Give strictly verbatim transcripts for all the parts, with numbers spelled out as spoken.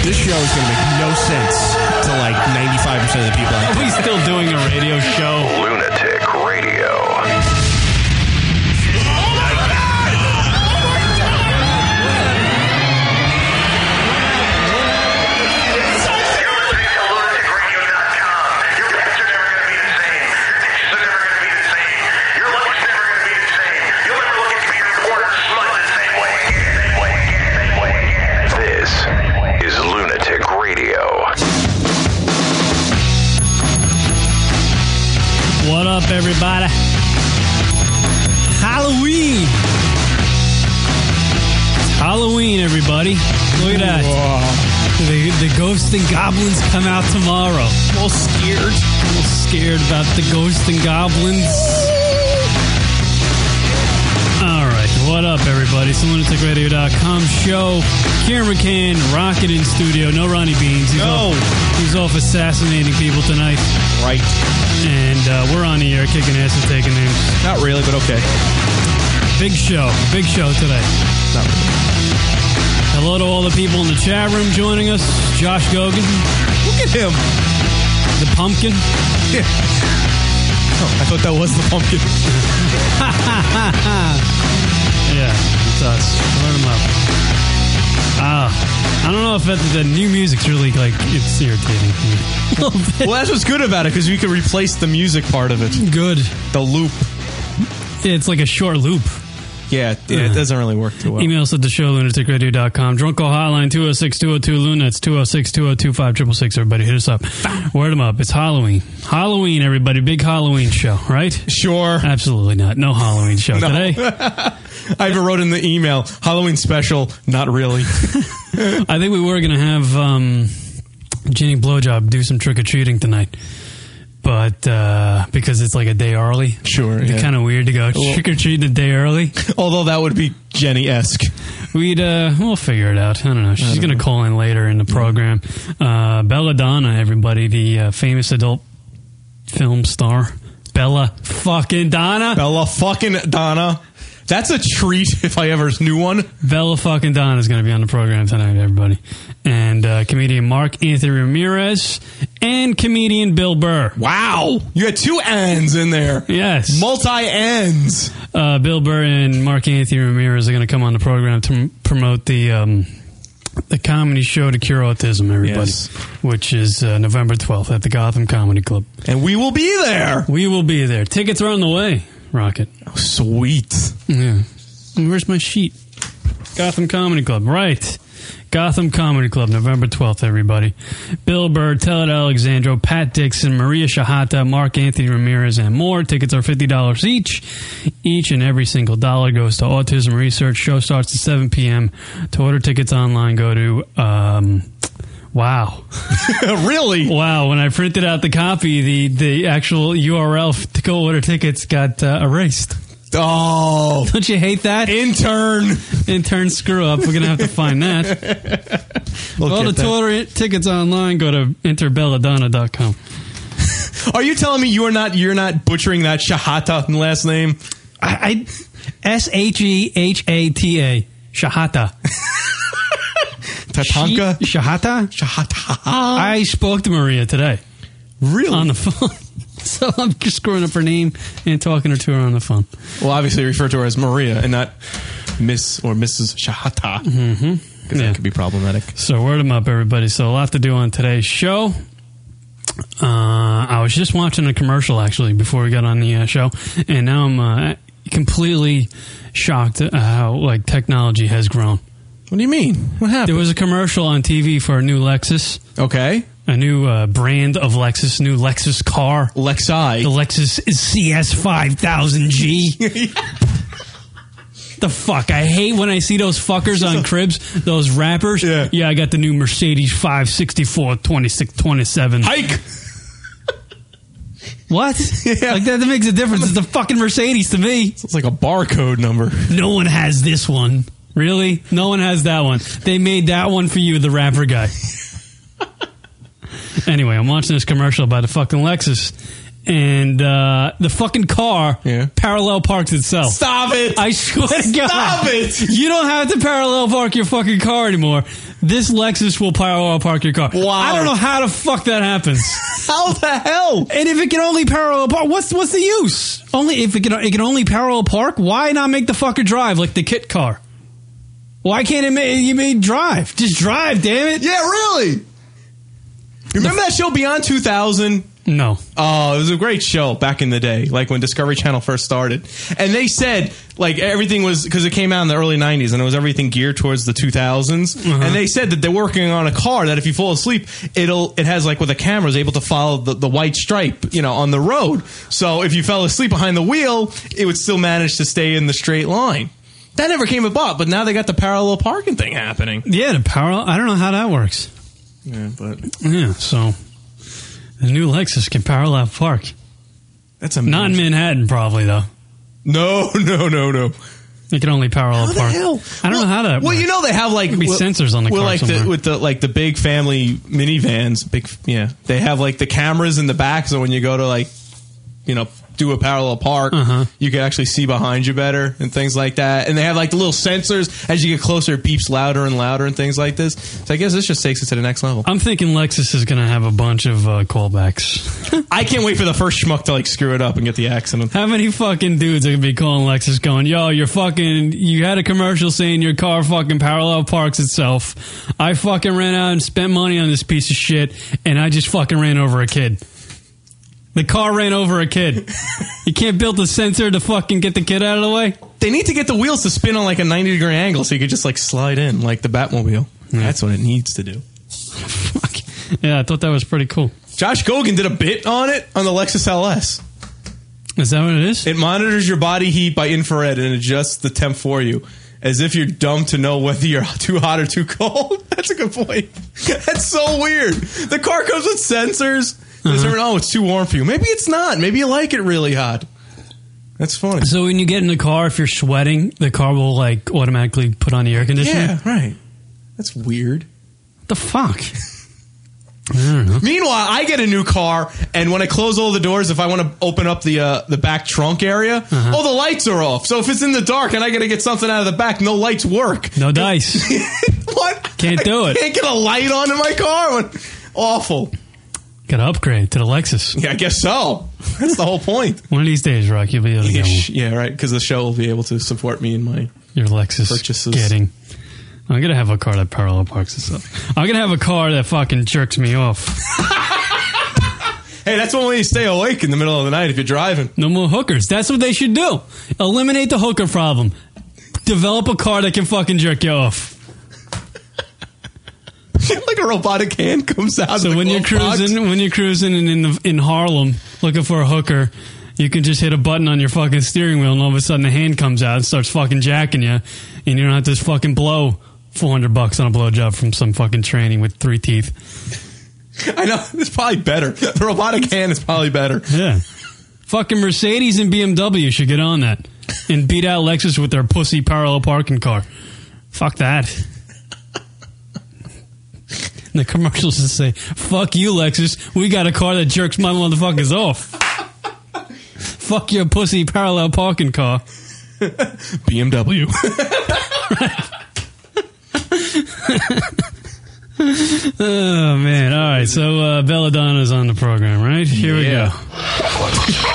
this show is going to make no sense to like ninety-five percent of the people out Are we still doing a radio show? Lunatic Radio. What up, everybody? Halloween. It's Halloween, everybody. Look at that. The, the ghosts and goblins come out tomorrow. A little scared. A little scared about the ghosts and goblins. All right. What up, everybody? It's the lunatic radio dot com show. Kieran McCann, Rocket in studio. No Ronnie Beans. He's No. Off, he's off assassinating people tonight. Right. And uh, we're on the air kicking ass and taking names. Not really, but okay. Big show. Big show today. Not really. Hello to all the people in the chat room joining us. Josh Gogan. Look at him. The pumpkin. Yeah. Oh, I thought that was the pumpkin. Yeah, it's us. Learn them up. Ah, I don't know if that, the new music's really, like, it's irritating to me. A little bit. Well, that's what's good about it, because you can replace the music part of it. Good. The loop. It's like a short loop. Yeah, yeah, it doesn't really work too well. Email us at the show, lunatic radio dot com. Drunk call hotline, two oh six, two oh two, Luna. It's two oh six, two oh two, five six six six. Everybody, hit us up. Word them up. It's Halloween. Halloween, everybody. Big Halloween show, right? Sure. Absolutely not. No Halloween show No. today. I even wrote in the email, Halloween special, not really. I think we were going to have um, Ginny Blowjob do some trick-or-treating tonight. But uh, because it's like a day early. Sure, It'd be yeah. kind of weird to go Well- trick-or-treating a day early. Although that would be Jenny-esque. We'd, uh, we'll figure it out. I don't know. She's going to call in later in the program. Uh, Belladonna, everybody, the uh, famous adult film star. Bella fucking Donna. Bella fucking Donna. That's a treat if I ever knew one. Bella fucking Donna is going to be on the program tonight, everybody. And uh, comedian Mark Anthony Ramirez and comedian Bill Burr. Wow. You had two N's in there. Yes. Multi-N's. Uh, Bill Burr and Mark Anthony Ramirez are going to come on the program to m- promote the um, the comedy show to cure autism, everybody, Yes. which is uh, November twelfth at the Gotham Comedy Club. And we will be there. We will be there. Tickets are on the way, Rocket. Oh, sweet. Yeah. Where's my sheet? Gotham Comedy Club. Right. Gotham Comedy Club, November twelfth, everybody. Bill Burr, Tellet Alexandro, Pat Dixon, Maria Shahata, Mark Anthony Ramirez, and more. Tickets are fifty dollars each. Each and every single dollar goes to Autism Research. Show starts at seven p.m. To order tickets online, go to... Um, wow. Really? Wow. When I printed out the copy, the, the actual U R L to go order tickets got uh, erased. Oh. Don't you hate that? Intern. Intern screw up. We're going to have to find that. Look well, at to that. order tickets online, go to enter belladonna dot com. Are you telling me you're not you're not butchering that Shahata last name? I, I S H E H A T A. Shahata. Tatanka? She- Shahata? Shahata. I spoke to Maria today Really? on the phone. So I'm just screwing up her name and talking her to her on the phone. Well, obviously refer to her as Maria and not Miss or Missus Shahata. Mm-hmm. Because Yeah. that could be problematic. So word them up, everybody. So a lot to do on today's show. Uh, I was just watching a commercial, actually, before we got on the uh, show. And now I'm uh, completely shocked at how like technology has grown. What do you mean? What happened? There was a commercial on T V for a new Lexus. Okay. A new uh, brand of Lexus, new Lexus car. Lexi. The Lexus C S five thousand G. The fuck? I hate when I see those fuckers on cribs, those rappers. Yeah. Yeah, I got the new Mercedes five sixty-four twenty-six twenty-seven. Hike. What? Yeah. Like that, that makes a difference. It's a fucking Mercedes to me. It's like a barcode number. No one has this one. Really? No one has that one. They made that one for you, the rapper guy. Anyway, I'm watching this commercial about the fucking Lexus, and uh, the fucking car Yeah. parallel parks itself. Stop it. I swear to God. Stop it. You don't have to parallel park your fucking car anymore. this Lexus will parallel park your car. Wow. I don't know how the fuck that happens. How the hell? And if it can only parallel park, what's what's the use? Only if it can it can only parallel park. Why not make the fucker drive like the Kit car? Why can't it make you make drive? Just drive, damn it! Yeah, really. Remember that show Beyond two thousand? No. Oh, it was a great show back in the day, like when Discovery Channel first started. And they said, like, everything was, because it came out in the early nineties, and it was everything geared towards the two thousands. Uh-huh. And they said that they're working on a car that if you fall asleep, it'll it has, like, with a camera, is able to follow the, the white stripe, you know, on the road. So if you fell asleep behind the wheel, it would still manage to stay in the straight line. That never came about, but now they got the parallel parking thing happening. Yeah, the parallel, I don't know how that works. Yeah, but... Yeah, so... The new Lexus can parallel park. That's amazing. Not in Manhattan, probably, though. No, no, no, no. It can only parallel how park. The hell? I don't well, know how that Well, works. you know they have, like... There could be well, sensors on the well, car like somewhere. the, with the, like, the big family minivans, big, yeah, they have, like, the cameras in the back, so when you go to, like, you know... do a parallel park, uh-huh. you can actually see behind you better and things like that. And they have like the little sensors. As you get closer, it beeps louder and louder and things like this. So I guess this just takes it to the next level. I'm thinking Lexus is going to have a bunch of uh, callbacks. I can't wait for the first schmuck to like screw it up and get the accident. How many fucking dudes are going to be calling Lexus going, yo, you're fucking, you had a commercial saying your car fucking parallel parks itself. I fucking ran out and spent money on this piece of shit and I just fucking ran over a kid. The car ran over a kid. You can't build a sensor to fucking get the kid out of the way? They need to get the wheels to spin on like a ninety degree angle so you could just like slide in like the Batmobile. Yeah. That's what it needs to do. Fuck. Yeah, I thought that was pretty cool. Josh Gogan did a bit on it on the Lexus L S. Is that what it is? It monitors your body heat by infrared and adjusts the temp for you. As if you're dumb to know whether you're too hot or too cold. That's a good point. That's so weird. The car comes with sensors. Uh-huh. Oh, it's too warm for you. Maybe it's not. Maybe you like it really hot. That's funny. So when you get in the car, if you're sweating, the car will like automatically put on the air conditioner? Yeah, right. That's weird. What the fuck? I don't know. Meanwhile, I get a new car, and when I close all the doors, if I want to open up the uh, the back trunk area, uh-huh. all the lights are off. So if it's in the dark and I got to get something out of the back, no lights work. No dice. What? Can't do I it. Can't get a light on in my car. Awful. Got to upgrade to the Lexus. Yeah, I guess so. That's the whole point. One of these days, Rock, you'll be able to yeah, get one. Yeah, right, because the show will be able to support me in my Your Lexus purchases. Getting. I'm going to have a car that parallel parks itself. I'm going to have a car that fucking jerks me off. Hey, that's one way you stay awake in the middle of the night if you're driving. No more hookers. That's what they should do. Eliminate the hooker problem. Develop a car that can fucking jerk you off. Like a robotic hand comes out. So of the when you're cruising, box. when you're cruising in in, the, in Harlem looking for a hooker, you can just hit a button on your fucking steering wheel, and all of a sudden a hand comes out and starts fucking jacking you, and you don't have to just fucking blow four hundred bucks on a blowjob from some fucking tranny with three teeth. I know it's probably better. The robotic hand is probably better. Yeah, fucking Mercedes and B M W should get on that and beat out Lexus with their pussy parallel parking car. Fuck that. The commercials just say, fuck you, Lexus. We got a car that jerks my motherfuckers off. Fuck your pussy parallel parking car. B M W. Oh, man. All right. So, uh, Belladonna's on the program, right? Here yeah. we go.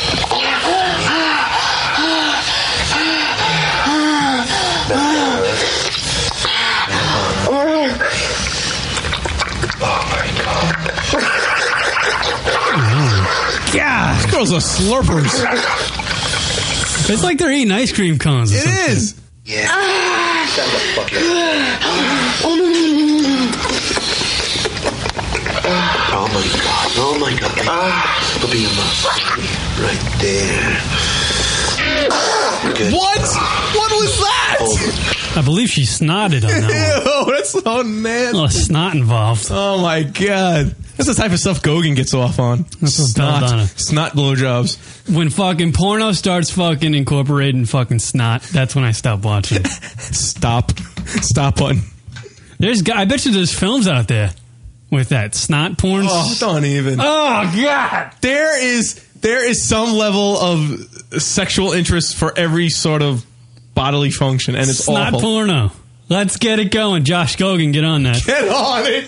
Yeah, these girls are slurpers. It's like they're eating ice cream cones. Or it something. is. Yeah. Shut the fuck up. Oh my god. Oh my god. Ah, it'll be a must. Right there. Good. What? What was that? Oh. I believe she snotted on that one. Ew, that's so A nasty. lot of snot involved. Oh my god. That's the type of stuff Gogan gets off on. That's what Belladonna. Snot, snot blowjobs. When fucking porno starts fucking incorporating fucking snot, that's when I stop watching. Stop. Stop button. There's, I bet you there's films out there with that snot porn. Oh, don't even. Oh, God. There is there is some level of sexual interest for every sort of bodily function, and it's Snot awful. porno. Let's get it going. Josh Gogan, get on that. Get on it.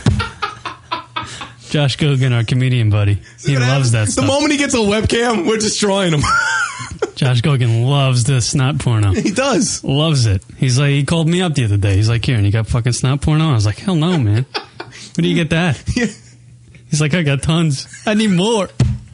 Josh Gogan, our comedian buddy. He loves that stuff. The moment he gets a webcam, we're destroying him. Josh Gogan loves the snot porno. He does. Loves it. He's like, he called me up the other day. He's like, Kieran, you got fucking snot porno? I was like, hell no, man. Where do you get that? Yeah. He's like, I got tons. I need more.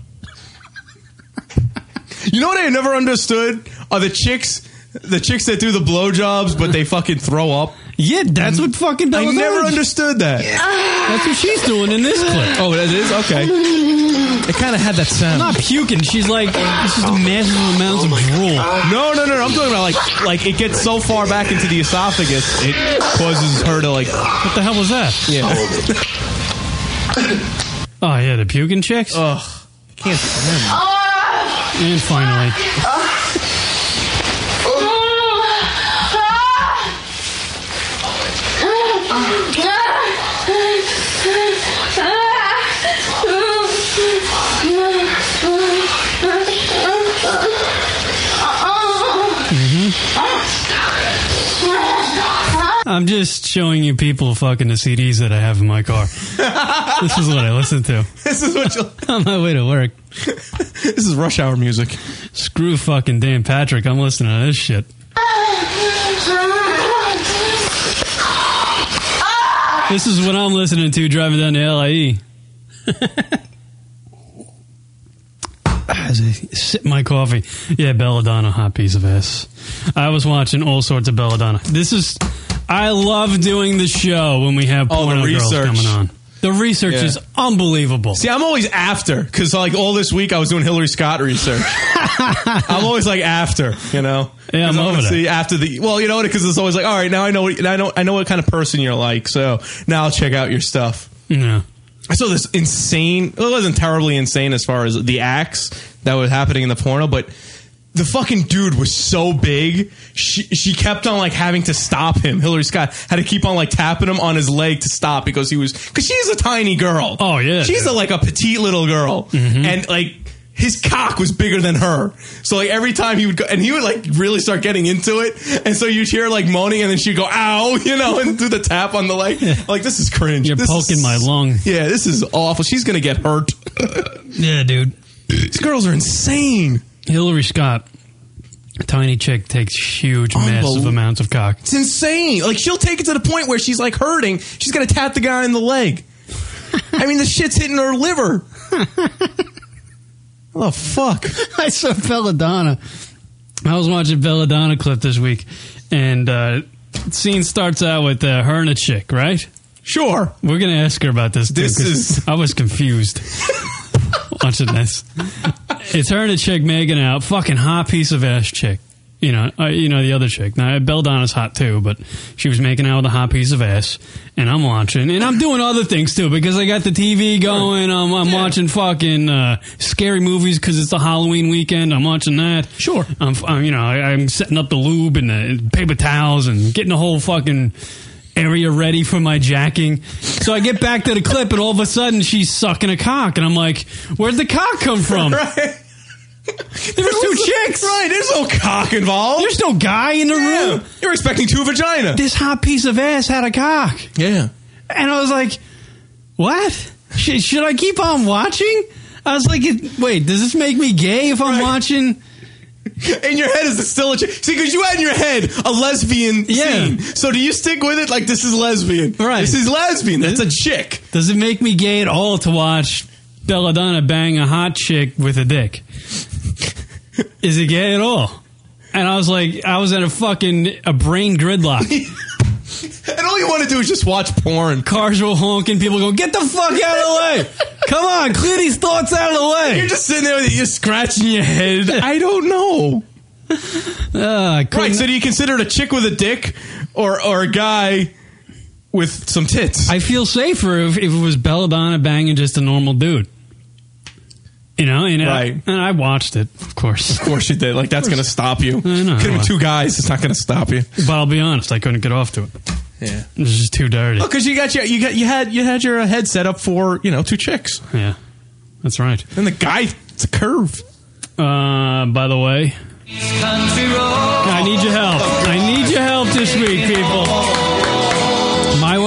You know what I never understood? Are the chicks, the chicks that do the blowjobs, but they fucking throw up? Yeah, that's what fucking Bella I never does. understood that. That's what she's doing in this clip. Oh, that is? Okay. It kind of had that sound. Not puking. She's like, it's just massive amounts of drool. No, no, no, no. I'm talking about like, like it gets so far back into the esophagus, it causes her to like. What the hell was that? Yeah. Oh, yeah, the puking chicks? Ugh. I can't stand it. And finally. I'm just showing you people fucking the C Ds that I have in my car. This is what I listen to. This is what you on my way to work. This is rush hour music. Screw fucking Dan Patrick. I'm listening to this shit. This is what I'm listening to driving down to L I E. As I sip my coffee. Yeah, Belladonna, hot piece of ass. I was watching all sorts of Belladonna. This is... I love doing the show when we have Oh, the porno girls research. coming on. The research Yeah. is unbelievable. See, I'm always after, because like all this week I was doing Hillary Scott research. I'm always like after, you know. Yeah, I'm 'Cause I over wanna that. see after the. Well, you know what? Because it's always like, all right, now I know, what, I know, I know what kind of person you're like. So now I'll check out your stuff. Yeah. I saw this insane. Well, it wasn't terribly insane as far as the acts that was happening in the porno, but the fucking dude was so big. She she kept on like having to stop him. Hillary Scott had to keep on like tapping him on his leg to stop because he was because she's a tiny girl. Oh, yeah, she's dude. a, like a petite little girl, and like his cock was bigger than her. So like every time he would go, and he would like really start getting into it, and so you'd hear like moaning, and then she'd go ow, you know, and do the tap on the leg. Like this is cringe. You're This poking is- my lung. Yeah, this is awful. She's gonna get hurt. Yeah, dude. These girls are insane. Hillary Scott, a tiny chick, takes huge, massive Unbel- amounts of cock. It's insane. Like she'll take it to the point where she's like hurting. She's gonna tap the guy in the leg. I mean, the shit's hitting her liver. Oh fuck! I saw Belladonna. I was watching Belladonna clip this week, and uh, the scene starts out with uh, her and a chick, right? Sure. We're going to ask her about this, too, This 'cause is- I was confused watching this. It's her and a chick making out. Fucking hot piece of ass chick. You know, uh, you know the other chick. Now, Belladonna's hot, too, but she was making out with a hot piece of ass, and I'm watching. And I'm doing other things, too, because I got the T V going. I'm, I'm watching fucking uh, scary movies because it's the Halloween weekend. I'm watching that. Sure. I'm, I'm you know, I, I'm setting up the lube and the paper towels and getting the whole fucking area ready for my jacking. So I get back to the clip, and all of a sudden she's sucking a cock, and I'm like, where'd the cock come from? Right. There was two chicks. Right. There's no cock involved. There's no guy in the Yeah. room. You're expecting two vagina. This hot piece of ass had a cock. Yeah. And I was like, what? Should, should I keep on watching? I was like, wait, does this make me gay if I'm Right. watching? In your head, is it still a chick? See, because you had in your head a lesbian Yeah. scene. So do you stick with it like this is lesbian? Right. This is lesbian. That's a chick. Does it make me gay at all to watch Belladonna bang a hot chick with a dick? Is it gay at all? And I was like, I was at a fucking a brain gridlock. And all you want to do is just watch porn. Cars were honking. People go, get the fuck out of the way. Come on, clear these thoughts out of the way. You're just sitting there with you're scratching your head. I don't know. Uh, I couldn't- Right. So do you consider it a chick with a dick or or a guy with some tits? I feel safer if, if it was Belladonna banging just a normal dude. You know, and, Right. I, and I watched it, of course. Of course you did. Like that's going to stop you. I know. Could have been two guys. It's not going to stop you. But I'll be honest, I couldn't get off to it. Yeah. It was just too dirty. Because you got your, you got you had you had your head set up for you know two chicks, Yeah, that's right. and the guy it's a curve. Uh, by the way, I need your help. I need your help this week, people.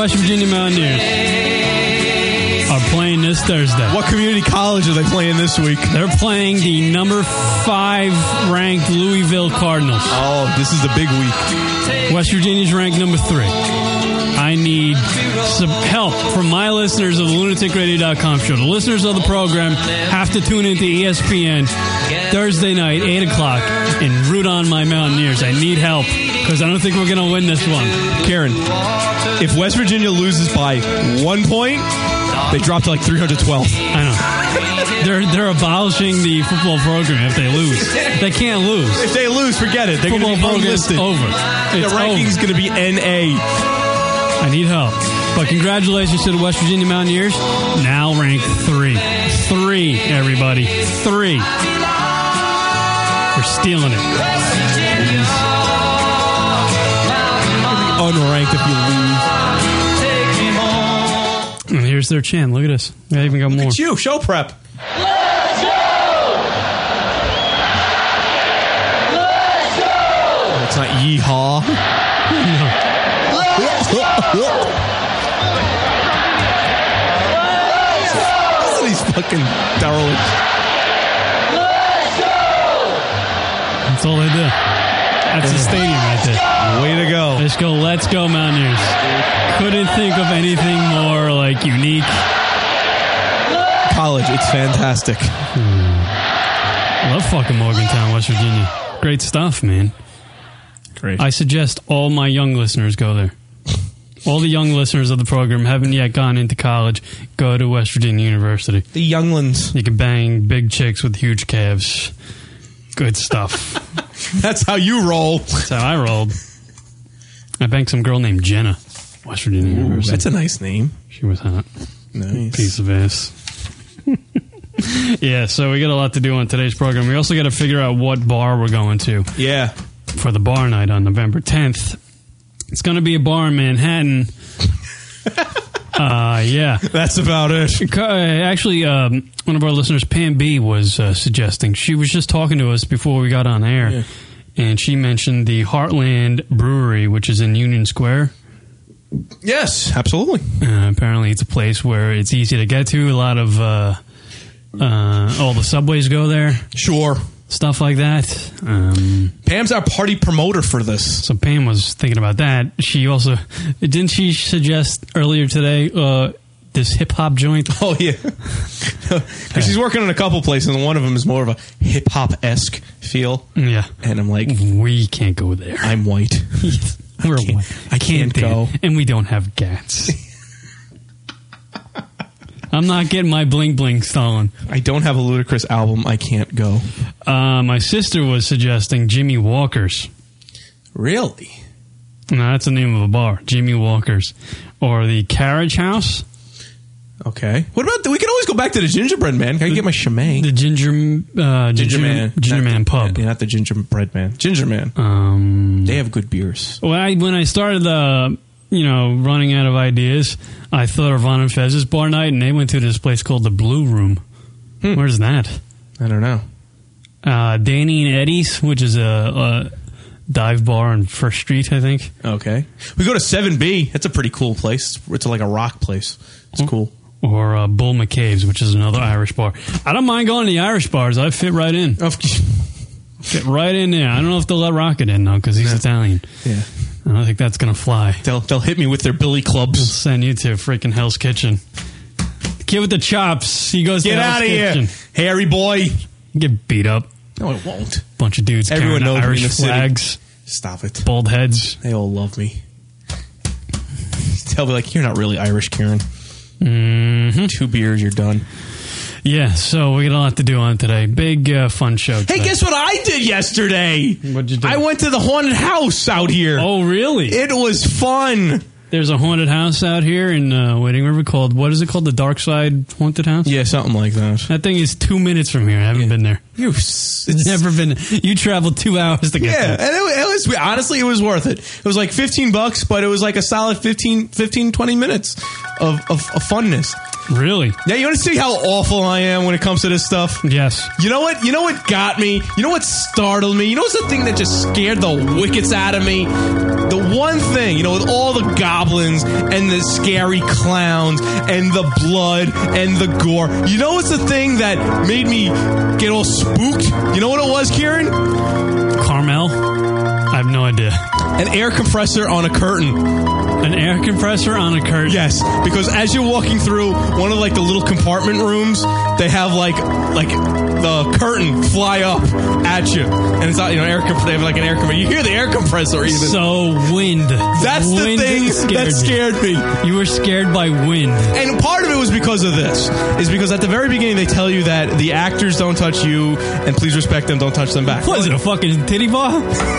West Virginia Mountaineers are playing this Thursday. What community college are they playing this week? They're playing the number five ranked Louisville Cardinals. Oh, this is the big week. West Virginia's ranked number three. I need some help from my listeners of the lunatic radio dot com show. The listeners of the program have to tune into E S P N Thursday night, eight o'clock, and root on my Mountaineers. I need help because I don't think we're going to win this one. Karen, if West Virginia loses by one point, they drop to like three hundred twelve. I know. They're they're abolishing the football program if they lose. They can't lose. If they lose, forget it. They're going to be Program's unlisted. over. The It's ranking's over. going to be N A. I need help. But congratulations to the West Virginia Mountaineers. Now ranked three. Three, everybody. Three. We're stealing it. Unranked if you lose. And here's their chant. Look at this. I even got more. It's you. Show prep. Let's go! Let's go! It's not yeehaw. These fucking derelicts. That's all they do. That's the stadium right there. Way to go. Let's go. Let's go, Mountaineers. Couldn't think of anything more like unique. College, it's fantastic. Love fucking Morgantown, West Virginia. Great stuff, man. Great. I suggest all my young listeners go there. All the young listeners of the program haven't yet gone into college. Go to West Virginia University. The younglings. You can bang big chicks with huge calves. Good stuff. That's how you roll. That's how I rolled. I banged some girl named Jenna. West Virginia Ooh, University. that's a nice name. She was hot. Nice. Piece of ass. Yeah, so we got a lot to do on today's program. We also got to figure out what bar we're going to Yeah. for the bar night on November tenth. It's going to be a bar in Manhattan. uh, yeah. That's about it. Actually, um, one of our listeners, Pam B, was uh, suggesting. She was just talking to us before we got on air, Yeah. and she mentioned the Heartland Brewery, which is in Union Square. Yes, absolutely. Uh, apparently, it's a place where it's easy to get to. A lot of uh, uh, all the subways go there, Sure. stuff like that. Um, Pam's our party promoter for this. so Pam was thinking about that. She also didn't she suggest earlier today uh, this hip hop joint? Oh, yeah. Because she's working on a couple places, and one of them is more of a hip hop esque feel. Yeah, And I'm like, we can't go there. I'm white. We're can't- white. I can't go. and we don't have gats. I'm not getting my bling bling stolen. I don't have a Ludacris album. I can't go. Uh, my sister was suggesting Jimmy Walker's. Really? No, that's the name of a bar, Jimmy Walker's, or the Carriage House, Okay. What about, the, we can always go back to the Gingerbread Man. Can I get my Chimay? the Ginger uh, Ginger Man. Ginger Not Man the- Pub. Yeah, not the Gingerbread Man. Ginger Man. Um, They have good beers. when I when I started uh, you know running out of ideas, I thought of Ron and Fez's bar night, and they went to this place called the Blue Room. Hmm. Where's that? I don't know. Uh, Danny and Eddie's, which is a, a dive bar on First Street, I think. Okay. We go to seven B. That's a pretty cool place. It's like a rock place. It's cool. Or uh, Bull McCabe's, which is another Irish bar. I don't mind going to the Irish bars. I fit right in. Oh, Fit right in there. I don't know if they'll let Rocket in, though, because he's No. Italian. yeah. I don't think that's going to fly. They'll, they'll hit me with their billy We'll clubs. send you to freaking Hell's Kitchen. The kid with the chops. He goes Get to Hell's out of here. Kitchen. Hairy boy. Get beat up. No, it won't. Bunch of dudes Everyone carrying knows me in Irish the city. flags, Stop it. bald heads. They all love me. Tell me, like, you're not really Irish, Karen. hmm Two beers, you're done. Yeah, so we got a lot to do on today. Big uh, fun show today. Hey, guess what I did yesterday? What'd you do? I went to the haunted house out here. Oh, really? It was fun. There's a haunted house out here in uh, Wading River called, what is it called? The Dark Side Haunted House? Yeah, something like that. That thing is two minutes from here. I haven't Yeah. been there. You, it's Never been. You traveled two hours to get Yeah, there. and it, it was honestly, it was worth it. It was like fifteen bucks, but it was like a solid fifteen, fifteen, twenty minutes of, of, of funness. Really? Now, you want to see how awful I am when it comes to this stuff? Yes. You know what? You know what got me? You know what startled me? You know what's the thing that just scared the wickets out of me? The one thing thing, you know, with all the goblins and the scary clowns and the blood and the gore. You know what's the thing that made me get all spooked? You know what it was, Kieran? Carmel? I have no idea. An air compressor on a curtain. An air compressor on a curtain? Yes, because as you're walking through one of like the little compartment rooms, they have like like the curtain fly up at you, and it's not, you know, air comp- they have like an air compressor. You hear the air compressor even. So wind. That's wind the thing scared that scared me. You were scared by wind. And part of it was because of this. Is because at the very beginning they tell you that the actors don't touch you, and please respect them, don't touch them back. What is it, a fucking titty bar?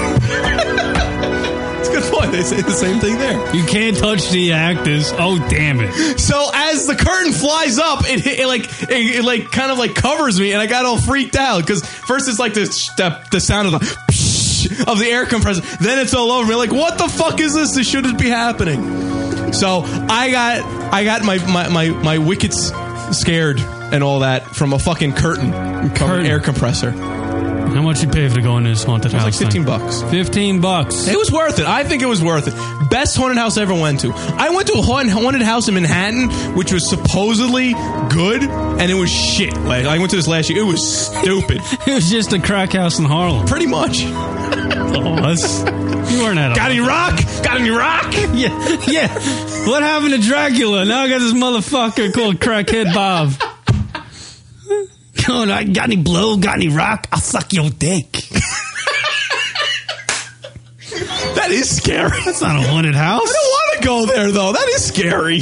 Good point. They say the same thing there. You can't touch the actors. Oh, damn it. So as the curtain flies up, it, it, it like it, it like kind of like covers me, and I got all freaked out because first it's like this the, the sound of the psh of the air compressor, then it's all over me. Like, what the fuck is this? This shouldn't be happening. So I got I got my my my, my wickets scared and all that from a fucking curtain, curtain. From an air compressor. How much you pay for to go in this haunted It was house? like fifteen thing? bucks. Fifteen bucks. It was worth it. I think it was worth it. Best haunted house I ever went to. I went to a haunted house in Manhattan, which was supposedly good, and it was shit. Like, I went to this last year. It was stupid. It was just a crack house in Harlem. Pretty much. Oh, that's, you weren't at a Got any rock? Got any rock? Yeah, yeah. What happened to Dracula? Now I got this motherfucker called Crackhead Bob. Going, I got any blow? Got any rock? I'll suck your dick. That is scary. That's not a haunted house. I don't want to go there, though. That is scary.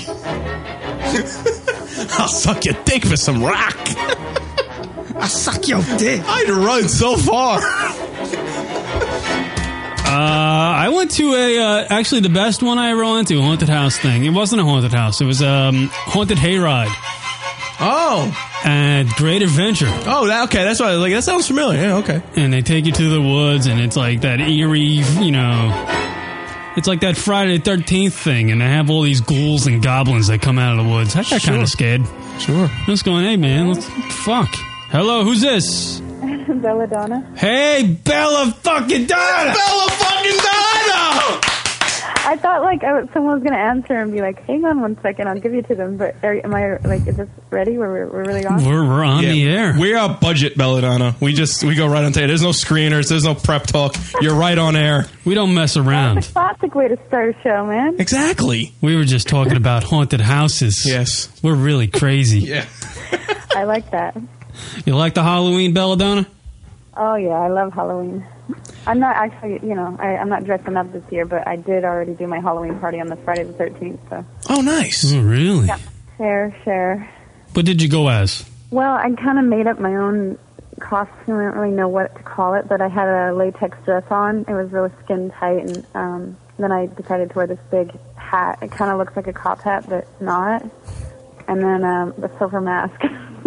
I'll suck your dick for some rock. I'll suck your dick. I'd run so far. Uh, I went to a, uh, actually the best one I ever went to, a haunted house thing. It wasn't a haunted house. It was a um, haunted hayride. Oh. At Great Adventure. Oh, that, okay. That's why I was like, that sounds familiar. Yeah, okay. And they take you to the woods, and it's like that eerie, you know, it's like that Friday the thirteenth thing, and they have all these ghouls and goblins that come out of the woods. I got Sure. kind of scared. Sure. Just going, hey, man, let's, fuck. Hello, who's this? Belladonna. Hey, Bella fucking Donna! Bella fucking Donna! I thought like I was, someone was going to answer and be like, hang on one second, I'll give you to them. But are, am I, like, is this ready? We're, we're really on? We're, we're on Yeah. the air. We're a budget Belladonna. We just, we go right on tape. There's no screeners. There's no prep talk. You're right on air. We don't mess around. That's a classic way to start a show, man. Exactly. We were just talking about haunted houses. Yes. We're really crazy. Yeah. I like that. You like the Halloween, Belladonna? Oh, yeah, I love Halloween. I'm not actually, you know, I, I'm not dressing up this year, but I did already do my Halloween party on the Friday the thirteenth, so. Oh, nice. Oh, really? Yeah. Share, share. What did you go as? Well, I kind of made up my own costume. I don't really know what to call it, but I had a latex dress on. It was really skin tight, and um, then I decided to wear this big hat. It kind of looks like a cop hat, but not. And then um, the silver mask.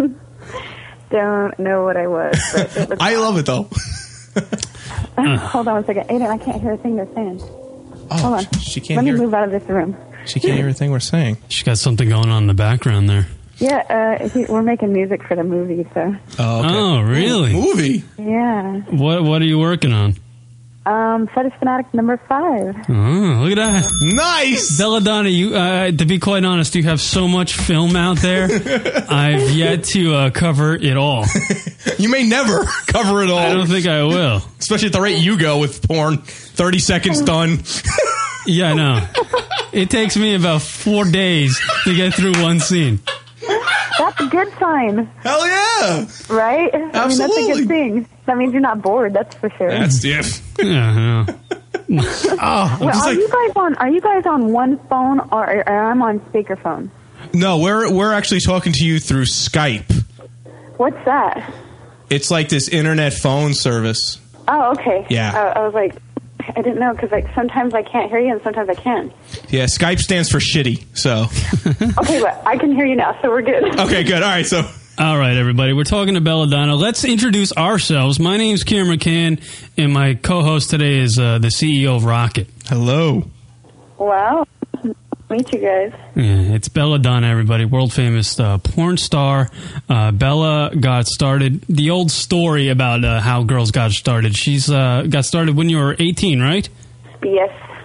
Don't know what I was, but it was. I love it, though. uh, hold on one second. Aiden, I can't hear a thing they're saying. Oh, Hold on. she can't Let me hear. move out of this room. She can't hear a thing we're saying. She got something going on in the background there. Yeah, uh, he, we're making music for the movie, so. Oh, okay. Oh, really? Movie. Yeah. What What are you working on? Um, Fetish Fanatic number five. Oh, look at that. Nice! Belladonna, you, uh, to be quite honest, you have so much film out there. I've yet to uh, cover it all. You may never cover it all. I don't think I will. Especially at the rate you go with porn. thirty seconds done. Yeah, I know. It takes me about four days to get through one scene. That's a good sign, Hell yeah! right? I mean, that's a Absolutely. good thing. That means you're not bored, that's for sure. That's diff. Yeah, yeah. Oh, well, just are like- you guys on? Are you guys on one phone, or, or I'm on speakerphone? No, we're we're actually talking to you through Skype. What's that? It's like this internet phone service. Oh, okay. Yeah. Uh, I was like, I didn't know because like sometimes I can't hear you and sometimes I can. Yeah, Skype stands for shitty. So Okay, but I can hear you now, so we're good. okay, good. All right, so All right, everybody. We're talking to Belladonna. Let's introduce ourselves. My name's Kieran McCann, and my co-host today is uh, the C E O of Rocket. hello. Wow. Meet you guys. Yeah, it's Belladonna, everybody. World famous uh, porn star. Uh, Bella got started. The old story about uh, how girls got started. She's uh, got started when you were eighteen, right? Yes.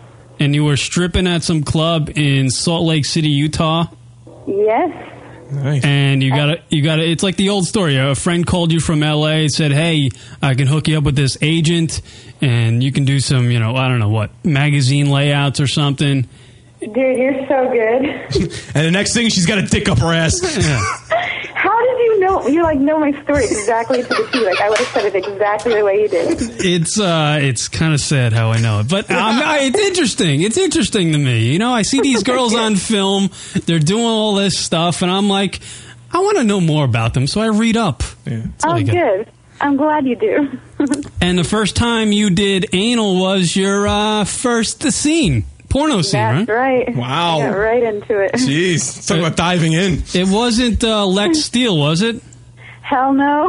and you were stripping at some club in Salt Lake City, Utah. Yes. Nice. And you gotta, you gotta. It's like the old story. A friend called you from L A, said, "Hey, I can hook you up with this agent, and you can do some, you know, I don't know what magazine layouts or something." Dude, you're so good. And the next thing, she's got a dick up her ass. How did you know? You like know my story exactly to the T. Like I would have said it exactly the way you did. It's uh, it's kind of sad how I know it, but um, I, it's interesting. It's interesting to me. You know, I see these girls on film. They're doing all this stuff, and I'm like, I want to know more about them. So I read up. Yeah. That's all Oh, I got. good. I'm glad you do. And the first time you did anal was your uh, first scene, porno scene, That's right? right. Wow. Got right into it. Jeez. Talk about diving in. It wasn't uh, Lex Steele, was it? Hell no.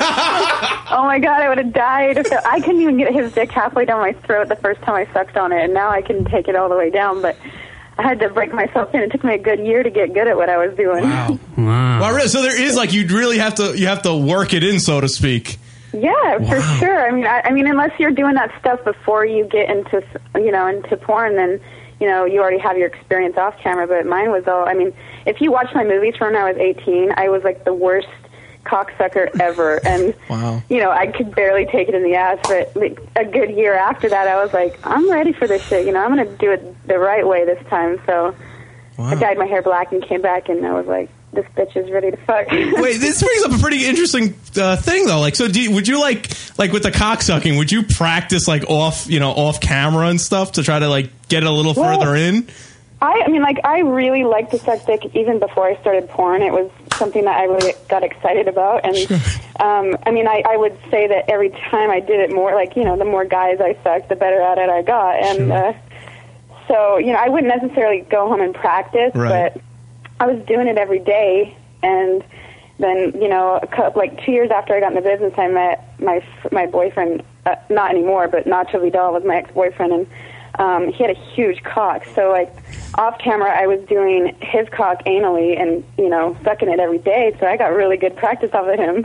Oh my god, I would have died. If it, I couldn't even get his dick halfway down my throat the first time I sucked on it, and now I can take it all the way down, but I had to break myself in. It took me a good year to get good at what I was doing. Wow. Wow. Well, really, so there is like, you'd really have to, you have to work it in, so to speak. Yeah, for sure. I mean, I, I mean, unless you're doing that stuff before you get into, you know, into porn, then, you know, you already have your experience off camera. But mine was all, I mean, if you watch my movies from when I was eighteen, I was like the worst cocksucker ever. And, Wow. you know, I could barely take it in the ass. But like, a good year after that, I was like, I'm ready for this shit. You know, I'm going to do it the right way this time. So Wow. I dyed my hair black and came back, and I was like, this bitch is ready to fuck. Wait, this brings up a pretty interesting uh, thing, though. Like, so do you, would you like, like with the cocksucking, would you practice like off, you know, off camera and stuff to try to like get it a little Well, further in? I, I mean, like, I really liked to suck dick even before I started porn. It was something that I really got excited about. And, um, I mean, I, I would say that every time I did it more, like, you know, the more guys I sucked, the better at it I got. And uh, so, you know, I wouldn't necessarily go home and practice, Right. but I was doing it every day. And then, you know, a couple, like two years after I got in the business, I met my my boyfriend, uh, not anymore, but Nacho Vidal was my ex-boyfriend, and um, he had a huge cock. So, like, off camera, I was doing his cock anally and, you know, sucking it every day. So I got really good practice off of him.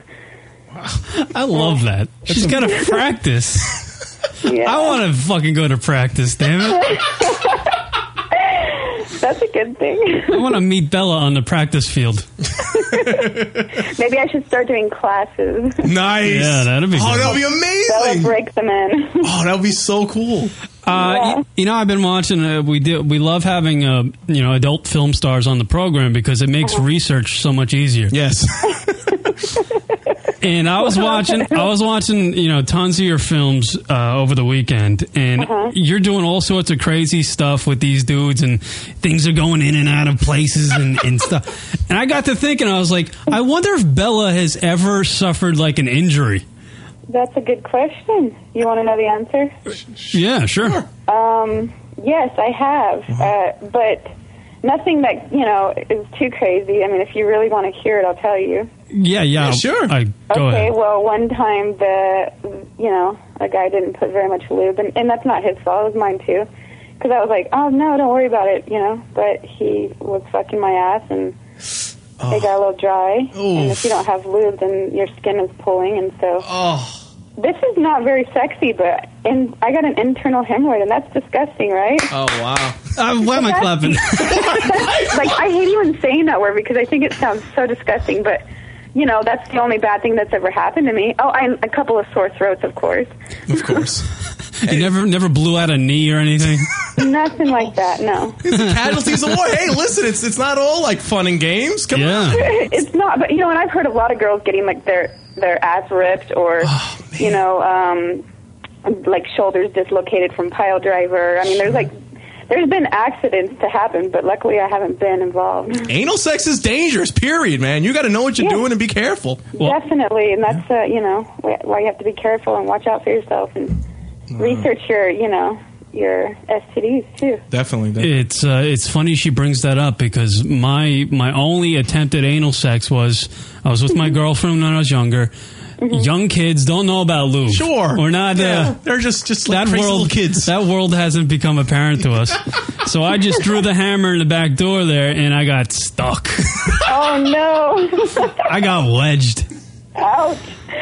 I love that. She's got to practice. Yeah. I want to fucking go to practice, damn it. That's a good thing. I want to meet Bella on the practice field. Maybe I should start doing classes. Nice. Yeah, that'd be Oh, good. that would be Bella amazing. breaks them in. Oh, that would be so cool. Uh, Yeah. y- you know, I've been watching. Uh, we do. We love having uh, you know adult film stars on the program because it makes research so much easier. Yes. And I was watching. I was watching. You know, tons of your films uh, over the weekend, and Uh-huh. you're doing all sorts of crazy stuff with these dudes, and things are going in and out of places and, and stuff. And I got to thinking, I was like, I wonder if Bella has ever suffered like an injury. That's a good question. You want to know the answer? Yeah, sure. Um, yes, I have, uh, but nothing that, you know, is too crazy. I mean, if you really want to hear it, I'll tell you. Yeah, yeah. Yeah, sure. I, go okay, ahead. well, one time the, you know, a guy didn't put very much lube, and, and that's not his fault, it was mine too. Because I was like, oh, no, don't worry about it, you know, but he was fucking my ass, and it got a little dry. And if you don't have lube, then your skin is pulling, and so... Oh. This is not very sexy, but in, I got an internal hemorrhoid, and that's disgusting, right? Oh, wow. Uh, why am I clapping? Like, I hate even saying that word because I think it sounds so disgusting, but, you know, that's the only bad thing that's ever happened to me. Oh, and a couple of sore throats, of course. Of course. You never, never blew out a knee or anything. Nothing like that, no. Casualties of war. Hey, listen, it's it's not all like fun and games. Come Yeah. on. It's not, but, you know, and I've heard a lot of girls getting, like, their, their ass ripped or, Oh, you know, um, like, shoulders dislocated from pile driver. I mean, there's, like, there's been accidents to happen, but luckily I haven't been involved. Anal sex is dangerous, period, man. You got to know what you're Yeah. doing and be careful. Well- Definitely, and that's, uh, you know, wh- why you have to be careful and watch out for yourself and research your, you know, your S T Ds, too. Definitely. It's uh, it's funny she brings that up because my my only attempt at anal sex was I was with my girlfriend when I was younger. Young kids don't know about lube. Sure. We're not. Yeah. Uh, They're just, just like that crazy world, little kids. that world hasn't become apparent to us. So I just threw the hammer in the back door there, and I got stuck. Oh, no. I got wedged. Ouch.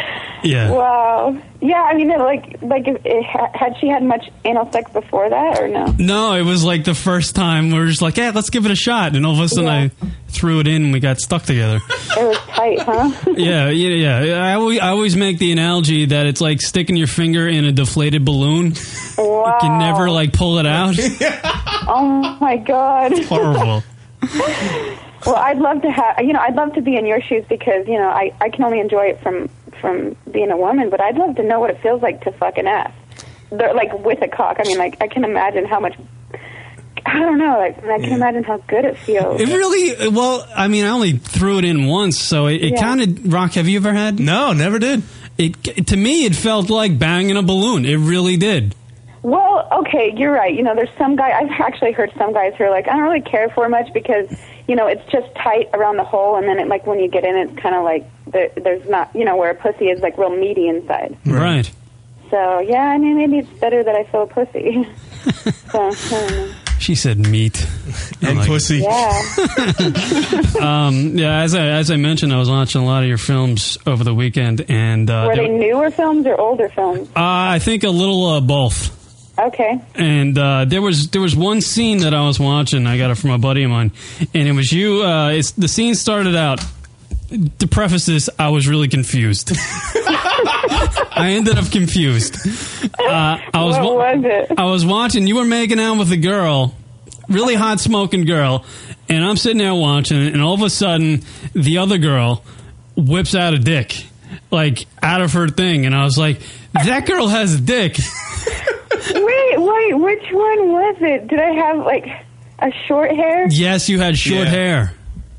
Yeah. Wow. Yeah, I mean, it, like, like, if it, had she had much anal sex before that, or no? No, it was like the first time we were just like, yeah, let's give it a shot. And all of a sudden Yeah. I threw it in and we got stuck together. It was tight, huh? yeah, yeah, yeah. I always, I always make the analogy that it's like sticking your finger in a deflated balloon. Wow. You can never, like, pull it out. Oh, my God. Horrible. Well, I'd love to have, you know, I'd love to be in your shoes because, you know, I, I can only enjoy it from, from being a woman, but I'd love to know what it feels like to fuck an ass. They're, like, with a cock. I mean, like, I can imagine how much, I don't know, like, I can imagine how good it feels. It really, well, I mean, I only threw it in once, so it, it Yeah. kind of, Rock, have you ever had? No, never did. It To me, it felt like banging a balloon. It really did. Well, okay, you're right. You know, there's some guy, I've actually heard some guys who are like, I don't really care for it much because, you know, it's just tight around the hole, and then it, like, when you get in, it's kind of like, there, there's not, you know, where a pussy is, like, real meaty inside. Right. So, yeah, I mean, maybe it's better that I feel a pussy. So, I don't know. She said meat. And like pussy. Yeah. um, yeah, as I, as I mentioned, I was watching a lot of your films over the weekend, and uh, Were they- they newer films or older films? uh, I think a little uh, both. Okay. And uh, there was there was one scene that I was watching. I got it from a buddy of mine, and it was you. Uh, it's, the scene started out. To preface this, I was really confused. I ended up confused. Uh, I was What wa- was it? I was watching. You were making out with a girl, really hot smoking girl, and I'm sitting there watching it, and all of a sudden, the other girl whips out a dick, like out of her thing, and I was like, "That girl has a dick." Wait, wait, which one was it? Did I have, like, a short hair? Yes, you had short Yeah. hair.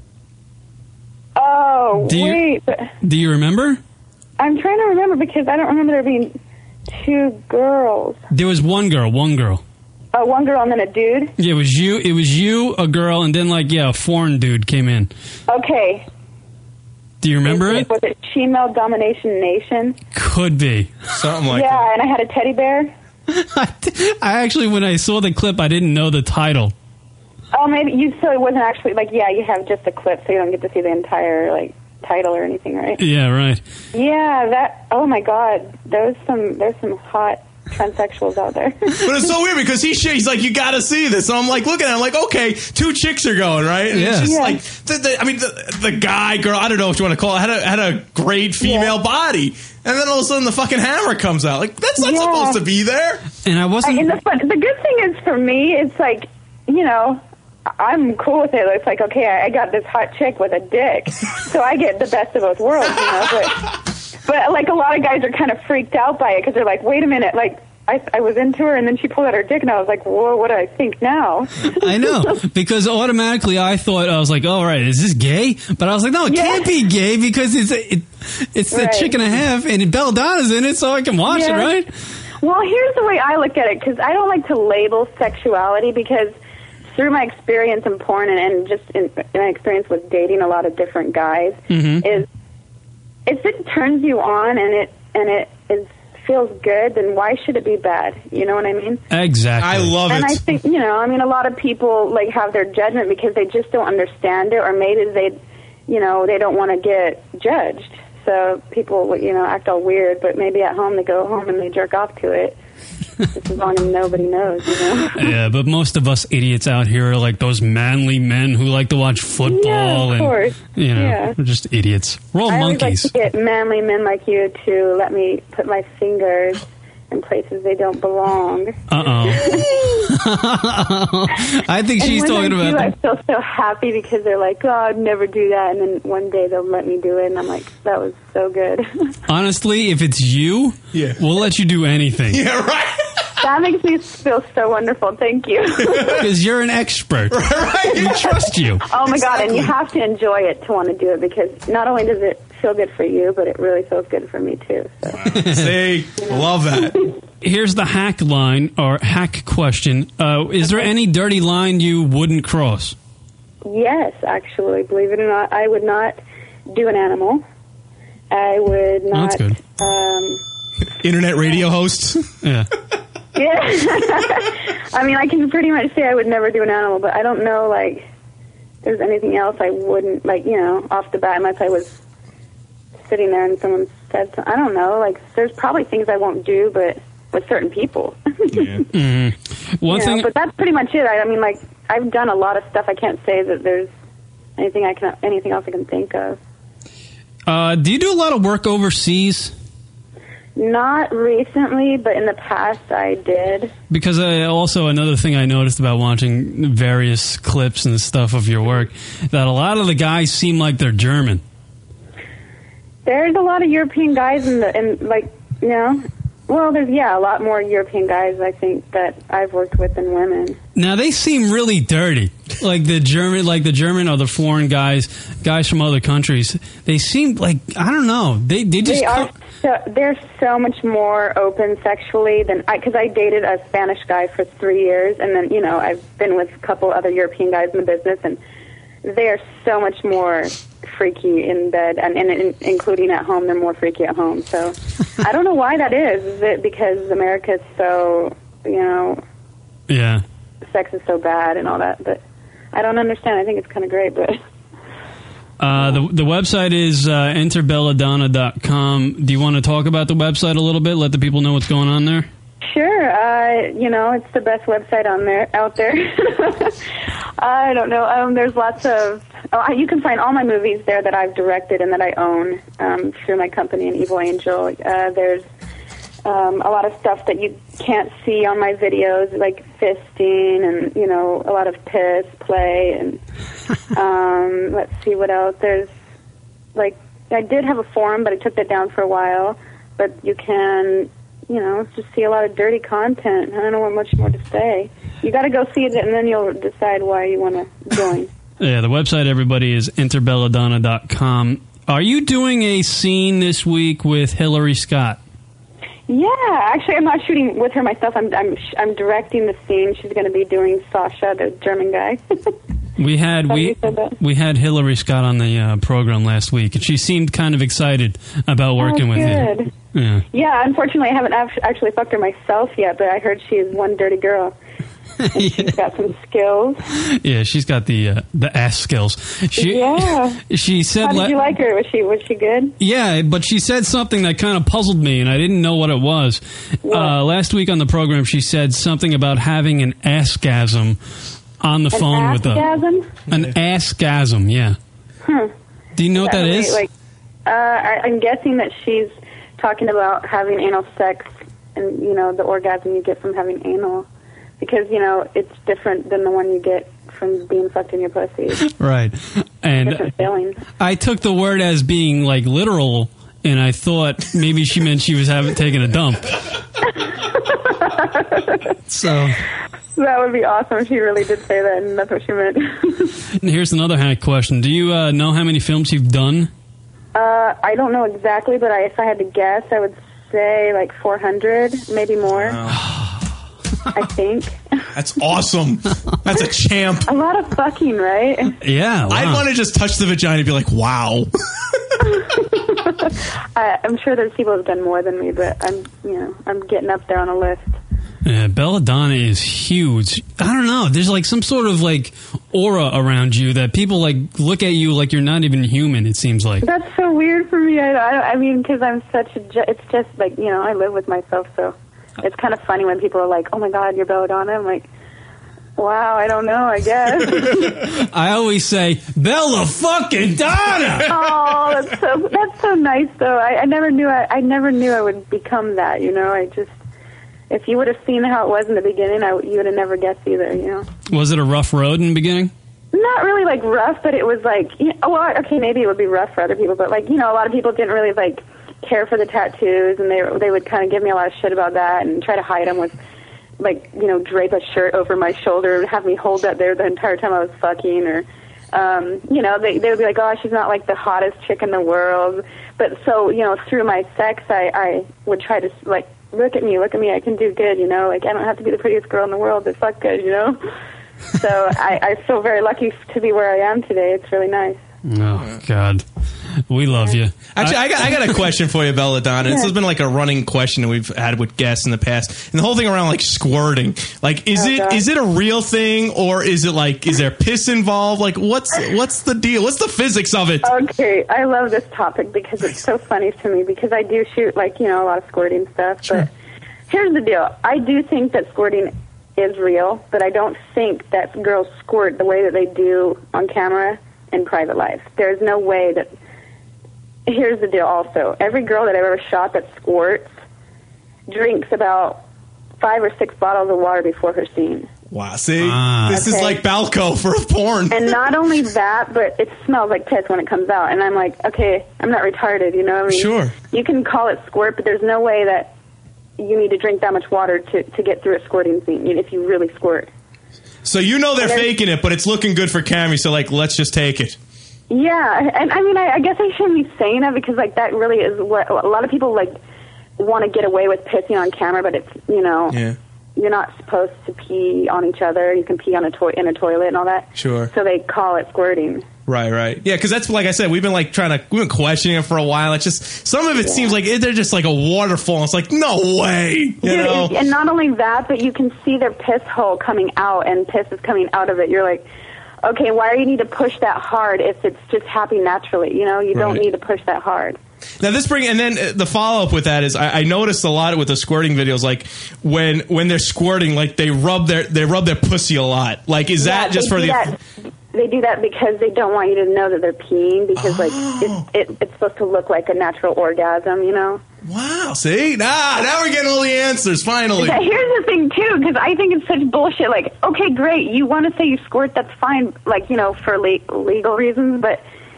Oh, Do you- wait. but Do you remember? I'm trying to remember because I don't remember there being two girls. There was one girl, one girl. Oh, one girl and then a dude? Yeah, it was you. It was you, a girl, and then like yeah, a foreign dude came in. Okay. Do you remember it? Was it Female Domination Nation? Could be. Something like Yeah, and I had a teddy bear. I actually, when I saw the clip, I didn't know the title. Oh, maybe you. So it wasn't actually like yeah. You have just a clip, so you don't get to see the entire like title or anything, right? Yeah, right. Yeah, that. Oh my God, there's some there's some hot transsexuals out there. But it's so weird because he, he's like, you got to see this. So I'm like looking at it, I'm like, okay, two chicks are going, right? And Yeah. It's just Yeah. like, the, the, I mean, the, the guy, girl, I don't know what you want to call it, had a, had a great female Yeah. body. And then all of a sudden the fucking hammer comes out. Like, that's not Yeah. supposed to be there. And I wasn't. And the fun, the good thing is for me, it's like you know. I'm cool with it. It's like, okay, I I got this hot chick with a dick, so I get the best of both worlds, you know. But, but like a lot of guys are kind of freaked out by it because they're like, wait a minute, like I, I was into her and then she pulled out her dick and I was like, whoa, what do I think now? I know, because automatically I thought, I was like, oh, right, is this gay? But I was like, no, it Yeah. can't be gay because it's it, it's the Right. chick and a half, and Belladonna's in it, so I can watch Yeah. it, right? Well, here's the way I look at it because I don't like to label sexuality because through my experience in porn and, and just in, in my experience with dating a lot of different guys, Mhm. is if it turns you on and it and it is feels good, then why should it be bad? You know what I mean? Exactly. I love And it. I think you know, I mean, a lot of people like have their judgment because they just don't understand it, or maybe they, you know, they don't want to get judged. So people, you know, act all weird, but maybe at home they go home and they jerk off to it. Just as long as nobody knows, you know. Yeah, but most of us idiots out here are like those manly men who like to watch football. Yeah, of and, course. You know, Yeah. we're just idiots. We're all I always monkeys. like to get manly men like you to let me put my fingers in places they don't belong. Uh-oh. I think And she's when talking I do, about I the, feel so happy because they're like, "Oh, I'd never do that," and then one day they'll let me do it, and I'm like, "That was so good." honestly, if it's you, Yeah. we'll let you do anything. Yeah, right. That makes me feel so wonderful. Thank you. Because you're an expert. right. We trust you. Oh my God! And you have to enjoy it to want to do it because not only does it feel good for you, but it really feels good for me too. So. See, love that. Here's the hack line or hack question. Uh, is there any dirty line you wouldn't cross? Yes, actually, believe it or not, I would not do an animal. I would Oh, not. that's good. Um, Internet radio hosts. Yeah. yeah. I mean, I can pretty much say I would never do an animal, but I don't know, like, there's anything else I wouldn't, like, you know, off the bat, unless I was sitting there and someone's said, some, I don't know, like, there's probably things I won't do, but with certain people. Yeah. Mm-hmm. One You thing, know, but that's pretty much it. I, I mean, like, I've done a lot of stuff. I can't say that there's anything I can, anything else I can think of. uh, do you do a lot of work overseas? Not recently, but in the past I did. Because I also, another thing I noticed about watching various clips and stuff of your work, that a lot of the guys seem like they're German. There's a lot of European guys in the, in like, you know, well, there's, yeah, a lot more European guys, I think, that I've worked with than women. Now they seem really dirty, like the German, like the German or the foreign guys, guys from other countries. They seem like, I don't know, they they just They are come- so, they're so much more open sexually than I, because I dated a Spanish guy for three years, and then, you know, I've been with a couple other European guys in the business, and they are so much more freaky in bed, and, and, and including at home, they're more freaky at home. So I don't know why that is. Is it because America is so, you know, yeah. sex is so bad and all that? But I don't understand. I think it's kind of great, but. Uh, the the website is uh, enter belladonna dot com. Do you want to talk about the website a little bit? Let the people know what's going on there. Sure. Uh, you know, it's the best website on there out there. I don't know. Um, there's lots of. Oh, you can find all my movies there that I've directed and that I own um, through my company, An Evil Angel. Uh, there's um, a lot of stuff that you can't see on my videos, like fisting and, you know, a lot of piss play. And um, let's see what else. There's, like, I did have a forum, but I took that down for a while. But you can, you know, just see a lot of dirty content. I don't know what much more to say. You got to go see it, and then you'll decide why you want to join. Yeah, the website, everybody, is enter belladonna dot com. Are you doing a scene this week with Hillary Scott? Yeah, actually, I'm not shooting with her myself. I'm I'm I'm directing the scene. She's going to be doing Sasha, the German guy. We had Thought we you said that. we had Hillary Scott on the uh, program last week, and she seemed kind of excited about working Oh, with good. you. Yeah. Yeah, unfortunately, I haven't act- actually fucked her myself yet, but I heard she's one dirty girl. And she's got some skills. Yeah, she's got the uh, the ass skills. She, Yeah. She said. How did la- you like her? Was she was she good? Yeah, but she said something that kind of puzzled me, and I didn't know what it was. Uh, last week on the program, she said something about having an assgasm on the An phone with a assgasm? an assgasm. Yeah. Huh. Do you know what that Wait, is? Like, uh, I, I'm guessing that she's talking about having anal sex and, you know, the orgasm you get from having anal. Because, you know, it's different than the one you get from being fucked in your pussy. Right. And Different feelings. I took the word as being like literal, and I thought maybe she meant she was having taking a dump. So That would be awesome if she really did say that, and that's what she meant. here's another hack question: do you uh, know how many films you've done? uh, I don't know exactly, but I, if I had to guess, I would say like four hundred, maybe more. I think. That's awesome. That's a champ. A lot of fucking, right? Yeah, I'd want to just touch the vagina and be like, wow. I, I'm sure there's people who've done more than me, but I'm, you know, I'm getting up there on a list. Yeah, Belladonna is huge. I don't know. There's like some sort of like aura around you that people like look at you like you're not even human. It seems like. That's so weird for me. I, I, I mean, because I'm such a. Ju- it's just like, you know, I live with myself, so it's kind of funny when people are like, "Oh my God, you're Belladonna." I'm like, "Wow, I don't know. I guess." I always say Bella fucking Donna. Oh, that's so that's so nice, though. I, I never knew I, I never knew I would become that. You know, I just. If you would have seen how it was in the beginning, I, you would have never guessed either, you know? Was it a rough road in the beginning? Not really, like, rough, but it was, like, you know, well, okay, maybe it would be rough for other people, but, like, you know, a lot of people didn't really, like, care for the tattoos, and they they would kind of give me a lot of shit about that and try to hide them with, like, you know, drape a shirt over my shoulder and have me hold that there the entire time I was fucking, or, um, you know, they, they would be like, oh, she's not, like, the hottest chick in the world. But so, you know, through my sex, I, I would try to, like, look at me, look at me, I can do good, you know, like, I don't have to be the prettiest girl in the world, but fuck good, you know? So I, I feel very lucky to be where I am today. It's really nice. Oh, God. We love you. Actually, I got I got a question for you, Belladonna. This has been like a running question that we've had with guests in the past, and the whole thing around like squirting. Like, is Oh, it God. is it a real thing, or is it like is there piss involved? Like, what's what's the deal? What's the physics of it? Okay, I love this topic because it's so funny to me because I do shoot, like, you know, a lot of squirting stuff. Sure. But here's the deal. I do think that squirting is real, but I don't think that girls squirt the way that they do on camera in private life. There's no way that... Here's the deal also. Every girl that I've ever shot that squirts drinks about five or six bottles of water before her scene. Wow, see, Ah. this is Okay. like Balco for porn. And not only that, but it smells like piss when it comes out. And I'm like, okay, I'm not retarded, you know what I mean? Sure. You can call it squirt, but there's no way that you need to drink that much water to, to get through a squirting scene if you really squirt. So you know they're And then- faking it, but it's looking good for Cammy. So like, let's just take it. Yeah, and I mean, I, I guess I shouldn't be saying that because, like, that really is what a lot of people, like, want to get away with pissing on camera, but it's, you know, Yeah. you're not supposed to pee on each other. You can pee on a to- in a toilet and all that. Sure. So they call it squirting. Right, right. Yeah, because that's like I said, we've been like trying to, we've been questioning it for a while. It's just, some of it seems like it, they're just like a waterfall. It's like, no way, you Dude, know? and not only that, but you can see their piss hole coming out and piss is coming out of it. You're like, okay, why do you need to push that hard if it's just happening naturally? You know, you don't Right. need to push that hard. Now this bring, and then uh, the follow up with that is, I, I noticed a lot with the squirting videos, like when when they're squirting, like they rub their they rub their pussy a lot. Like, is Yeah, that just they for do the? that- They do that because they don't want you to know that they're peeing because, like, Oh. it, it, it's supposed to look like a natural orgasm, you know? Wow, see, nah, now we're getting all the answers finally. But here's the thing, too, because I think it's such bullshit. Like, okay, great, you want to say you squirt, that's fine, like, you know, for le- legal reasons, but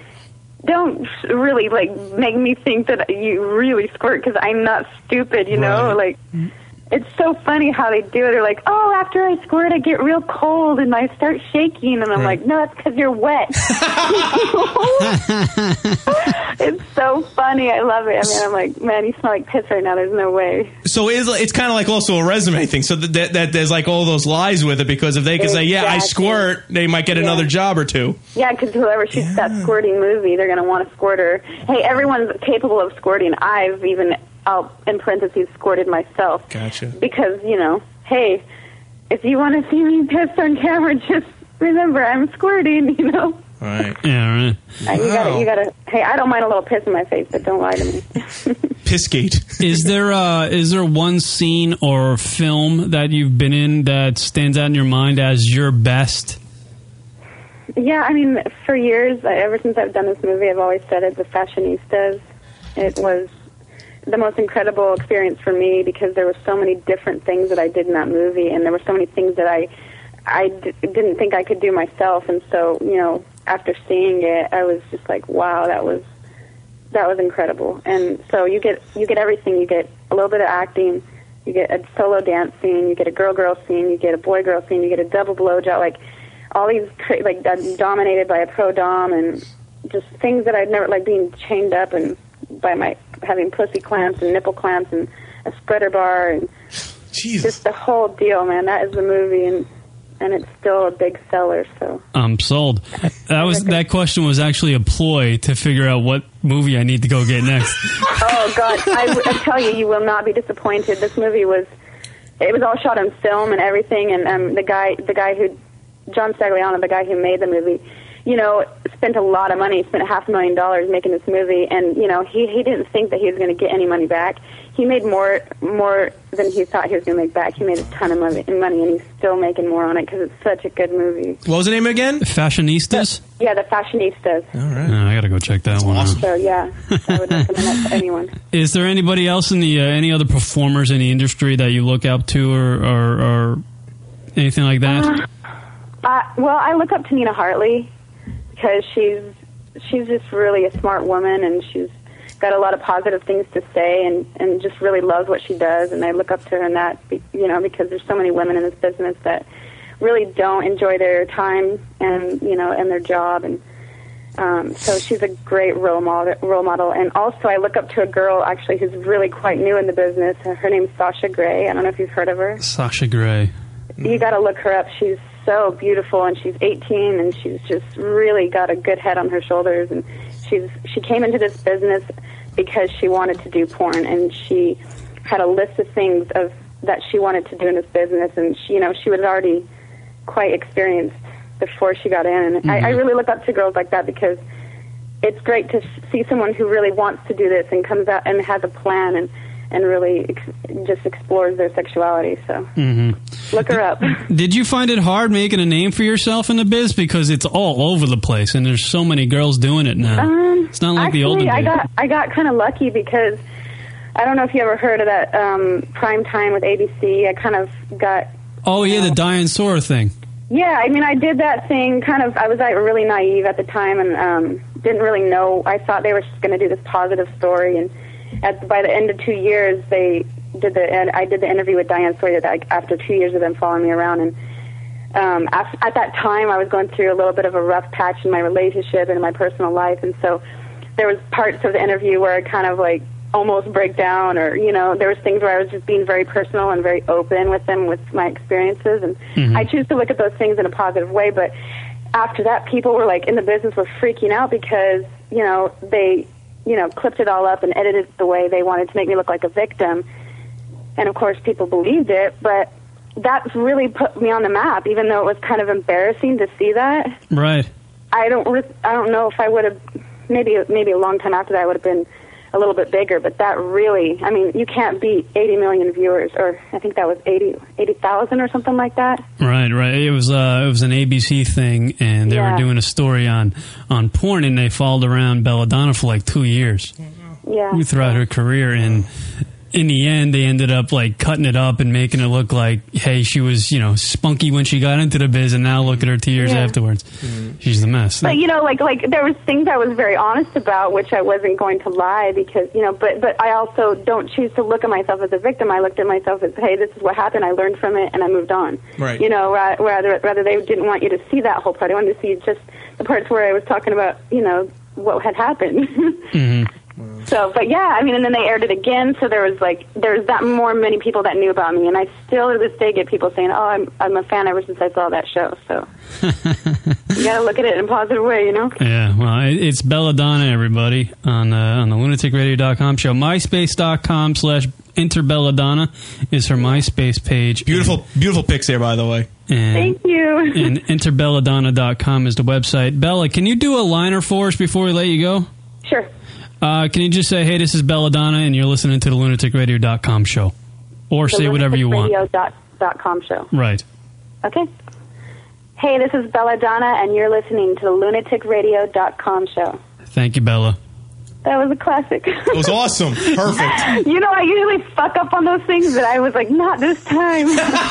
don't really, like, make me think that you really squirt because I'm not stupid, you know? Right. Like, it's so funny how they do it. They're like, oh, after I squirt, I get real cold and I start shaking. And I'm Right. like, no, that's because you're wet. It's so funny. I love it. I mean, I'm like, man, you smell like piss right now. There's no way. So it's, it's kind of like also a resume thing. So that, that, that there's like all those lies with it because if they can say, yeah, I Exactly. squirt, they might get Yeah. another job or two. Yeah, because whoever shoots that squirting movie, they're going to want a squirter. Hey, everyone's capable of squirting. I've even, I'll, in parentheses, squirted myself. Gotcha. Because, you know, hey, if you want to see me piss on camera, just remember I'm squirting, you know? Right. Yeah, right. Uh, You gotta, you gotta. Hey, I don't mind a little piss in my face, but don't lie to me. Pissgate. Is there uh, is there one scene or film that you've been in that stands out in your mind as your best? Yeah, I mean, for years, uh, ever since I've done this movie, I've always said it, The Fashionistas. It was the most incredible experience for me because there were so many different things that I did in that movie, and there were so many things that I I d- didn't think I could do myself, and so, you know, after seeing it, I was just like, wow, that was that was incredible. And so you get you get everything. You get a little bit of acting, you get a solo dance scene, you get a girl-girl scene, you get a boy-girl scene, you get a double blowjob, like all these cra- like done- dominated by a pro dom, and just things that I'd never, like being chained up and by my having pussy clamps and nipple clamps and a spreader bar and Jesus. just the whole deal, man. That is the movie, and and it's still a big seller. So I'm sold. That was that question was actually a ploy to figure out what movie I need to go get next. oh God, I, I tell you, you will not be disappointed. This movie was it was all shot on film and everything, and um, the guy the guy who John Stagliano, the guy who made the movie, you know, spent a lot of money, spent half a million dollars making this movie, and you know, he he didn't think that he was going to get any money back. He made more more than he thought he was going to make back. He made a ton of money, money, and he's still making more on it because it's such a good movie. What was the name again? Fashionistas? Yeah, The Fashionistas. All right. Oh, I gotta go check that one out. So yeah, I would recommend that to anyone. Is there anybody else in the uh, any other performers in the industry that you look up to or or, or anything like that? Uh, well, I look up to Nina Hartley because she's she's just really a smart woman, and she's got a lot of positive things to say, and, and just really loves what she does. And I look up to her in that, be- you know, because there's so many women in this business that really don't enjoy their time and you know and their job, and um, so she's a great role model. Role model, and also I look up to a girl actually who's really quite new in the business. Her name's Sasha Grey. I don't know if you've heard of her. Sasha Grey. You got to look her up. She's so beautiful, and she's eighteen, and she's just really got a good head on her shoulders, and she's she came into this business because she wanted to do porn, and she had a list of things of that she wanted to do in this business, and she, you know, she was already quite experienced before she got in. And mm-hmm. I, I really look up to girls like that because it's great to see someone who really wants to do this and comes out and has a plan and, and really ex- just explores their sexuality. So mm-hmm. look her up. Did you find it hard making a name for yourself in the biz? Because it's all over the place, and there's so many girls doing it now. Um, it's not like actually, the olden days. I got, I got kind of lucky because I don't know if you ever heard of that um, Prime Time with A B C. I kind of got... Oh, yeah, know, the Diane Sora thing. Yeah, I mean, I did that thing kind of... I was like, really naive at the time and um, didn't really know. I thought they were just going to do this positive story. And at, by the end of two years, they did the... And I did the interview with Diane Sawyer like, after two years of them following me around. And um, at, at that time, I was going through a little bit of a rough patch in my relationship and in my personal life. And so there was parts of the interview where I kind of like... almost break down, or you know, there was things where I was just being very personal and very open with them with my experiences, and mm-hmm. I choose to look at those things in a positive way. But after that, people were like in the business were freaking out because you know they you know clipped it all up and edited it the way they wanted to make me look like a victim, and of course people believed it. But that really put me on the map, even though it was kind of embarrassing to see that. Right. I don't I don't know if I would have maybe maybe a long time after that I would have been a little bit bigger, but that really, I mean, you can't beat eighty million viewers, or I think that was eighty thousand or something like that. Right, right. It was uh, it was an A B C thing, and they yeah. were doing a story on, on porn, and they followed around Belladonna for like two years. Yeah. Throughout her career, and in the end, they ended up like cutting it up and making it look like, hey, she was, you know, spunky when she got into the biz, and now look at her two years yeah. afterwards. Mm-hmm. She's the mess. But you know, like like there was things I was very honest about, which I wasn't going to lie because you know. But but I also don't choose to look at myself as a victim. I looked at myself as, hey, this is what happened. I learned from it, and I moved on. Right. You know, rather rather they didn't want you to see that whole part. They wanted to see just the parts where I was talking about, you know, what had happened. mm-hmm. So, but yeah, I mean, and then they aired it again, so there was like, there was that more many people that knew about me, and I still to this day get people saying, oh, I'm I'm a fan ever since I saw that show, so you gotta look at it in a positive way, you know? Yeah, well, it's Belladonna, everybody, on, uh, on the lunatic radio dot com show. MySpace.com slash Interbelladonna is her MySpace page. Beautiful, and, beautiful pics here, by the way. And, Thank you. And interbelladonna dot com is the website. Bella, can you do a liner for us before we let you go? Sure. Uh, can you just say, hey, this is Belladonna, and you're listening to the lunatic radio dot com show? Or the say whatever you want. lunatic radio dot com show. Right. Okay. Hey, this is Belladonna, and you're listening to the lunatic radio dot com show. Thank you, Bella. That was a classic. It was awesome. Perfect. You know, I usually fuck up on those things, but I was like, not this time.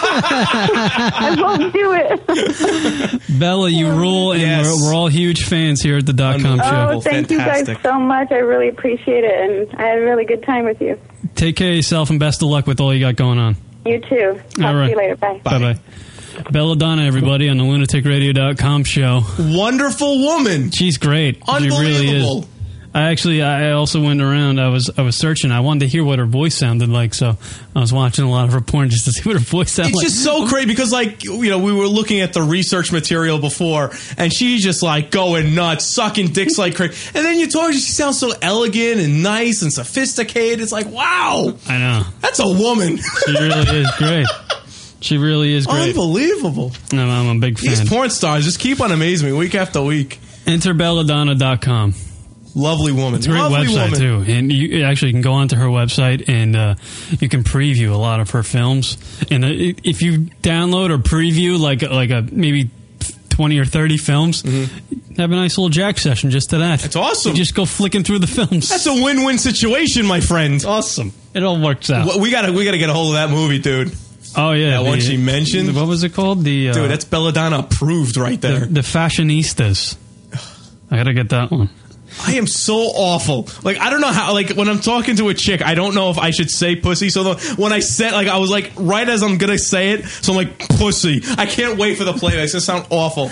I won't do it. Bella, you rule, and yes. we're, we're all huge fans here at the dot com show. Oh, thank Fantastic. you guys so much. I really appreciate it, and I had a really good time with you. Take care of yourself, and best of luck with all you got going on. You too. Talk all right. to you later. Bye. Bye. Bye-bye. Belladonna, everybody, on the lunatic radio dot com show. Wonderful woman. She's great. Unbelievable. She really is. I actually, I also went around. I was, I was searching. I wanted to hear what her voice sounded like, so I was watching a lot of her porn just to see what her voice sounded it's like. It's just so crazy because, like, you know, we were looking at the research material before, and she's just like going nuts, sucking dicks like crazy. And then you talk, she sounds so elegant and nice and sophisticated. It's like, wow, I know, that's a woman. She really is great. She really is great. Unbelievable. No, I'm a big fan. These porn stars just keep on amazing me week after week. interbelladonna dot com. Lovely woman. It's a great Lovely website, woman. too. And you actually can go onto her website, and uh, you can preview a lot of her films. And uh, if you download or preview like like a maybe twenty or thirty films, mm-hmm. have a nice little jack session just to that. That's awesome. You just go flicking through the films. That's a win-win situation, my friend. Awesome. It all works out. We gotta we gotta get a hold of that movie, dude. Oh, yeah. That the, one she mentioned. What was it called? The uh, Dude, that's Belladonna approved right there. The, the Fashionistas. I gotta get that one. I am so awful. Like, I don't know how, like, when I'm talking to a chick, I don't know if I should say pussy. So the, when I said, like, I was like, right as I'm going to say it, so I'm like, pussy. I can't wait for the play. It's going to sound awful.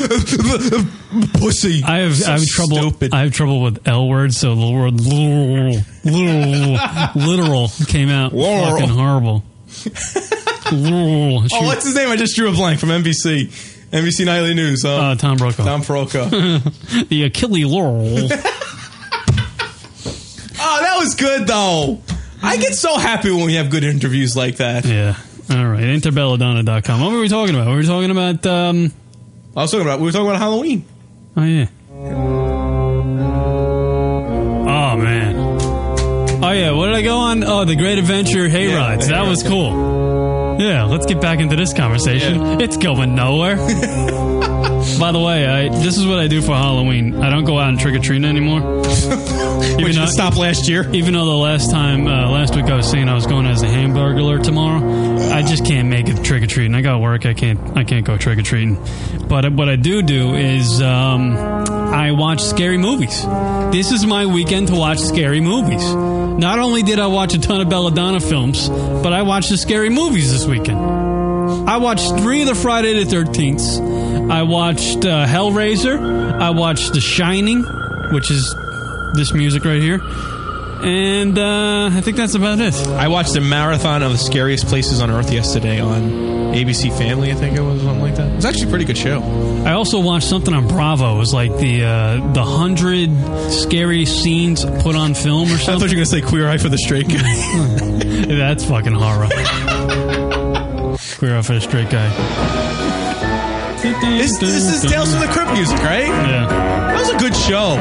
Pussy. I have, so I have trouble. stupid. I have trouble with L words, so the word literal, literal, literal came out Literal. fucking horrible. Literal. Oh, what's his name? I just drew a blank from N B C. N B C Nightly News. Huh? Uh, Tom Brokaw. Tom Brokaw. The Achille Laurel. was good, though. I get so happy when we have good interviews like that. Yeah. All right. interbelladonna dot com. What were we talking about? We were talking about... Um, I was talking about... We were talking about Halloween. Oh, yeah. Oh, man. Oh, yeah. What did I go on? Oh, the Great Adventure Hay Yeah, Rides. That was cool. Yeah, let's get back into this conversation. Yeah. It's going nowhere. By the way, I, this is what I do for Halloween. I don't go out and trick-or-treating anymore. Even though, stop last year. Even though the last time, uh, last week I was saying I was going as a Hamburglar tomorrow, I just can't make it trick or treating. I got work. I can't. I can't go trick or treating. But what I do do is um, I watch scary movies. This is my weekend to watch scary movies. Not only did I watch a ton of Belladonna films, but I watched the scary movies this weekend. I watched three of the Friday the thirteenths. I watched uh, Hellraiser. I watched The Shining, which is this music right here. And uh, I think that's about it. I watched a marathon of the scariest places on Earth yesterday on A B C Family, I think it was, something like that. It was actually a pretty good show. I also watched something on Bravo. It was like the uh, the hundred scariest scenes put on film or something. I thought you were going to say Queer Eye for the Straight Guy. That's fucking horror. Queer Eye for the Straight Guy. This, this is Tales from the Crypt music, right? Yeah. That was a good show.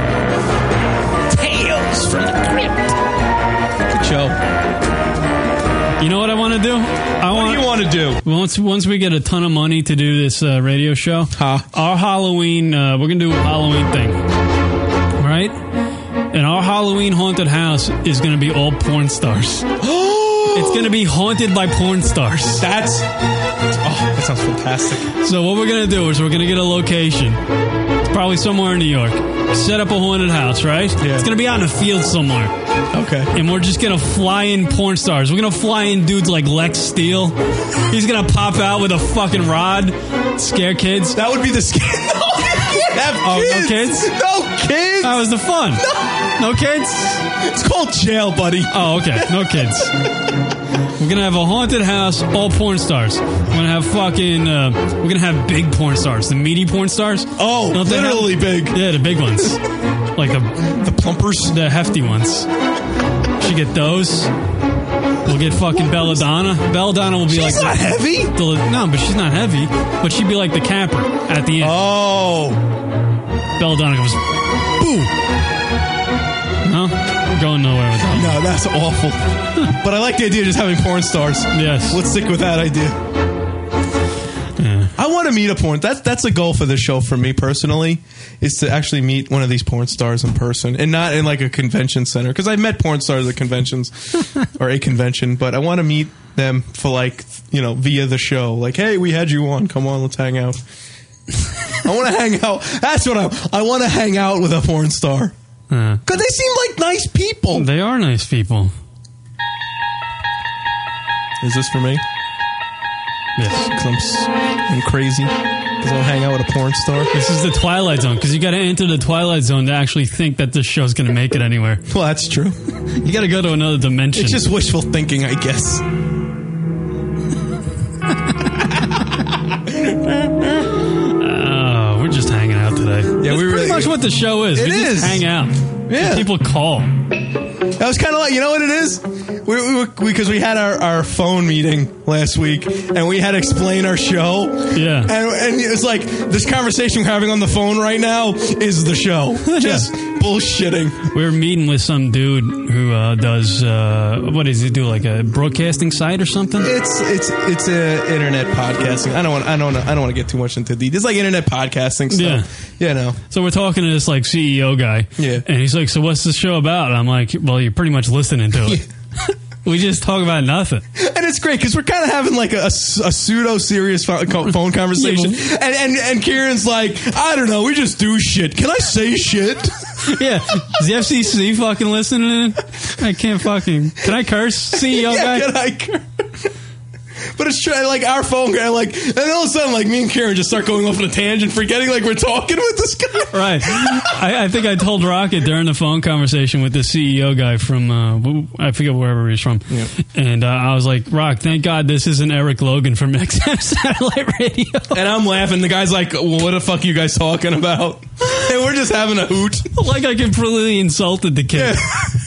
Tales from the Crypt. Good show. You know what I want to do? I what want, do you want to do? Once once we get a ton of money to do this uh, radio show, huh? our Halloween, uh, we're going to do a Halloween thing. Right? And our Halloween haunted house is going to be all porn stars. It's going to be haunted by porn stars. That's... Oh, that sounds fantastic. So what we're going to do is we're going to get a location. It's probably somewhere in New York. Set up a haunted house, right? Yeah. It's going to be out in a field somewhere. Okay. And we're just going to fly in porn stars. We're going to fly in dudes like Lex Steele. He's going to pop out with a fucking rod, scare kids. That would be the scare. No, you can't have Oh, kids. no kids? No kids. That was the fun. No. No kids? It's called jail, buddy. Oh, okay. No kids. We're going to have a haunted house, all porn stars. We're going to have fucking, uh, we're going to have big porn stars. The meaty porn stars. Oh, Don't they literally have- big. Yeah, the big ones. Like the The plumpers. the hefty ones. She get those. We'll get fucking Belladonna. Belladonna will be She's like not the, heavy. the- no, but she's not heavy. But she'd be like the capper at the end. Oh. Belladonna goes, boo. No, we're going nowhere with that. No, that's awful. But I like the idea of just having porn stars. Yes. Let's stick with that idea. Yeah. I want to meet a porn. That's that's a goal for the show for me personally, is to actually meet one of these porn stars in person and not in like a convention center. Because I've met porn stars at conventions or a convention, but I want to meet them for like, you know, via the show. Like, hey, we had you on. Come on, let's hang out. I want to hang out. That's what I I want to hang out with a porn star. Uh, Because they seem like nice people. they are nice people. Is this for me? Yes. Because I'm, s- I'm crazy. Because I'll hang out with a porn star. This is the Twilight Zone, because you got to enter the Twilight Zone to actually think that this show's going to make it anywhere. Well, that's true. You got to go to another dimension. It's just wishful thinking, I guess. Oh, we're just hanging out today. Yeah, That's we pretty really- much what the show is. It we is. just hang out. Yeah. People call. That was kind of like, you know what it is? We, we, because we, we had our, our phone meeting last week, and we had to explain our show. Yeah. And, and it's like, this conversation we're having on the phone right now is the show. Just bullshitting. We were meeting with some dude who uh, does, uh, what does he do, like a broadcasting site or something? It's it's it's a internet podcasting. I don't want I don't I don't want to get too much into the. It's like internet podcasting stuff. Yeah. You know. So we're talking to this like C E O guy. Yeah. And he's like, so what's the show about? And I'm like, well, you're pretty much listening to it. We just talk about nothing. And it's great because we're kind of having like a, a pseudo serious phone conversation. Yeah. and, and and Kieran's like, I don't know, we just do shit. Can I say shit? Yeah. Is the F C C fucking listening? I can't fucking. Can I curse? C E O yeah, guy? Can I curse? But it's true, like our phone guy, like, and all of a sudden, like me and Kieran just start going off on a tangent, forgetting like we're talking with this guy. Right. I, I think I told Rocket during the phone conversation with the C E O guy from, uh, I forget wherever he's from. Yeah. And uh, I was like, Rock, thank God this isn't Eric Logan from X M Satellite Radio. And I'm laughing. The guy's like, well, what the fuck are you guys talking about? And we're just having a hoot. Like I completely insulted the kid. Yeah.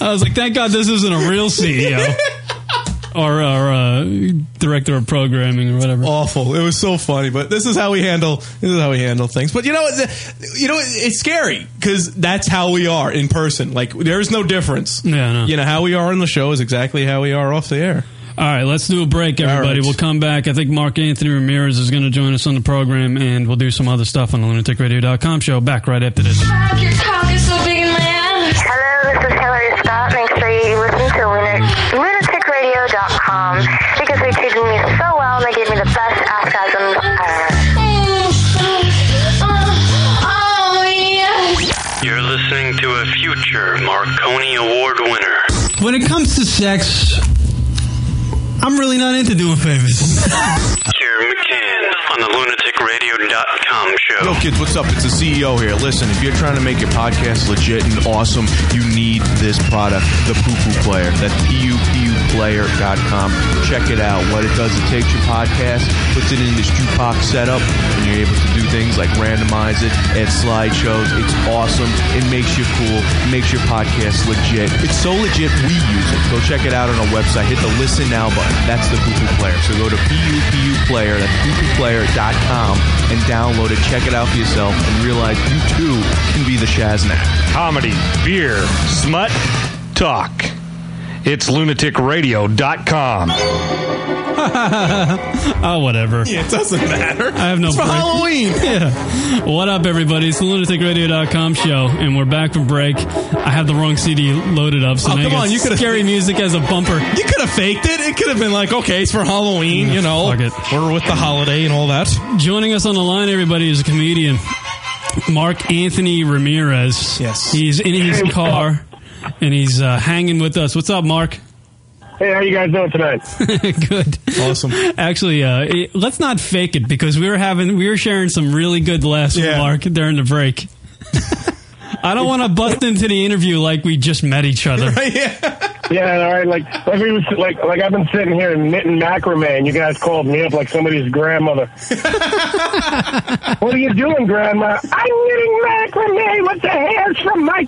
I was like, thank God this isn't a real C E O. Or, or uh, director of programming or whatever. Awful. It was so funny, but this is how we handle. This is how we handle things. But you know, you know, it's scary because that's how we are in person. Like there's no difference. Yeah, no. You know how we are on the show is exactly how we are off the air. All right, let's do a break, everybody. Right. We'll come back. I think Mark Anthony Ramirez is going to join us on the program, and we'll do some other stuff on the lunatic radio dot com show. Back right after this. Your cock is so big in my ass. Hello, this is Hillary Scott. Make sure you listen to lunatic radio dot com because they treated me so well and they gave me the best askasms ever. Oh, yes. You're listening to a future Marconi Award winner. When it comes to sex, I'm really not into doing favors. Kieran McCann on the lunatic radio dot com show. Yo, kids, what's up? It's the C E O here. Listen, if you're trying to make your podcast legit and awesome, you need this product, the Poo Poo Player. That's P U P U player dot com. Check it out. What it does, it takes your podcast, puts it in this jukebox setup, and you're able to do things like randomize it, add slideshows. It's awesome. It makes you cool. It makes your podcast legit. It's so legit, we use it. Go check it out on our website. Hit the Listen Now button. That's the Poo Poo Player. So go to P U P U player, that's Poo Poo player dot com, and download it. Check it out for yourself and realize you too can be the Shaznak. Comedy, beer, smut, talk. It's lunatic radio dot com. Oh, whatever. Yeah, it doesn't matter. I have no It's for break. Halloween. Yeah. What up, everybody? It's the lunatic radio dot com show, and we're back from break. I have the wrong C D loaded up, so Oh, now come you got on, you could've- scary music as a bumper. You could have faked it. It could have been like, okay, it's for Halloween, you know. Fuck it. We're with the holiday and all that. Joining us on the line, everybody, is a comedian, Mark Anthony Ramirez. Yes. He's in his car, and he's uh, hanging with us. What's up, Mark? Hey, how you guys doing tonight? Good. Awesome. Actually, uh, it, let's not fake it because we were having we were sharing some really good laughs with Yeah. Mark during the break. I don't want to bust into the interview like we just met each other. Yeah. Yeah, all right. Like, like we was like, like I've been sitting here knitting macrame, and you guys called me up like somebody's grandmother. What are you doing, Grandma? I'm knitting macrame with the hairs from my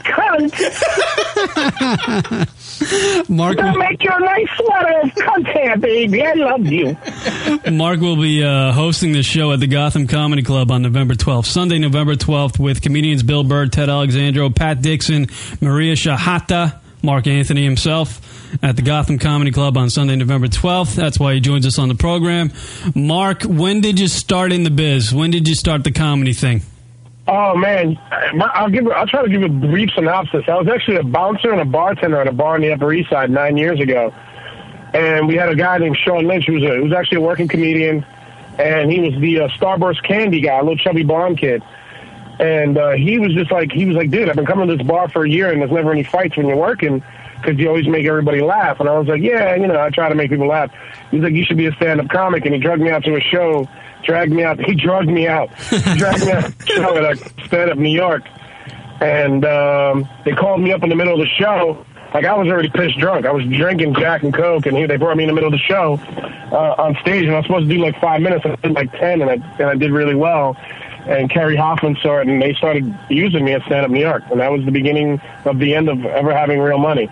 cunt. Mark, I'll make you a nice sweater of cunt hair, baby. I love you. Mark will be uh, hosting the show at the Gotham Comedy Club on November twelfth, Sunday, November twelfth, with comedians Bill Burr, Ted Alexandro, Pat Dixon, Maria Shahata, Mark Anthony himself at the Gotham Comedy Club on Sunday, November twelfth. That's why he joins us on the program. Mark, when did you start in the biz? When did you start the comedy thing? Oh man, I'll give. I'll try to give a brief synopsis. I was actually a bouncer and a bartender at a bar on the Upper East Side nine years ago, and we had a guy named Sean Lynch who was a, who was actually a working comedian, and he was the uh, Starburst candy guy, a little chubby blonde kid. And uh, he was just like, he was like, dude, I've been coming to this bar for a year, and there's never any fights when you're working because you always make everybody laugh. And I was like, yeah, you know, I try to make people laugh. He's like, you should be a stand-up comic, and he drugged me out to a show. Dragged me out. He drugged me out. He dragged me out to a show at a stand-up New York. And um, they called me up in the middle of the show. Like, I was already pissed drunk. I was drinking Jack and Coke, and he, they brought me in the middle of the show uh, on stage. And I was supposed to do like five minutes. I did like ten, and I, and I did really well. And Kerry Hoffman saw it, and they started using me at stand-up New York. And that was the beginning of the end of ever having real money.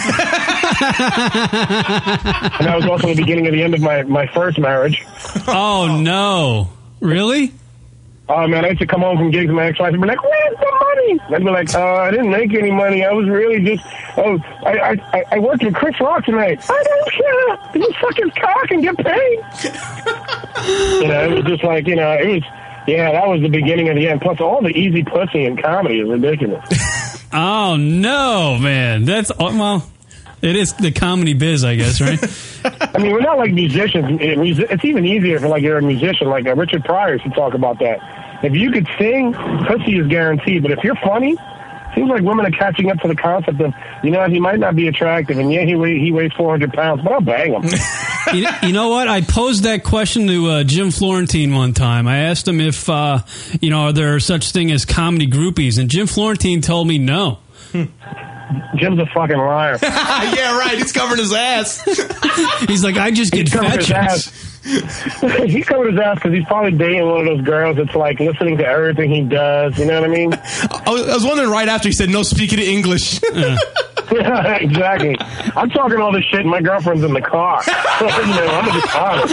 And that was also the beginning of the end of my, my first marriage. Oh, no. Really? Oh, man, I used to come home from gigs with my ex-wife and be like, where's the money? I'd be like, oh, I didn't make any money. I was really just, oh, I I, I worked with Chris Rock tonight. I don't care. You suck his cock and get paid. You know, it was just like, you know, it was, yeah, that was the beginning of the end. Plus, all the easy pussy in comedy is ridiculous. Oh, no, man. That's, well, it is the comedy biz, I guess, right? I mean, we're not like musicians. It's even easier for, like, you're a musician. Like, uh, Richard Pryor used to talk about that. If you could sing, pussy is guaranteed. But if you're funny, it seems like women are catching up to the concept of, you know, he might not be attractive, and yeah, he, weigh, he weighs four hundred pounds, but I'll bang him. you, you know what? I posed that question to uh, Jim Florentine one time. I asked him if, uh, you know, are there such thing as comedy groupies? And Jim Florentine told me no. Hmm. Jim's a fucking liar. Yeah, right. He's covering his ass. He's like, I just get He's covered fat his checks. ass. He covered his ass because he's probably dating one of those girls that's like listening to everything he does. You know what I mean? I was, I was wondering right after he said no speaking to English. Uh, Yeah, exactly. I'm talking all this shit and my girlfriend's in the car. You know, I'm just honest.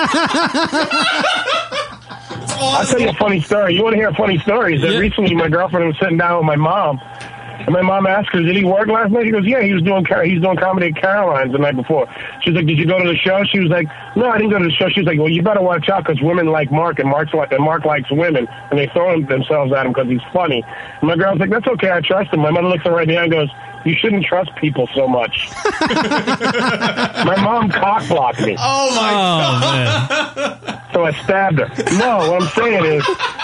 I'll tell you a funny story. You want to hear a funny story? Is that Yeah. recently my girlfriend was sitting down with my mom, and my mom asked her, "Did he work last night?" He goes, "Yeah, he was doing Car- he's doing comedy at Caroline's the night before." She's like, "Did you go to the show?" She was like, "No, I didn't go to the show." She was like, "Well, you better watch out because women like Mark, and Mark's like, and Mark likes women, and they throw themselves at him because he's funny." And my girl's like, "That's okay, I trust him." My mother looks at her right in the eye and goes, "You shouldn't trust people so much." My mom cock blocked me. Oh my Oh, god! man. So I stabbed her. No, what I'm saying is,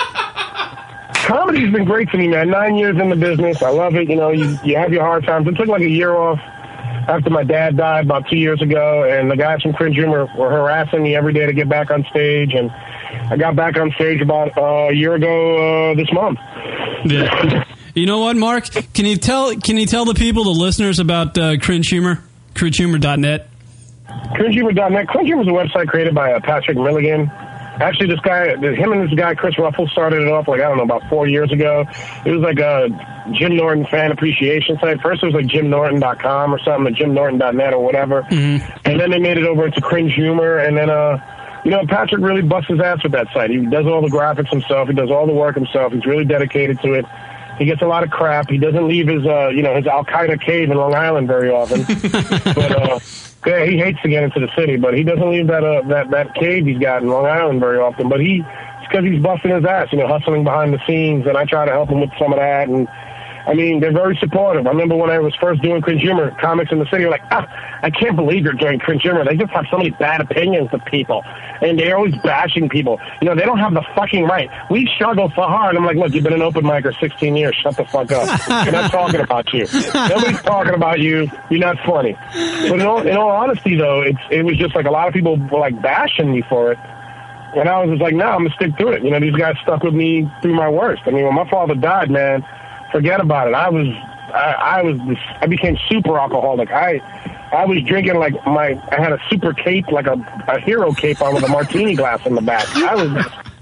comedy's been great to me, man. Nine years in the business. I love it. You know, you, you have your hard times. It took like a year off after my dad died about two years ago, and the guys from Cringe Humor were harassing me every day to get back on stage, and I got back on stage about uh, a year ago uh, this month. Yeah. You know what, Mark? Can you tell Can you tell the people, the listeners, about uh, Cringe Humor? cringe humor dot net? cringe humor dot net. Cringe Humor is a website created by uh, Patrick Milligan. Actually, this guy, him and this guy, Chris Ruffle, started it off, like, I don't know, about four years ago. It was like a Jim Norton fan appreciation site. First, it was like jim norton dot com or something, or jim norton dot net or whatever. Mm-hmm. And then they made it over into Cringe Humor. And then, uh, you know, Patrick really busts his ass with that site. He does all the graphics himself. He does all the work himself. He's really dedicated to it. He gets a lot of crap. He doesn't leave his, uh, you know, his Al-Qaeda cave in Long Island very often. But, uh, yeah, he hates to get into the city, but he doesn't leave that, uh, that, that cave he's got in Long Island very often. But he, it's because he's busting his ass, you know, hustling behind the scenes, and I try to help him with some of that. And, I mean, they're very supportive. I remember when I was first doing Cringe Humor, comics in the city were like, ah, I can't believe you're doing Cringe Humor. They just have so many bad opinions of people. And they're always bashing people. You know, they don't have the fucking right. We struggle so hard. I'm like, look, you've been an open micer sixteen years. Shut the fuck up. We're not talking about you. Nobody's talking about you. You're not funny. But in all, in all honesty, though, it's, it was just like a lot of people were like bashing me for it. And I was just like, no, I'm going to stick to it. You know, these guys stuck with me through my worst. I mean, when my father died, man, forget about it. I was, I, I was, I became super alcoholic. I, I was drinking like my, I had a super cape, like a, a hero cape on with a martini glass in the back. I was,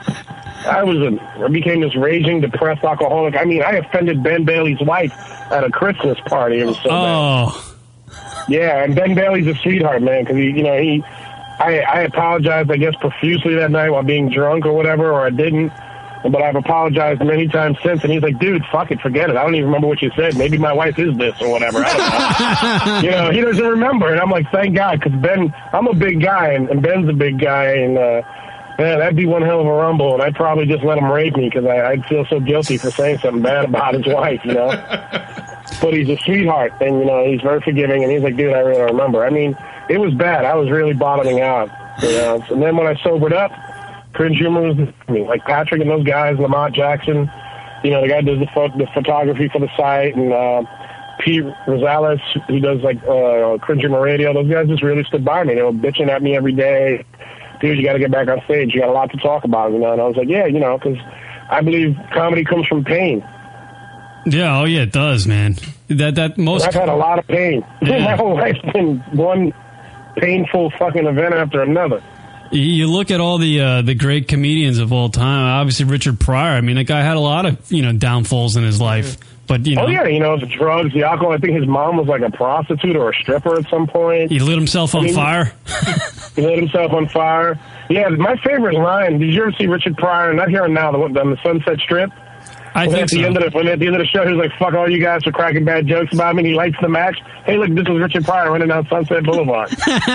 I was, a, I became this raging, depressed alcoholic. I mean, I offended Ben Bailey's wife at a Christmas party. It was so Oh. bad. Yeah, and Ben Bailey's a sweetheart, man, because he, you know, he, I, I apologized, I guess, profusely that night while being drunk or whatever, or I didn't. But I've apologized many times since, and he's like, dude, fuck it, forget it. I don't even remember what you said. Maybe my wife is this or whatever. I don't know. You know, he doesn't remember. And I'm like, thank God, because Ben, I'm a big guy, and, and Ben's a big guy, and, uh, man, that'd be one hell of a rumble, and I'd probably just let him rape me because I'd feel so guilty for saying something bad about his wife, you know? But he's a sweetheart, and, you know, he's very forgiving, and he's like, dude, I really don't remember. I mean, it was bad. I was really bottoming out, you know? And then when I sobered up, Cringe Humor was, I mean, like Patrick and those guys, Lamont Jackson, you know, the guy who does the, pho- the photography for the site, and uh, Pete Rosales, who does, like, uh, Cringe Humor Radio. Those guys just really stood by me. They were bitching at me every day. Dude, you got to get back on stage. You got a lot to talk about, you know? And I was like, yeah, you know, because I believe comedy comes from pain. Yeah, oh yeah, it does, man. That that most. I've had a lot of pain. Yeah. My whole life's been one painful fucking event after another. You look at all the uh, the great comedians of all time. Obviously, Richard Pryor. I mean, that guy had a lot of you know downfalls in his life. But you know, oh yeah, you know the drugs, the alcohol. I think his mom was like a prostitute or a stripper at some point. He lit himself on I mean, fire. He lit himself on fire. Yeah, my favorite line. Did you ever see Richard Pryor? Not here and now. The one on the Sunset Strip. I when think at the so. end of the when at the end of the show, he was like, "Fuck all you guys for cracking bad jokes about me." And he lights the match. Hey, look, this is Richard Pryor running down Sunset Boulevard.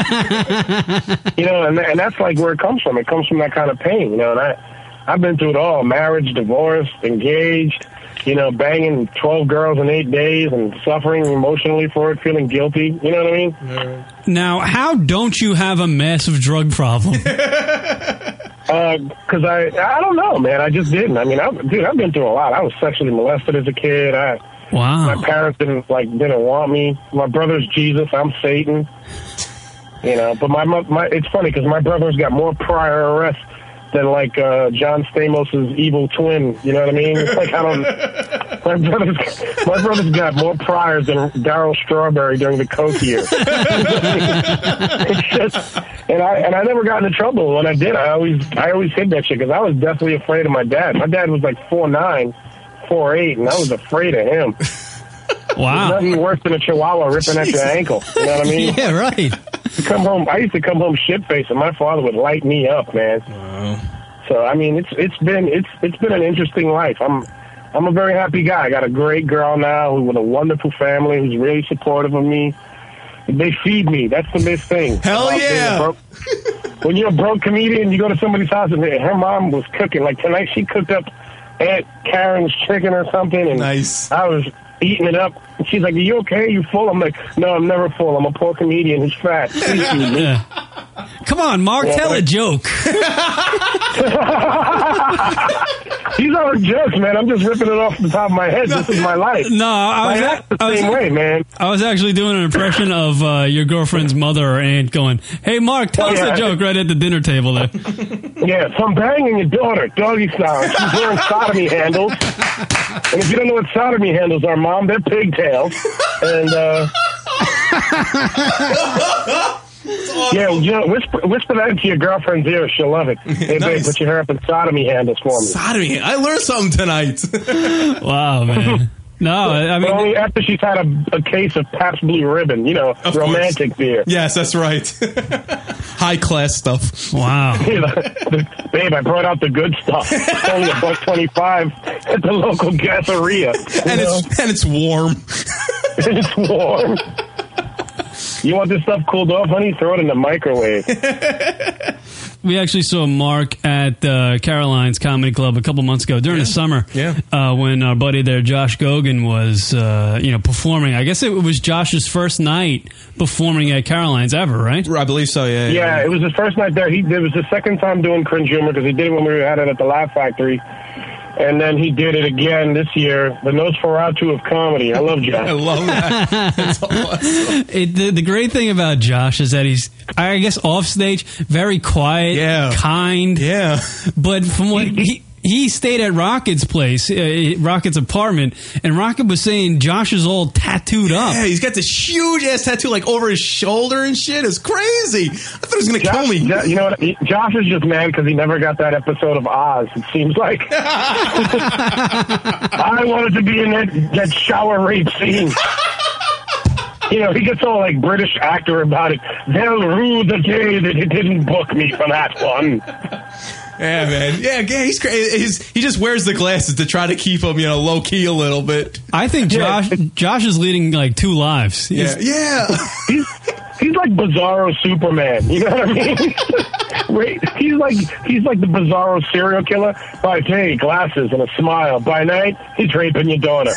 You know, and and that's like where it comes from. It comes from that kind of pain. You know, and I I've been through it all: marriage, divorce, engaged. You know, banging twelve girls in eight days and suffering emotionally for it, feeling guilty. You know what I mean? Yeah. Now, how don't you have a massive drug problem? Because uh, I, I don't know, man. I just didn't. I mean, I, dude, I've been through a lot. I was sexually molested as a kid. I, wow. My parents didn't like didn't want me. My brother's Jesus. I'm Satan. You know, but my my it's funny because my brother's got more prior arrests than like uh, John Stamos' evil twin. You know what I mean? It's like I don't. My brother's my brother's got more priors than Darryl Strawberry during the Coke years. It's just, and I and I never got into trouble. When I did, I always I always hid that shit because I was definitely afraid of my dad. My dad was like four nine, four eight, and I was afraid of him. Wow. There's nothing worse than a chihuahua ripping at your ankle. You know what I mean? Yeah, right. You come home. I used to come home shit faced, and my father would light me up, man. Wow. So I mean, it's it's been it's it's been an interesting life. I'm I'm a very happy guy. I got a great girl now who with a wonderful family who's really supportive of me. They feed me. That's the best thing. Hell About being a yeah. broke- when you're a broke comedian, you go to somebody's house and they- her mom was cooking. Like tonight, she cooked up Aunt Karen's chicken or something, and Nice. I was eating it up. And she's like, "Are you okay? You full?" I'm like, "No, I'm never full. I'm a poor comedian who's fat." Please feed me. Yeah. Come on, Mark, Yeah, tell a like- joke. These aren't jokes, man. I'm just ripping it off the top of my head. This is my life. No, I was, My act's the I was same way, man. I was actually doing an impression of uh, your girlfriend's mother or aunt going, "Hey, Mark, tell Oh, us yeah. a joke right at the dinner table there." Yeah, so I'm banging your daughter, doggy style. and She's wearing sodomy handles. And if you don't know what sodomy handles are, Mom, they're pigtails. And, uh... yeah, you know, whisper, whisper that into your girlfriend's ear. She'll love it. Hey, Nice. babe, put your hair up in sodomy handles for me. Sodomy. I learned something tonight. Wow, man. No, I I But mean, only after she's had a, a case of Pabst Blue Ribbon, you know, Of romantic course. beer. Yes, that's right. High class stuff. wow. You know, babe, I brought out the good stuff. It's only a buck twenty-five at the local gasseria. And you know? it's and it's warm. It's warm. You want this stuff cooled off, honey? Throw it in the microwave. We actually saw Mark at uh, Caroline's Comedy Club a couple months ago during the summer. Yeah. Uh, when our buddy there, Josh Gogan, was uh, you know performing. I guess it was Josh's first night performing at Caroline's ever, right? I believe so. Yeah. Yeah, it was his first night there. He it was his second time doing Cringe Humor because he did it when we had it at the Laugh Factory. And then he did it again this year, the Nosferatu of comedy. I love Josh. I love that. That's awesome. It, the, the great thing about Josh is that he's, I guess, off stage, very quiet, Yeah. kind. Yeah. But from what he he stayed at Rocket's place, uh, Rocket's apartment, and Rocket was saying Josh is all tattooed up. Yeah, he's got this huge ass tattoo like over his shoulder and shit. It's crazy. I thought he was gonna kill me. Jo- you know what? He- Josh is just mad because he never got that episode of Oz. It seems like I wanted to be in that, that shower rape scene. You know, he gets all like British actor about it. They'll rue the day that he didn't book me for that one. Yeah, man. Yeah, yeah, he's crazy. He's, he just wears the glasses to try to keep him, you know, low key a little bit. I think Josh Josh is leading like two lives. Yeah, yeah. He's he's like Bizarro Superman. You know what I mean? Wait, he's like he's like the Bizarro serial killer. By day, glasses and a smile. By night, he's raping your daughter.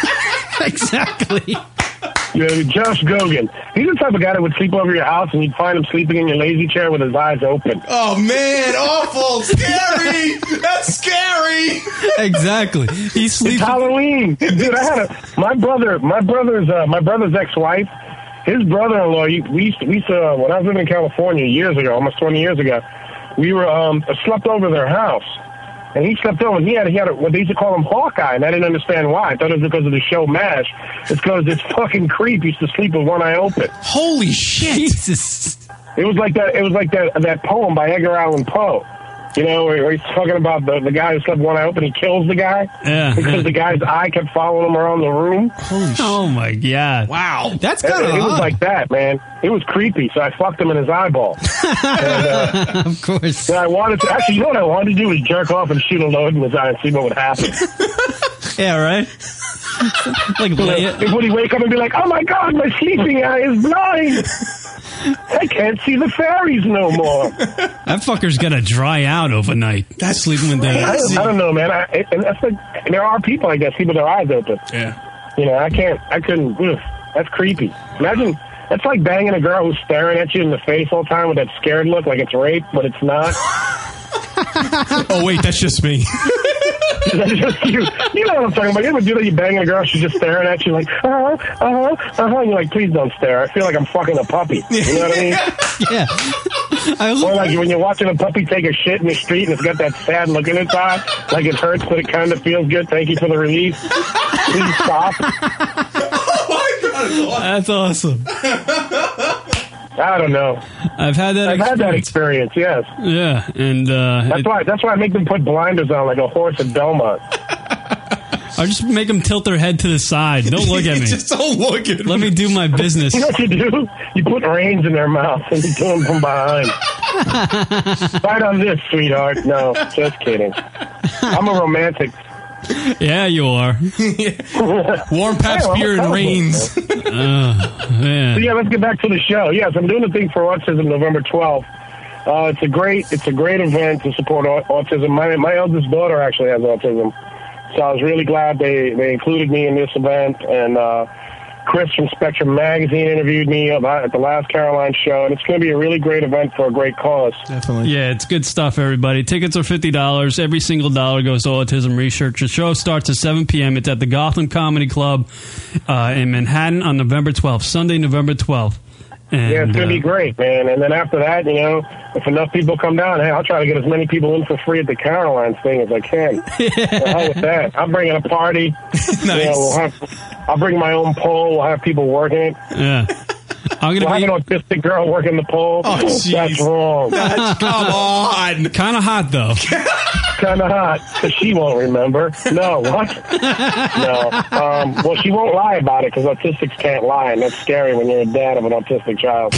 Exactly. You know, Josh Gogan. He's the type of guy that would sleep over your house and you'd find him sleeping in your lazy chair with his eyes open. Oh man, awful, scary. That's scary. Exactly. He sleeps. It's Halloween, dude. I had a my brother, my brother's uh, my brother's ex-wife. His brother-in-law. We used to, we used to uh, when I was living in California years ago, almost twenty years ago. We were um, slept over their house. And he slept over, and he had, he had a, what they used to call him Hawkeye, and I didn't understand why. I thought it was because of the show MASH. It's because this fucking creep used to sleep with one eye open. Holy shit. Jesus. It was like that. It was like that that poem by Edgar Allan Poe. You know, where, where he's talking about the, the guy who slept with one eye open. He kills the guy Yeah. because the guy's eye kept following him around the room. Holy shit. Oh my god. Wow. That's It, kind of it was like that, man. It was creepy. So I fucked him in his eyeball. and, uh, Of course. and I wanted to actually, you know what I wanted to do was jerk off and shoot a load in his eye and see what would happen. Yeah, right? Like, lay it. Would he wake up and be like, "Oh my God, my sleeping eye is blind. I can't see the fairies no more." That fucker's gonna dry out overnight. That's sleeping with I, that. don't- I don't know, man. I, and that's like, there are people, I guess, people with their eyes open. Yeah. You know, I can't, I couldn't. Ugh, that's creepy. Imagine. That's like banging a girl who's staring at you in the face all the time with that scared look, like it's rape, but it's not. Oh wait, that's just me. That's just you. You know what I'm talking about. You ever do that? You bang a girl, she's just staring at you like, uh huh, uh huh, uh huh. And you're like, please don't stare. I feel like I'm fucking a puppy. You know what I mean? Yeah. I was, Or like when you're watching a puppy take a shit in the street and it's got that sad look in its eye, like it hurts, but it kind of feels good. Thank you for the relief. Please stop. that's awesome. I don't know. I've had that. I've had that experience. Yes. Yeah, and uh, That's it- why. That's why I make them put blinders on like a horse at Belmont. Or just make them tilt their head to the side. Don't look at me. Just don't look at me. Let me do my business. You know what you do? You put reins in their mouth and you do them from behind. Right on this, sweetheart. No, just kidding. I'm a romantic. Yeah, you are. Warm Pabst Hey, beer I'm a and rains. Oh, man. So yeah, let's get back to the show. Yes, I'm doing the thing for autism November twelfth. Uh, it's a great, it's a great event to support au- autism. My my eldest daughter actually has autism, so I was really glad they they included me in this event. And uh, Chris from Spectrum Magazine interviewed me about at the last Caroline show, and it's going to be a really great event for a great cause. Definitely. Yeah, it's good stuff, everybody. Tickets are fifty dollars. Every single dollar goes to autism research. The show starts at seven p.m. It's at the Gotham Comedy Club uh, in Manhattan on November twelfth, Sunday, November twelfth. And, yeah, it's going to uh, be great, man. And then after that, you know, if enough people come down, hey, I'll try to get as many people in for free at the Caroline's thing as I can. The hell with that. I'm bringing a party. Nice. You know, we'll have, I'll bring my own pole. We'll have people working it. Yeah. I'm We'll gonna have be an autistic girl working the pole. Oh, jeez. That's wrong. That's, come on. kind of hot, though. Kind of hot, because she won't remember. No, what? No. Um, well, she won't lie about it, because autistics can't lie, and that's scary when you're a dad of an autistic child.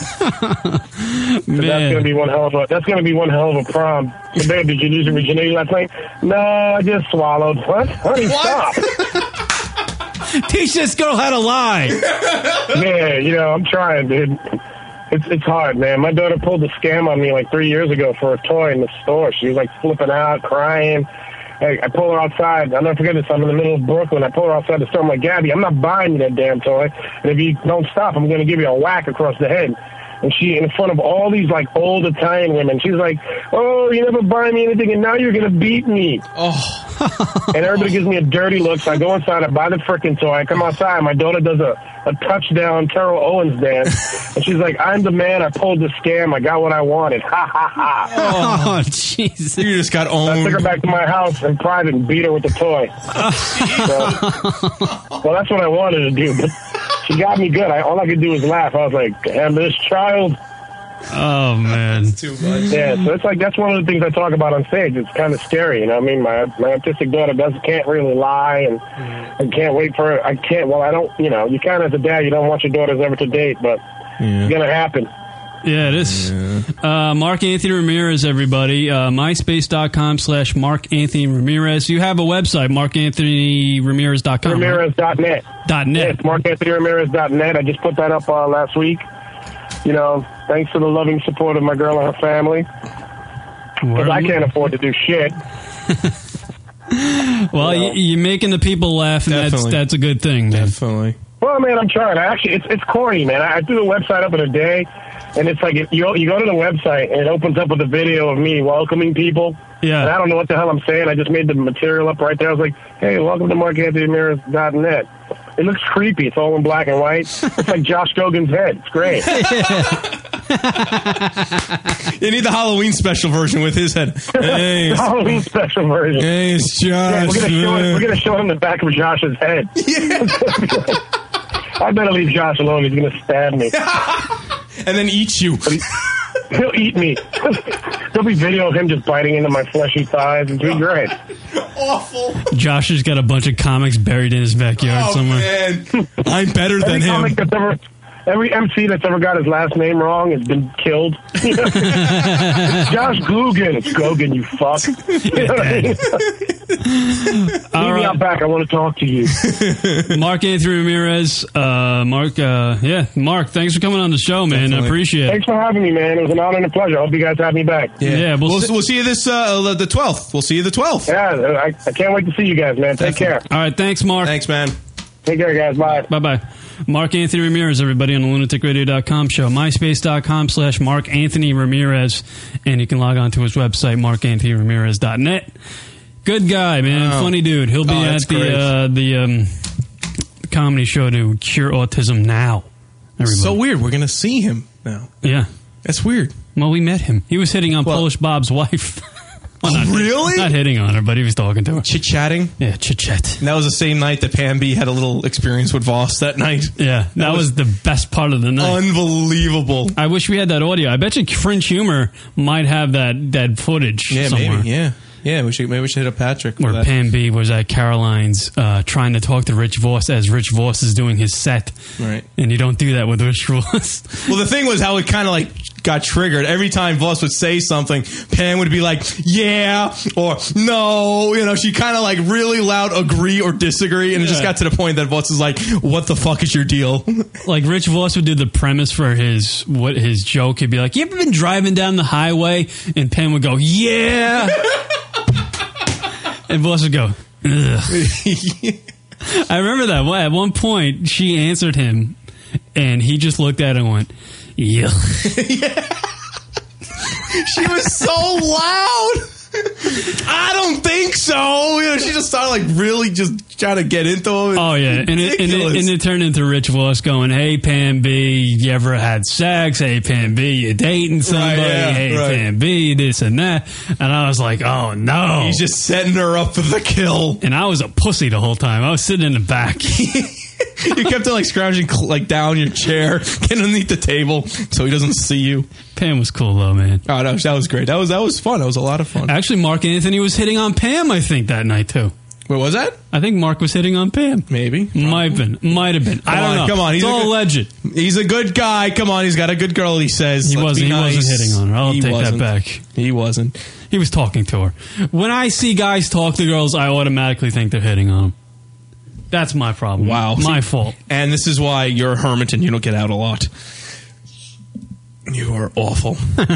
That's Man. gonna be one hell of a. That's gonna be one hell of a prom. So, babe, did you lose your virginity last night? No, I just swallowed. What? Honey, What? stop. Teach this girl how to lie. Yeah, you know, I'm trying, dude. It's it's hard, man. My daughter pulled a scam on me like three years ago for a toy in the store. She was like flipping out, crying. Hey, I pull her outside. I'll never forget this. I'm in the middle of Brooklyn. I pull her outside the store. I'm like, Gabby, I'm not buying you that damn toy. And if you don't stop, I'm going to give you a whack across the head. And she, in front of all these like old Italian women, she's like, "Oh, you never buy me anything, and now you're gonna beat me." Oh. And everybody gives me a dirty look. So I go inside, I buy the frickin' toy. I come outside, my daughter does a, a touchdown Terrell Owens dance, and she's like, "I'm the man. I pulled the scam. I got what I wanted." Ha ha ha. Oh, jeez. You just got I took her owned. back to my house in private and beat her with the toy. So, well, that's what I wanted to do, but she got me good. I, all I could do was laugh. I was like, "Damn, this child." Oh, man. Too much. Yeah, so it's like that's one of the things I talk about on stage. It's kind of scary, you know. I mean, my my autistic daughter does can't really lie, and I can't wait for her. I can't. Well, I don't. You know, you kind of as a dad, you don't want your daughters ever to date, but Yeah. it's gonna happen. Yeah, it is. Uh, Mark Anthony Ramirez, everybody. Uh, MySpace.com slash Mark Anthony Ramirez. You have a website, Mark Anthony Ramirez dot com. Ramirez dot net. Dot Yeah, net. it's Mark Anthony Ramirez dot net. I just put that up uh, last week. You know, thanks for the loving support of my girl and her family. Because I can't afford to do shit. Well, you, you're making the people laugh, and that's Definitely. that's a good thing, man. Definitely. Well, man, I'm trying. I actually, it's it's corny, man. I, I threw the website up in a day, and it's like if you you go to the website and it opens up with a video of me welcoming people. Yeah. And I don't know what the hell I'm saying. I just made the material up right there. I was like, "Hey, welcome to Mark Anthony Ramirez dot net." It looks creepy. It's all in black and white. It's like Josh Gogan's head. It's great. You need the Halloween special version with his head. Hey, The Halloween special version. hey, it's Josh. Yeah, we're gonna show it, we're gonna show him the back of Josh's head. I better leave Josh alone. He's gonna stab me. And then eat you. He'll eat me. There'll be video of him just biting into my fleshy thighs. It'll be great. Awful. Josh has got a bunch of comics buried in his backyard Oh, somewhere. man. I'm better Every than comic him. that's ever, every M C that's ever got his last name wrong has been killed. You know? It's Josh Gogan. It's Gogan, you fuck. You know what I mean? Leave All me right. out back. I want to talk to you. Mark Anthony Ramirez. Uh, Mark, uh, yeah, Mark, thanks for coming on the show, man. Definitely. I appreciate it. Thanks for having me, man. It was an honor and a pleasure. I hope you guys have me back. Yeah, Yeah, we'll we'll, see- we'll see you this uh, the twelfth. We'll see you the twelfth. Yeah, I, I can't wait to see you guys, man. Take care. All right, thanks, Mark. Thanks, man. Take care, guys. Bye. Bye bye. Mark Anthony Ramirez, everybody, on the lunatic radio dot com show. MySpace.com slash Mark Anthony Ramirez. And you can log on to his website, Mark Anthony Ramirez dot net. Good guy, man. Oh. Funny dude. He'll be Oh, at that's the great. uh, the um, comedy show to cure autism now. Everybody. So weird. We're gonna see him now. Yeah. That's weird. Well, we met him. He was hitting on Well- Polish Bob's wife. Well, Oh, not, really? Not hitting on her, but he was talking to her. Chit chatting. Yeah, chit chat. And that was the same night that Pam B had a little experience with Voss that night. Yeah, that, was, was the best part of the night. Unbelievable. I wish we had that audio. I bet you Fringe Humor might have that that footage Yeah, somewhere. maybe. Yeah. Yeah, we should maybe we should hit up Patrick. for Where that. Pam B was at Caroline's uh, trying to talk to Rich Voss as Rich Voss is doing his set. Right. And you don't do that with Rich Voss. Well, the thing was how it kind of like got triggered. Every time Voss would say something, Pam would be like, yeah, or no. You know, she kind of like really loud agree or disagree. And it just Yeah. got to the point that Voss was like, what the fuck is your deal? Like Rich Voss would do the premise for his what his joke. He'd be like, "You ever been driving down the highway?" And Pam would go, "Yeah." And Voss would go, "Ugh." I remember that. Well, at one point, she answered him, and he just looked at her and went, "Yeah." She was so loud. I don't think so. You know, she just started like really just trying to get into him. Oh yeah, and it, and, it, and it turned into Rich Voss going, "Hey Pam B, you ever had sex? Hey Pam B, you dating somebody? Right, yeah, hey right. Pam B, this and that." And I was like, "Oh no!" He's just setting her up for the kill. And I was a pussy the whole time. I was sitting in the back. You kept on like scrounging cl- like down your chair, getting underneath the table so he doesn't see you. Pam was cool though, man. Oh, that was, that was great. That was that was fun. That was a lot of fun. Actually, Mark Anthony was hitting on Pam, I think, that night too. What was that? I think Mark was hitting on Pam. Maybe. Might have been. Might have been. Come I don't on, know. come on. It's He's a all good- alleged. He's a good guy. Come on, he's got a good girl. He says He Let's wasn't. be He nice. wasn't hitting on her. I'll He take wasn't. that back. He wasn't. He was talking to her. When I see guys talk to girls, I automatically think they're hitting on them. That's my problem. Wow, My fault. And this is why you're a hermit and you don't get out a lot. You are awful.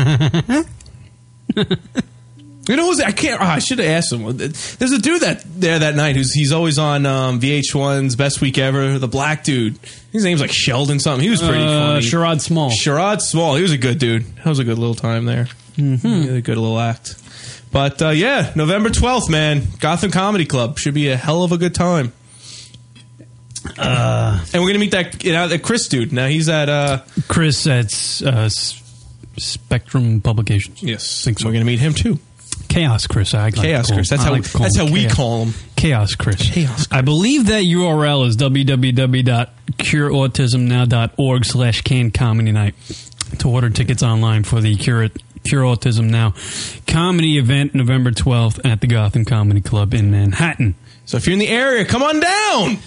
You know, who's, I can't. Oh, I should have asked him. There's a dude that there that night who's he's always on um, V H one's Best Week Ever. The black dude. His name's like Sheldon something. He was pretty Uh, funny. Sherrod Small. Sherrod Small. He was a good dude. That was a good little time there. Mm-hmm. He had a good little act. But uh, yeah, November twelfth, man. Gotham Comedy Club should be a hell of a good time. Uh, and we're gonna meet that you know, that Chris dude. Now he's at uh, Chris at uh, S- Spectrum Publications. Yes, think so. We're gonna meet him too. Chaos Chris. I like to Chaos call Chris. him. That's I how like to call that's him how we Chaos. call him. Chaos Chris. Chaos. I believe that U R L is www.cureautismnow.org slash canned comedy night to order tickets online for the Cure, Cure Autism Now comedy event November twelfth at the Gotham Comedy Club in Manhattan. So if you're in the area, come on down.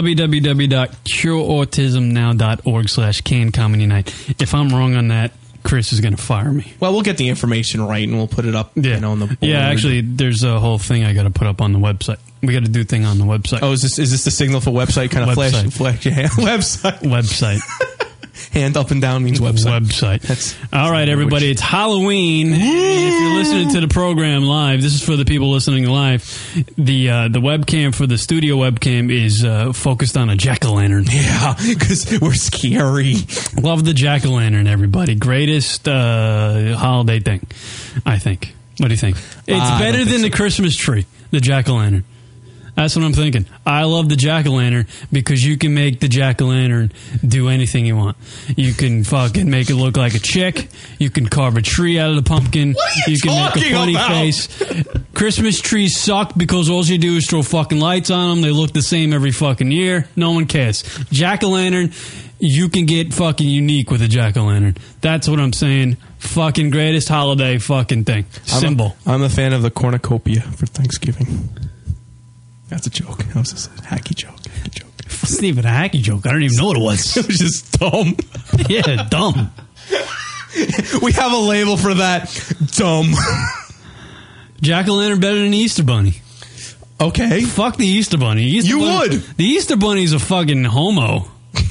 www.cureautismnow.org slash canned comedy night. If I'm wrong on that, Chris is going to fire me. Well, we'll get the information right and we'll put it up. Yeah, you know, on the board. Yeah, actually, there's a whole thing I got to put up on the website. We got to do a thing on the website. Oh, is this is this the signal for website? Kind of flash, Website. flash your hand. Website. Website. Hand up and down means website. Website. That's all right, everybody. It's Halloween. If you're listening to the program live, this is for the people listening live. The uh, the webcam for the studio webcam is uh, focused on a jack o' lantern. Yeah, because we're scary. Love the jack o' lantern, everybody. Greatest uh, holiday thing, I think. What do you think? It's I better don't than think the Christmas tree. The jack o' lantern. That's what I'm thinking. I love the jack-o'-lantern because you can make the jack-o'-lantern do anything you want. You can fucking make it look like a chick. You can carve a tree out of the pumpkin. What are you can make a talking funny about? face. Christmas trees suck because all you do is throw fucking lights on them. They look the same every fucking year. No one cares. Jack-o'-lantern, you can get fucking unique with a jack-o'-lantern. That's what I'm saying. Fucking greatest holiday fucking thing. Symbol. I'm a, I'm a fan of the cornucopia for Thanksgiving. That's a joke. That was just a hacky joke. Hacky joke. It wasn't even a hacky joke. I don't even know what it was. It was just dumb. Yeah, dumb. We have a label for that. Dumb. Jack-o'-lantern better than the Easter Bunny. Okay. Fuck the Easter Bunny. Easter You Bunny, would. The Easter Bunny's a fucking homo.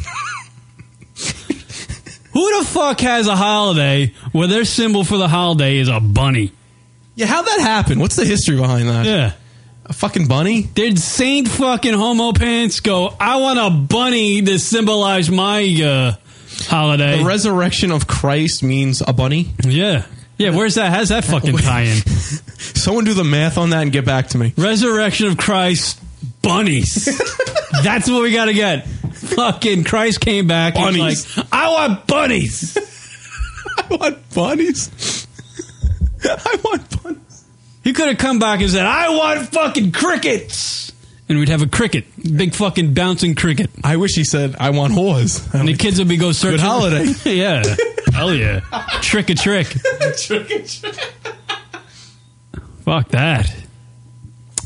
Who the fuck has a holiday where their symbol for the holiday is a bunny? Yeah, how'd that happen? What's the history behind that? Yeah. A fucking bunny? Did Saint fucking Homo Pants go, I want a bunny to symbolize my uh, holiday? The resurrection of Christ means a bunny? Yeah. Yeah, where's that? How's that fucking tie in? Someone do the math on that and get back to me. Resurrection of Christ, bunnies. That's what we got to get. Fucking Christ came back. And Bunnies. was like, I want bunnies. I want bunnies. I want bunnies. He could have come back and said, I want fucking crickets. And we'd have a cricket. Big fucking bouncing cricket. I wish he said, I want whores. And the kids would be go searching. Good holiday. Yeah. Hell yeah. Trick or trick. Trick or trick. Fuck that.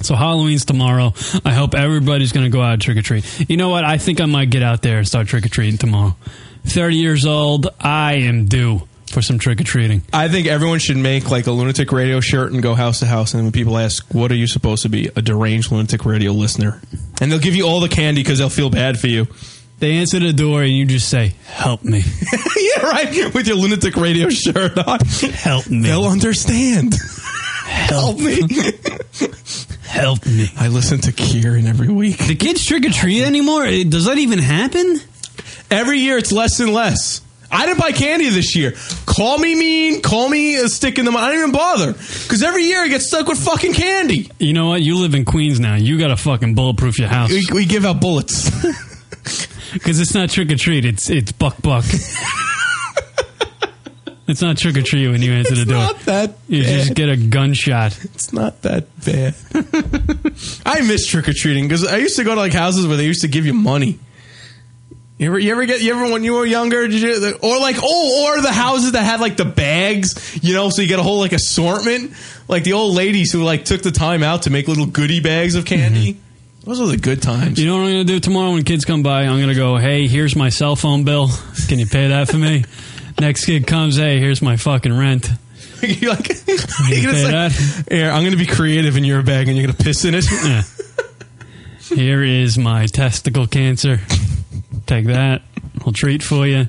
So Halloween's tomorrow. I hope everybody's going to go out trick or treat. You know what? I think I might get out there and start trick or treating tomorrow. thirty years old. I am due for some trick or treating. I think everyone should make like a Lunatic Radio shirt and go house to house. And when people ask, "What are you supposed to be?" A deranged Lunatic Radio listener, and they'll give you all the candy because they'll feel bad for you. They answer the door and you just say, "Help me." Yeah, right. With your Lunatic Radio shirt on. Help me. They'll understand. Help me. Help me. I listen to Kieran every week. The kids trick or treat anymore? Does that even happen? Every year it's less and less. I didn't buy candy this year. Call me mean. Call me a stick in the mud. I don't even bother. Because every year I get stuck with fucking candy. You know what? You live in Queens now. You got to fucking bulletproof your house. We, we give out bullets. Because it's not trick or treat. It's it's buck buck. It's not trick or treat when you answer it's the door. Not that you bad. just get a gunshot. It's not that bad. I miss trick or treating because I used to go to like houses where they used to give you money. You ever, you ever get, you ever when you were younger, did you, or like, oh, or the houses that had like the bags, you know, so you get a whole like assortment, like the old ladies who like took the time out to make little goodie bags of candy. Mm-hmm. Those are the good times. You know what I'm going to do tomorrow when kids come by? I'm going to go, hey, here's my cell phone bill. Can you pay that for me? Next kid comes, hey, here's my fucking rent. You're like, you you're gonna say, that? Here, I'm going to be creative in your bag and you're going to piss in it. Yeah. Here is my testicle cancer. Take that. We'll treat for you.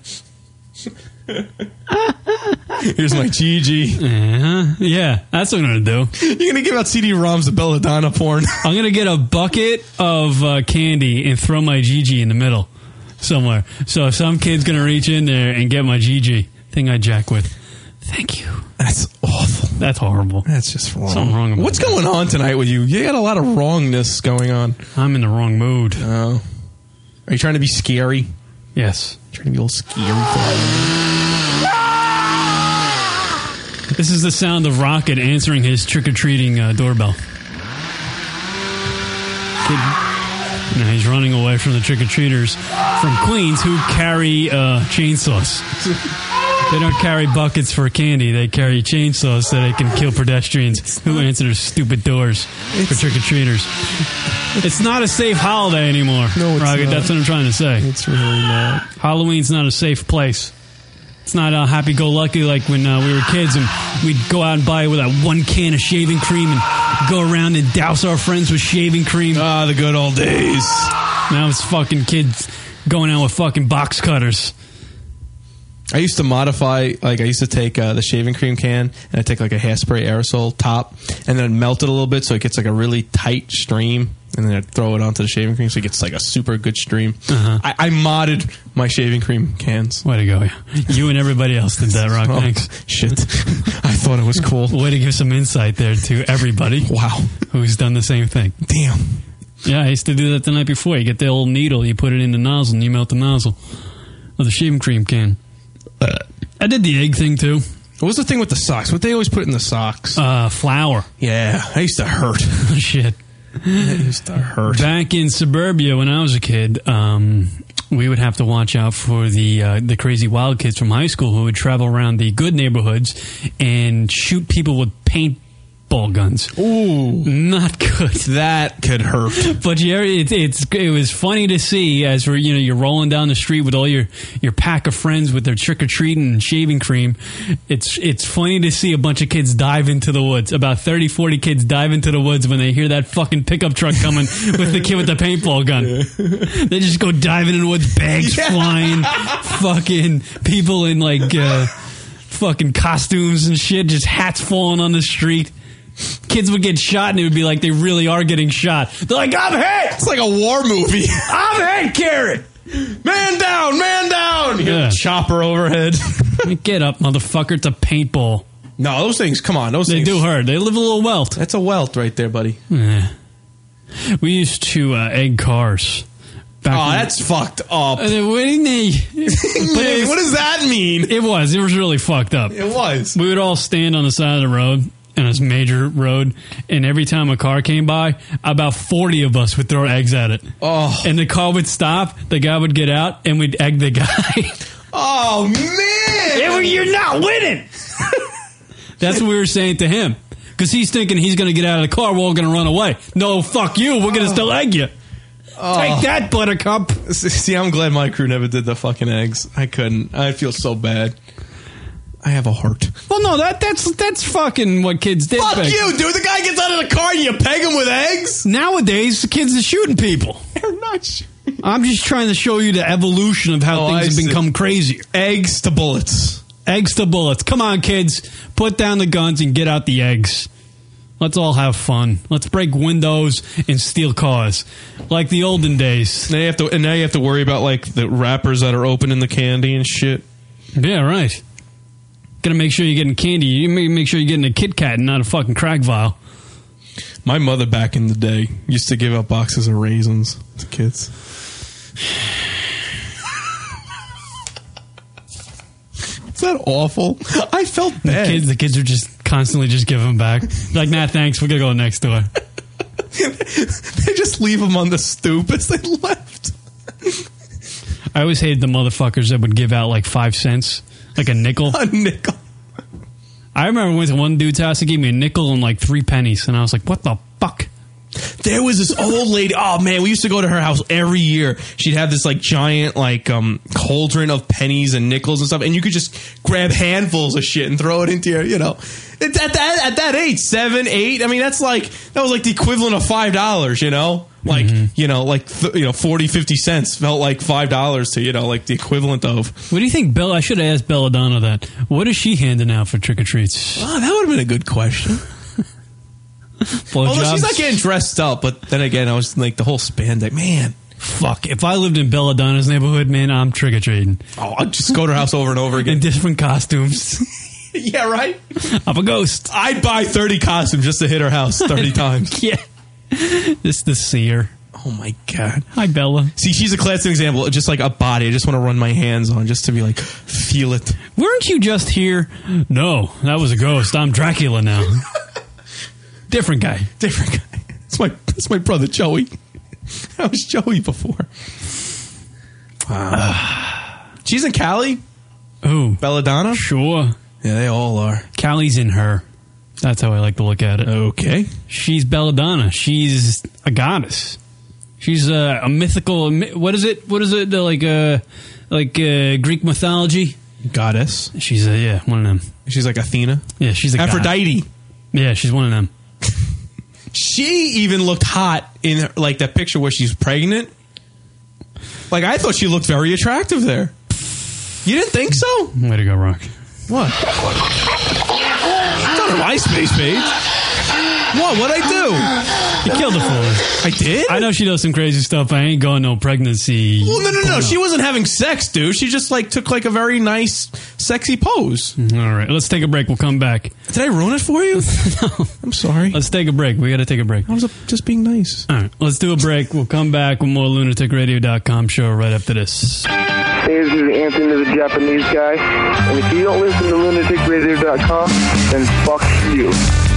Here's my G G. Uh-huh. Yeah, that's what I'm going to do. You're going to give out C D ROMs of Belladonna porn. I'm going to get a bucket of uh, candy and throw my G G in the middle somewhere. So if some kid's going to reach in there and get my G G, thing I jack with, thank you. That's awful. That's horrible. That's just wrong. Something wrong about What's that. going on tonight with you? You got a lot of wrongness going on. I'm in the wrong mood. Oh. Are you trying to be scary? Yes. Trying to be a little scary. This is the sound of Rocket answering his trick-or-treating uh, doorbell. Kid, now he's running away from the trick-or-treaters from Queens who carry uh, chainsaws. They don't carry buckets for candy. They carry chainsaws so they can kill pedestrians who answer their stupid doors for trick-or-treaters. It's not a safe holiday anymore, no, it's Rocket. not. That's what I'm trying to say. It's really not. Halloween's not a safe place. It's not uh, happy-go-lucky like when uh, we were kids and we'd go out and buy with that one can of shaving cream and go around and douse our friends with shaving cream. Ah, the good old days. Now it's fucking kids going out with fucking box cutters. I used to modify, like I used to take uh, the shaving cream can and I'd take like a hairspray aerosol top and then I'd melt it a little bit so it gets like a really tight stream and then I'd throw it onto the shaving cream so it gets like a super good stream. Uh-huh. I, I modded my shaving cream cans. Way to go. You and everybody else did that, Rock. Oh, Thanks. Shit. I thought it was cool. Way to give some insight there to everybody. Wow. Who's done the same thing. Damn. Yeah, I used to do that the night before. You get the old needle, you put it in the nozzle and you melt the nozzle of the shaving cream can. I did the egg thing too. What was the thing with the socks? What they always put in the socks? Uh, flour. Yeah, I used to hurt. Shit. It used to hurt. Back in suburbia when I was a kid, um, we would have to watch out for the uh, the crazy wild kids from high school who would travel around the good neighborhoods and shoot people with paintball guns. Ooh, not good. That could hurt. But yeah, it, it's it was funny to see as we're you know you're rolling down the street with all your, your pack of friends with their trick or treating and shaving cream. It's it's funny to see a bunch of kids dive into the woods. About thirty, forty kids dive into the woods when they hear that fucking pickup truck coming with the kid with the paintball gun. Yeah. They just go diving in the woods, bags yeah. flying, fucking people in like uh, fucking costumes and shit, just hats falling on the street. Kids would get shot and it would be like they really are getting shot. They're like, I'm hit! It's like a war movie. I'm hit, Karen! Man down, man down! You Yeah. Chopper overhead. Get up, motherfucker. It's a paintball. No, those things, come on. Those They things. do hurt. They live a little welt. That's a welt right there, buddy. Yeah. We used to uh, egg cars. Back Oh, in- that's fucked up. Uh, what didn't they? But it was- what does that mean? It was. It was really fucked up. It was. We would all stand on the side of the road, and it's a major road, and every time a car came by, about forty of us would throw eggs at it. Oh. And the car would stop, the guy would get out, and we'd egg the guy. Oh, man! You're not winning! That's what we were saying to him. Because he's thinking he's going to get out of the car. We're all going to run away. No, fuck you. We're going to still egg you. Oh. Take that, Buttercup. See, I'm glad my crew never did the fucking eggs. I couldn't. I feel so bad. I have a heart. Well, no, that that's that's fucking what kids did. Fuck back. you, dude. The guy gets out of the car and you peg him with eggs? Nowadays, the kids are shooting people. They're not shooting. I'm just trying to show you the evolution of how Oh, things I have see. become crazier. Eggs to bullets. Eggs to bullets. Come on, kids. Put down the guns and get out the eggs. Let's all have fun. Let's break windows and steal cars. Like the olden days. Now you have to, and now you have to worry about, like, the wrappers that are opening the candy and shit. Yeah, right. Gotta make sure you're getting candy. You make, make sure you're getting a Kit Kat and not a fucking crack vial. My mother back in the day used to give out boxes of raisins to kids. Is that awful? I felt bad. The kids, the kids are just constantly just giving them back. Like, nah, thanks. We're gonna go next door. They just leave them on the stoop as they left. I always hated the motherfuckers that would give out like five cents, like a nickel. A nickel. I remember I went to one dude's house. He gave me a nickel and like three pennies, and I was like, "What the fuck?" There was this old lady. Oh man, we used to go to her house every year. She'd have this like giant like um, cauldron of pennies and nickels and stuff, and you could just grab handfuls of shit and throw it into your, you know, at that at that age, seven, eight. I mean, that's like that was like the equivalent of five dollars. You know, like mm-hmm. you know, like th- you know, forty, fifty cents felt like five dollars to you know, like the equivalent of. What do you think, Bill? I should have asked Belladonna that. What is she handing out for trick or treats? Oh, that would have been a good question. Although jobs? She's not getting dressed up, but then again, I was like the whole spandex. Man, fuck! If I lived in Belladonna's neighborhood, man, I'm trick or treating. Oh, I'd just go to her house over and over again in different costumes. Yeah, right. I'm a ghost. I'd buy thirty costumes just to hit her house thirty times. Yeah, just to see her. Oh my god! Hi, Bella. See, she's a classic example. Just like a body, I just want to run my hands on, just to be like, feel it. Weren't you just here? No, that was a ghost. I'm Dracula now. Different guy. Different guy. It's my it's my brother Joey. I was Joey before. Wow. She's in Cali? Who? Belladonna? Sure. Yeah, they all are. Cali's in her. That's how I like to look at it. Okay. She's Belladonna. She's a goddess. She's a, a mythical. What is it? What is it? The, like uh, like uh, Greek mythology goddess. She's a yeah one of them. She's like Athena. Yeah, she's a Aphrodite. God. Yeah, she's one of them. She even looked hot in her, like that picture where she's pregnant. Like I thought she looked very attractive there. You didn't think so? Way to go, Rock. What? It's on her MySpace page. What? What'd I do? You killed her for her. I did? I know she does some crazy stuff. I ain't going no pregnancy. Well, no, no, no. She wasn't having sex, dude. She just like took like a very nice, sexy pose. All right, let's take a break. We'll come back. Did I ruin it for you? No. I'm sorry. Let's take a break. We got to take a break. I was just being nice. All right, let's do a break. We'll come back with more lunatic radio dot com show right after this. Hey, this is Anthony the Japanese guy. And if you don't listen to lunatic radio dot com, then fuck you.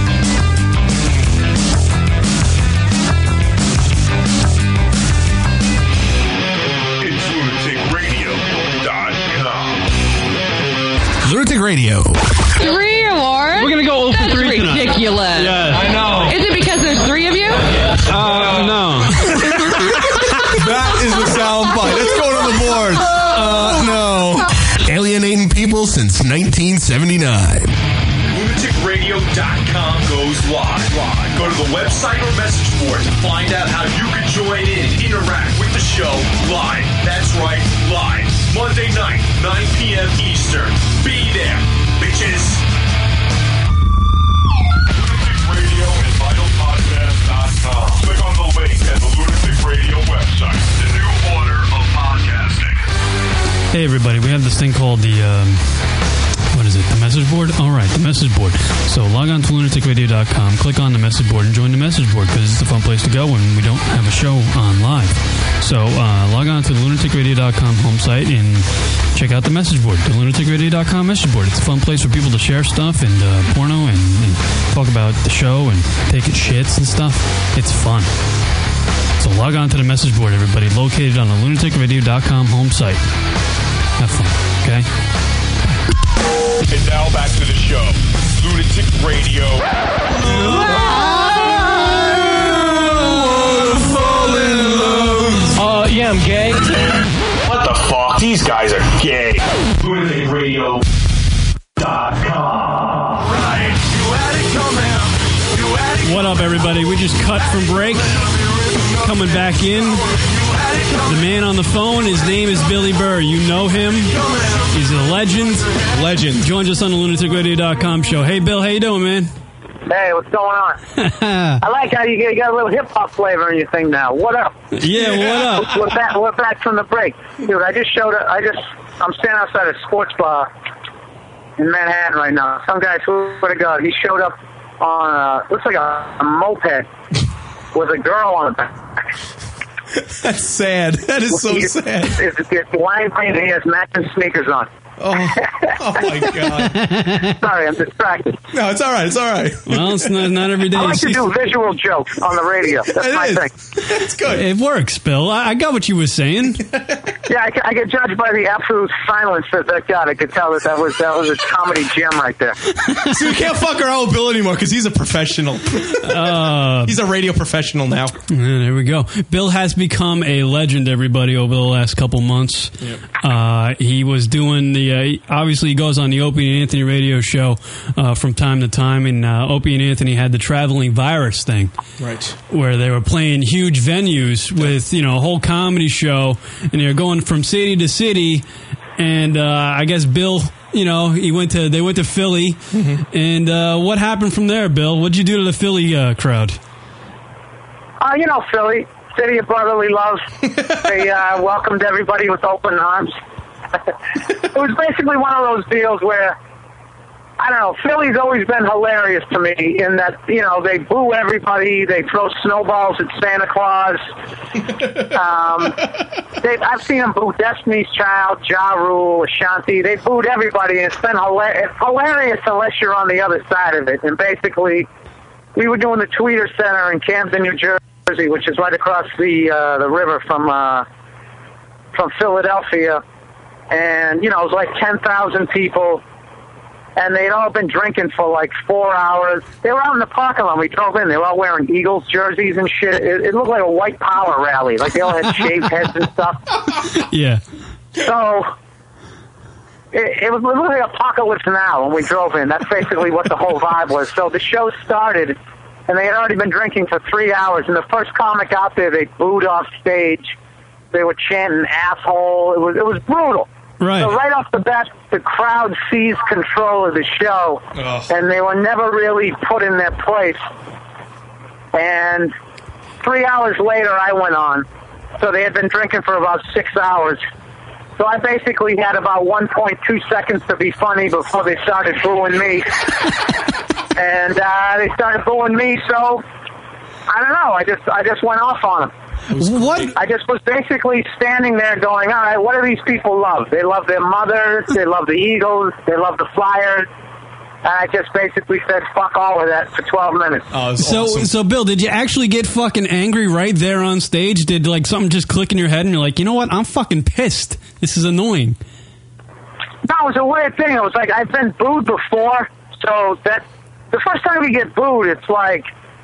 It's lunatic radio dot com. Lunatic Radio. Three awards? We're going to go over That's three tonight. ridiculous. Yeah, I know. Is it because there's three of you? Uh, no. That is the sound bite. Let's go to the board. Uh, no. Alienating people since nineteen seventy-nine. lunatic radio dot com goes live. live. Go to the website or message board to find out how you can join in and interact with the show live. That's right, live. Monday night, nine p.m. Eastern. Be there, bitches. lunatic radio and vital podcast dot com. Click on the link at the Lunatic Radio website. The new order of podcasting. Hey, everybody. We have this thing called the, um, what is it, the message board? All right, the message board. So log on to lunatic radio dot com, click on the message board, and join the message board because it's a fun place to go when we don't have a show on live. So uh, log on to the lunatic radio dot com home site and check out the message board, the lunatic radio dot com message board. It's a fun place for people to share stuff and uh, porno and, and talk about the show and take it shits and stuff. It's fun. So log on to the message board, everybody, located on the lunatic radio dot com home site. Have fun, okay? And now back to the show. Lunatic Radio. Uh, yeah, I'm gay. What the fuck? These guys are gay. Lunatic Radio dot com. Right. You had it coming. You had it. What up, everybody? We just cut from break. Coming back in. The man on the phone, his name is Billy Burr. You know him. He's a legend. Legend. Joins us on the lunatic radio dot com show. Hey, Bill, how you doing, man? Hey, what's going on? I like how you, you got a little hip-hop flavor in your thing now. What up? Yeah, what up? We're back, we're back from the break. Dude, I just showed up. I just, I'm standing outside a sports bar in Manhattan right now. Some guy, swear to God, he showed up on, uh, looks like a, a moped with a girl on the back. That's sad. That is so It's- sad. It's, it's lime green and he has matching sneakers on. Oh, oh my God. Sorry, I'm distracted. No, it's all right. It's all right. Well, it's not, not every day. I you like to see- do visual jokes on the radio. That's It my is. thing. It's good. It works, Bill. I, I got what you were saying. Yeah, I, I get judged by the absolute silence that that got. I could tell that that was that was a comedy gem right there. So we can't fuck around with Bill anymore because he's a professional. Uh, he's a radio professional now. Yeah, there we go. Bill has become a legend, everybody, over the last couple months. Yep. Uh, he was doing the, uh, obviously he goes on the Opie and Anthony radio show uh, from time to time, and uh, Opie and Anthony had the traveling virus thing. Right. Where they were playing huge venues with, you know, a whole comedy show, and they were going from city to city, and uh, I guess Bill... You know, he went to. They went to Philly, mm-hmm. and uh, what happened from there, Bill? What'd you do to the Philly uh, crowd? Uh, you know, Philly, city of brotherly love. They uh, welcomed everybody with open arms. It was basically one of those deals where, I don't know, Philly's always been hilarious to me in that, you know, they boo everybody, they throw snowballs at Santa Claus. Um, they, I've seen them boo Destiny's Child, Ja Rule, Ashanti. They booed everybody, and it's been hilar- it's hilarious unless you're on the other side of it. And basically, we were doing the Tweeter Center in Camden, New Jersey, which is right across the uh, the river from uh, from Philadelphia. And, you know, it was like ten thousand people. And they'd all been drinking for like four hours. They were out in the parking lot. We drove in. They were all wearing Eagles jerseys and shit. It, it looked like a white power rally. Like they all had shaved heads and stuff. Yeah. So it, it was literally apocalypse now when we drove in. That's basically what the whole vibe was. So the show started, and they had already been drinking for three hours. And the first comic out there, they booed off stage. They were chanting "asshole." It was it was brutal. Right. So right off the bat, the crowd seized control of the show, Ugh. and they were never really put in their place. And three hours later, I went on. So they had been drinking for about six hours. So I basically had about one point two seconds to be funny before they started booing me. And uh, they started booing me, so I don't know. I just I just went off on them. What? I just was basically standing there going, all right, what do these people love? They love their mothers, they love the Eagles, they love the Flyers. And I just basically said, fuck all of that for twelve minutes. Oh, So, awesome. so Bill, did you actually get fucking angry right there on stage? Did like something just click in your head and you're like, you know what? I'm fucking pissed. This is annoying. No, it was a weird thing. It was like, I've been booed before, so that the first time you get booed, it's like,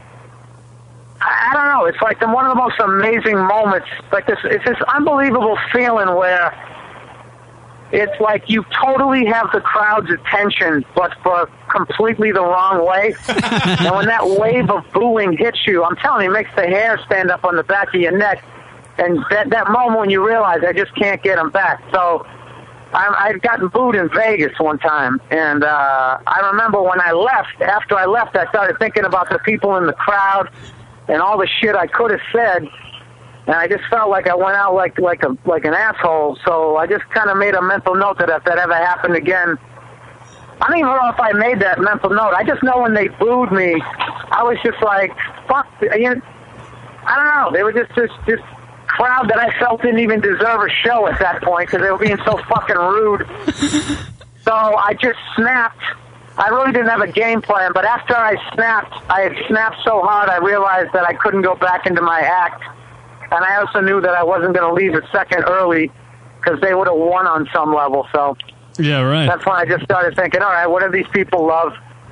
I don't know. It's like the, one of the most amazing moments. Like this, it's this unbelievable feeling where it's like you totally have the crowd's attention, but for completely the wrong way. And when that wave of booing hits you, I'm telling you, it makes the hair stand up on the back of your neck. And that that moment when you realize I just can't get them back. So I, I'd gotten booed in Vegas one time, and uh, I remember when I left. After I left, I started thinking about the people in the crowd and all the shit I could have said, and I just felt like I went out like like a like an asshole. So I just kind of made a mental note that if that ever happened again, I don't even know if I made that mental note. I just know when they booed me, I was just like, fuck. You know, I don't know. They were just just just crowd that I felt didn't even deserve a show at that point because they were being so fucking rude. So I just snapped. I really didn't have a game plan, but after I snapped, I had snapped so hard I realized that I couldn't go back into my act. And I also knew that I wasn't going to leave a second early because they would have won on some level. So yeah, right. That's when I just started thinking, all right, what do these people love?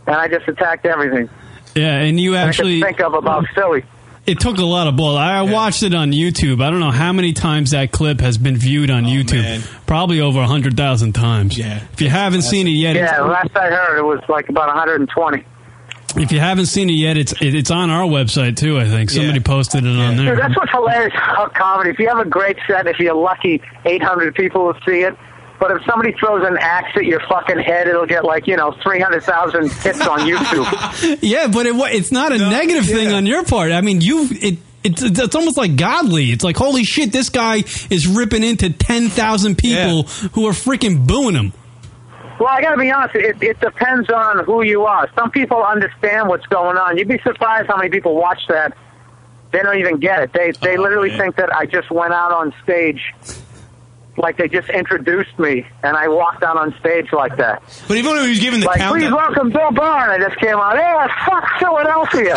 and I just attacked everything. Yeah, and you actually I could think of about Philly. It took a lot of balls. I yeah. watched it on YouTube. I don't know how many times that clip has been viewed on oh, YouTube. Man. Probably over one hundred thousand times. Yeah. If you haven't seen it yet... Yeah, last I heard, it was like about one hundred twenty. If you haven't seen it yet, it's it's on our website, too, I think. Somebody yeah. posted it on there. Dude, that's what's hilarious about comedy. If you have a great set, if you're lucky, eight hundred people will see it. But if somebody throws an axe at your fucking head, it'll get like, you know, three hundred thousand hits on YouTube. Yeah, but it, it's not a no, negative yeah. thing on your part. I mean, you it it's it's almost like godly. It's like, holy shit, this guy is ripping into ten thousand people yeah. who are freaking booing him. Well, I got to be honest, it, it depends on who you are. Some people understand what's going on. You'd be surprised how many people watch that. They don't even get it. They, they oh, literally man. think that I just went out on stage like they just introduced me, and I walked out on stage like that. But even when he was giving the like, countdown... please welcome Bill Burr, and I just came out, hey, fuck Philadelphia.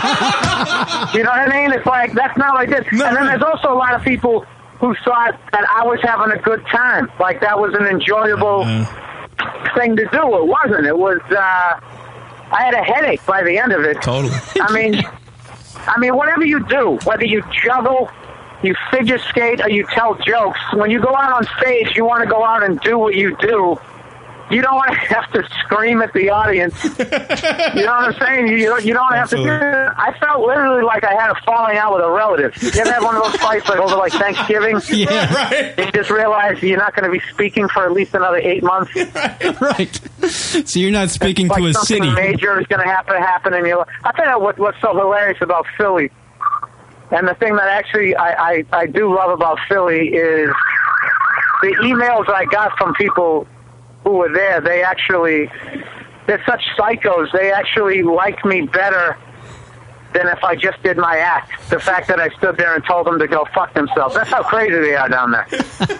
You know what I mean? It's like, that's not like this. No, and then there's also a lot of people who thought that I was having a good time. Like, that was an enjoyable uh, thing to do. It wasn't. It was, uh, I had a headache by the end of it. Totally. I mean, I mean, whatever you do, whether you juggle... you figure skate or you tell jokes. When you go out on stage, you want to go out and do what you do. You don't want to have to scream at the audience. You know what I'm saying? You, you don't have Absolutely. to do it. I felt literally like I had a falling out with a relative. You ever have one of those fights like over like Thanksgiving? Yeah, right. You just realize you're not going to be speaking for at least another eight months. Right. right. So you're not speaking it's to like a something city. major is going to happen, happen in your life. I'll tell you what, what's so hilarious about Philly. And the thing that actually I, I, I do love about Philly is the emails I got from people who were there. They actually, they're such psychos. They actually like me better than if I just did my act. The fact that I stood there and told them to go fuck themselves. That's how crazy they are down there.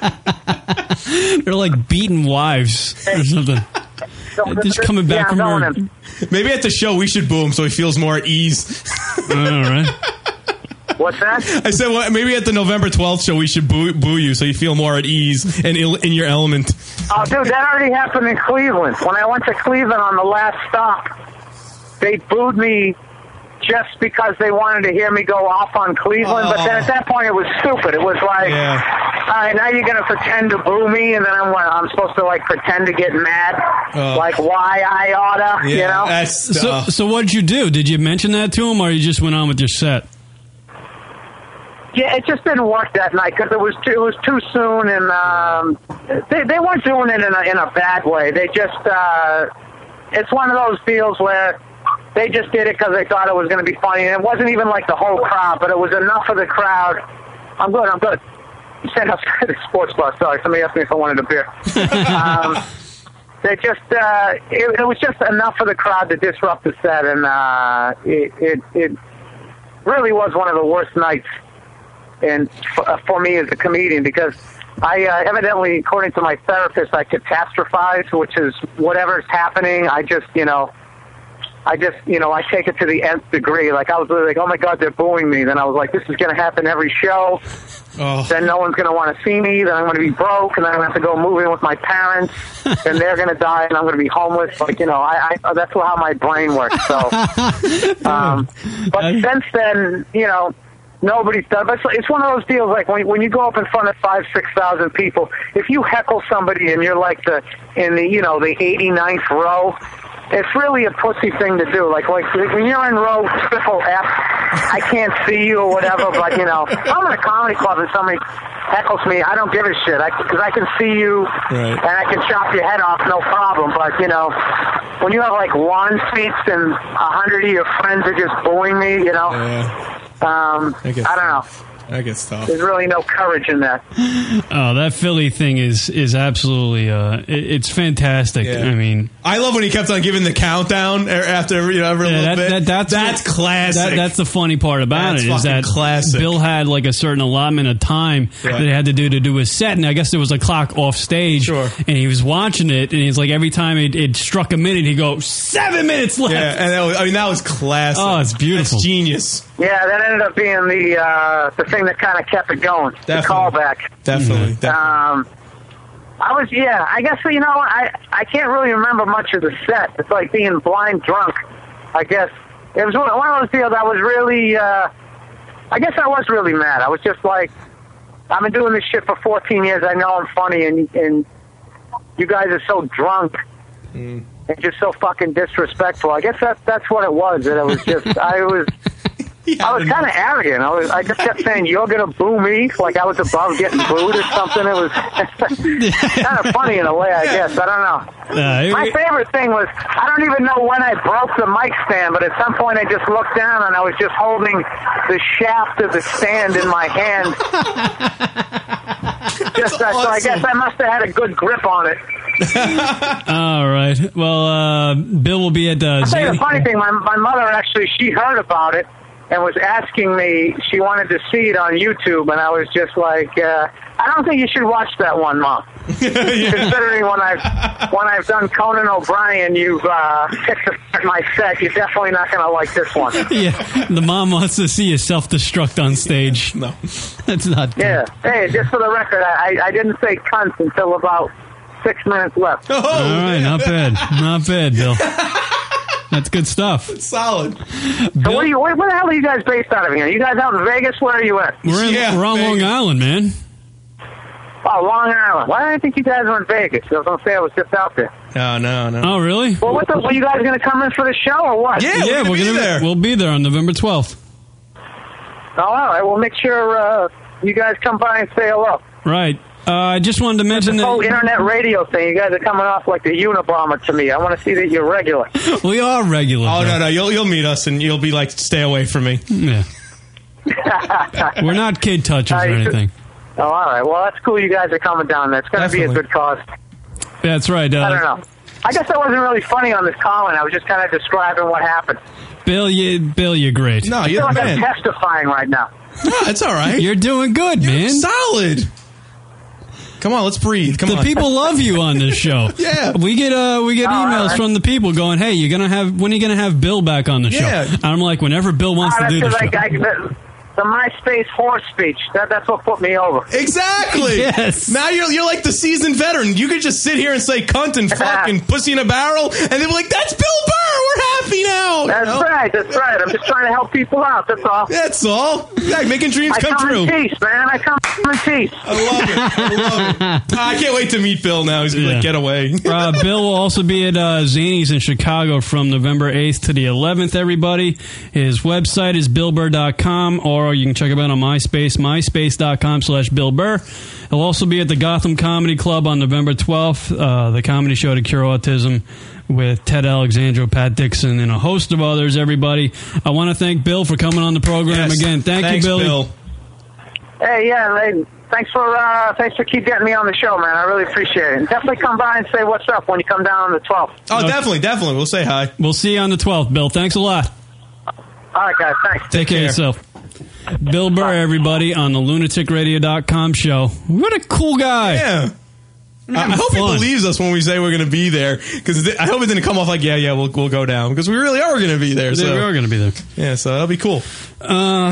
They're like beaten wives or something. Just coming back yeah, from work. Maybe at the show we should boo him so he feels more at ease. All right. What's that? I said, well, maybe at the November twelfth show we should boo, boo you so you feel more at ease and il- in your element. Oh, dude, that already happened in Cleveland. When I went to Cleveland on the last stop, they booed me just because they wanted to hear me go off on Cleveland. Oh. But then at that point it was stupid. It was like, yeah. all right, now you're going to pretend to boo me, and then I'm I'm supposed to like pretend to get mad, oh. like why I oughta, yeah, you know? That's, so, uh, so what did you do? Did you mention that to him, or you just went on with your set? Yeah, it just didn't work that night because it was too, it was too soon, and um, they they weren't doing it in a in a bad way. They just uh, it's one of those deals where they just did it because they thought it was going to be funny, and it wasn't even like the whole crowd, but it was enough of the crowd. I'm good, I'm good. You said outside the sports bar. Sorry, somebody asked me if I wanted a beer. um, they just uh, it, it was just enough of the crowd to disrupt the set, and uh, it, it it really was one of the worst nights. And f- for me as a comedian, because I uh, evidently, according to my therapist, I catastrophize, which is whatever's happening, I just, you know, I just, you know, I take it to the nth degree. Like, I was literally like, oh my God, they're booing me. Then I was like, this is going to happen every show. Oh. Then no one's going to want to see me. Then I'm going to be broke, and then I'm going to have to go move in with my parents. Then they're going to die, and I'm going to be homeless. Like, you know, I, I that's how my brain works. So, um, but since then, you know, nobody's done. But it's one of those deals like when when you go up in front of five, six thousand people. If you heckle somebody and you're like the in the you know the eighty-ninth row, it's really a pussy thing to do. Like like when you're in row triple F, I can't see you or whatever. But you know, I'm in a comedy club and somebody heckles me, I don't give a shit. I because I can see you right. and I can chop your head off, no problem. But you know, when you have like lawn seats and a hundred of your friends are just booing me, you know. Yeah. Um, I, I don't know. That gets tough. There's really no courage in that. Oh, that Philly thing is is absolutely uh, it, it's fantastic. Yeah. I mean, I love when he kept on giving the countdown after every, you know, every yeah, little that, bit. That, that's that's what, classic. That, that's the funny part about that's it is that classic. Bill had like a certain allotment of time yeah. that he had to do to do his set, and I guess there was a clock off stage, sure. and he was watching it, and he's like every time it, it struck a minute, he'd go seven minutes left. Yeah, and that was, I mean that was classic. Oh, it's beautiful. That's genius. Yeah, that ended up being the uh, the thing that kind of kept it going. Definitely. The callback. Definitely. Mm-hmm. Definitely. Um, I was, yeah, I guess, you know, I, I can't really remember much of the set. It's like being blind drunk, I guess. It was one one of those deals I was really, uh, I guess I was really mad. I was just like, I've been doing this shit for fourteen years. I know I'm funny, and and you guys are so drunk mm. and just so fucking disrespectful. I guess that, that's what it was. That it was just, I was... I was kind of arrogant. I was. I just kept saying, "You're gonna boo me," like I was above getting booed or something. It was kind of funny in a way, I guess. I don't know. Uh, My favorite thing was I don't even know when I broke the mic stand, but at some point I just looked down and I was just holding the shaft of the stand in my hand. just uh, so I guess I must have had a good grip on it. All right. Well, uh, Bill will be at. Uh, I'll tell you the Zany- funny thing. My my mother actually she heard about it and was asking me. She wanted to see it on YouTube, and I was just like, uh, I don't think you should watch that one, Mom. Considering when I've when I've done Conan O'Brien, you've uh, picked apart my set. You're definitely not going to like this one. Yeah, the mom wants to see you self-destruct on stage. No, that's not good. Yeah. Hey, just for the record, I, I didn't say cunt until about six minutes left. Oh, All right, not bad, not bad, Bill. That's good stuff. Solid. So where, you, where, where the hell are you guys based out of here? You guys out in Vegas? Where are you at? We're, in, Yeah, we're on Vegas. Long Island, man. Oh, Long Island. Why did I think you guys were in Vegas? I was going to say I was just out there. No, no, no. Oh, really? Well, what the, were you guys going to come in for the show or what? Yeah, yeah, we're we're gonna be gonna there. We'll be there on November twelfth. Oh, all right. Well, make sure uh, you guys come by and say hello. Right. Uh, I just wanted to mention The that whole internet radio thing, you guys are coming off like the Unabomber to me. I want to see that you're regular. we are regular. Oh Bill. no, no, you'll you'll meet us and you'll be like, stay away from me. Yeah. We're not kid touchers Uh, or you should- anything. Oh, all right. Well, that's cool you guys are coming down there. It's going to be a Definitely. good cause. That's right. Uh, I don't know. I guess that wasn't really funny on this call, and I was just kind of describing what happened. Bill, you, Bill, you're great. No, I feel you're the like I'm man. testifying right now. No, it's all right. You're doing good, man. Solid. Come on, let's breathe. Come the on. people love you on this show. Yeah. we get uh we get Oh, emails all right. from the people going, "Hey, you're gonna have when are you gonna have Bill back on the Yeah. show?" And I'm like, whenever Bill wants Ah, to do the that's show. just like I, the, the MySpace horse speech. That, that's what put me over. Exactly. Yes. Now you're you're like the seasoned veteran. You could just sit here and say cunt and fuck and pussy in a barrel, and they'll be like, "That's Bill Burr. We're happy now." That's You know? right. That's right. I'm just trying to help people out. That's all. That's all. Yeah, making dreams I come come true. in peace, man. I come in peace. I love it. I love it. I can't wait to meet Bill now. He's gonna be Yeah. like, get away. uh, Bill will also be at uh, Zany's in Chicago from November eighth to the eleventh, everybody. His website is bill burr dot com, or you can check him out on MySpace, myspace dot com slash Bill Burr. He'll also be at the Gotham Comedy Club on November twelfth, uh, the comedy show to cure autism with Ted Alexandro, Pat Dixon, and a host of others, everybody. I want to thank Bill for coming on the program Yes. again. Thank Thanks, you, Billy. Bill. Hey, yeah, lady. Thanks for uh, thanks for keep getting me on the show, man. I really appreciate it. And definitely come by and say what's up when you come down on the twelfth. Oh, definitely, definitely. We'll say hi. We'll see you on the twelfth, Bill. Thanks a lot. All right, guys. Thanks. Take care of yourself. Bill Burr, everybody, on the lunatic radio dot com show. What a cool guy. Yeah. I I hope he fun. believes us when we say we're going to be there, because I hope it didn't come off like, yeah, yeah, we'll we'll go down, because we really are going to be there. Yeah, So we are going to be there. yeah, so that'll be cool. Uh,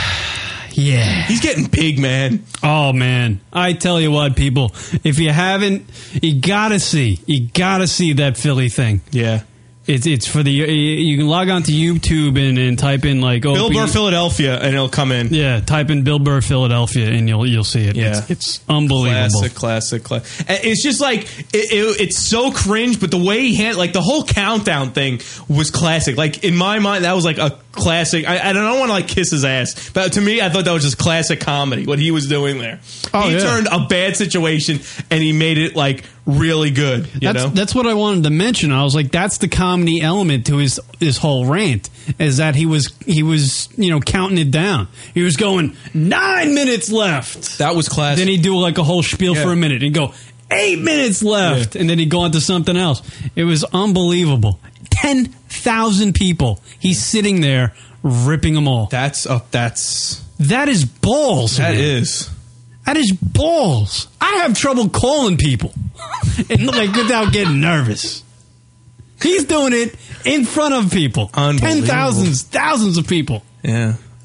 yeah. He's getting big, man. Oh, man. I tell you what, people, if you haven't, you got to see. You got to see that Philly thing. Yeah. It's it's for the, you can log on to YouTube and, and type in like, Bill oh, Burr Philadelphia, and it'll come in. Yeah, type in Bill Burr Philadelphia and you'll you'll see it. Yeah. It's, it's unbelievable. Classic, classic, classic. It's just like it, it, it's so cringe, but the way he had, like the whole countdown thing was classic. Like in my mind, that was like a classic. I, I don't want to like kiss his ass, but to me, I thought that was just classic comedy. What he was doing there, Oh, he yeah. turned a bad situation and he made it like really good. You That's know, that's what I wanted to mention. I was like, that's the comedy element to his his whole rant, is that he was he was you know counting it down. He was going nine minutes left. That was classic. Then he'd do like a whole spiel Yeah. for a minute and go eight minutes left, Yeah. and then he'd go on to something else. It was unbelievable. Ten thousand people. He's sitting there ripping them all. that's uh, that's That is balls. that man. is. That is balls. I have trouble calling people and like without getting nervous. He's doing it in front of people. Ten Unbelievable. thousands, thousands of people. Yeah.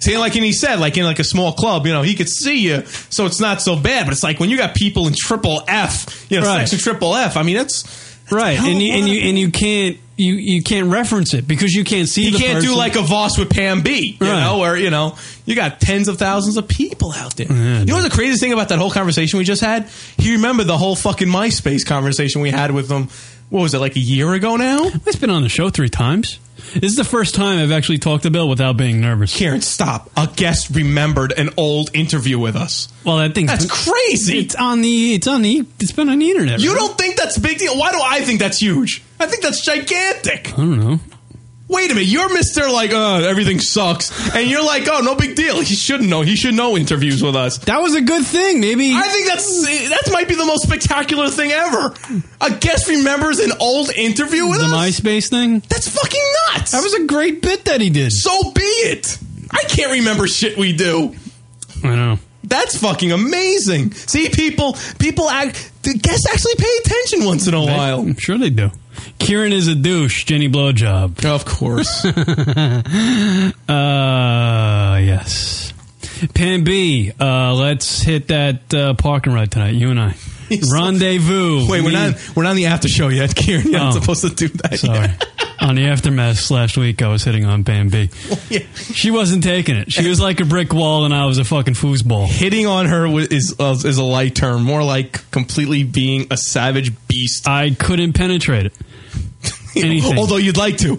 See, like, and he said, like, in like a small club, you know, he could see you, so it's not so bad. But it's like when you got people in triple F, you know, Right. section triple F. I mean, that's, that's Right, a hell of and a you lot and of- you and you can't you you can't reference it because you can't see. You the can't do person. like a Voss with Pam B, you Right. know, where, you know, you got tens of thousands of people out there. Yeah, you know what's the craziest thing about that whole conversation we just had? You remember the whole fucking MySpace conversation we had with them, what was it, like a year ago now? It's been on the show three times. This is the first time I've actually talked to Bill without being nervous. Karen, stop. A guest remembered an old interview with us. Well, that thing That's crazy. It's on the it's on the it's been on the internet. You right? don't think that's a big deal? Why do I think that's huge? I think that's gigantic. I don't know. Wait a minute, you're Mister like, oh, everything sucks. And you're like, oh, no big deal. He should know. He should know interviews with us. That was a good thing. Maybe I think that's that might be the most spectacular thing ever. A guest remembers an old interview with the us? MySpace thing. That's fucking nuts. That was a great bit that he did. So be it. I can't remember shit we do. I know. That's fucking amazing. See, people, people act. The guests actually pay attention once in a They- while. I'm sure they do. Kieran is a douche. Jenny blowjob. Of course. uh, yes. Pan B. Uh, let's hit that uh, parking ride tonight. You and I. Rendezvous. Wait, we're Me- not we're not on the after show yet, Kieran. You're not Oh. supposed to do that. Sorry. yet. On the aftermath last week, I was hitting on Pan B. Yeah. She wasn't taking it. She was like a brick wall, and I was a fucking foosball. Hitting on her wa- is uh, is a light term. More like completely being a savage beast. I couldn't penetrate it. Anything. Although you'd like to.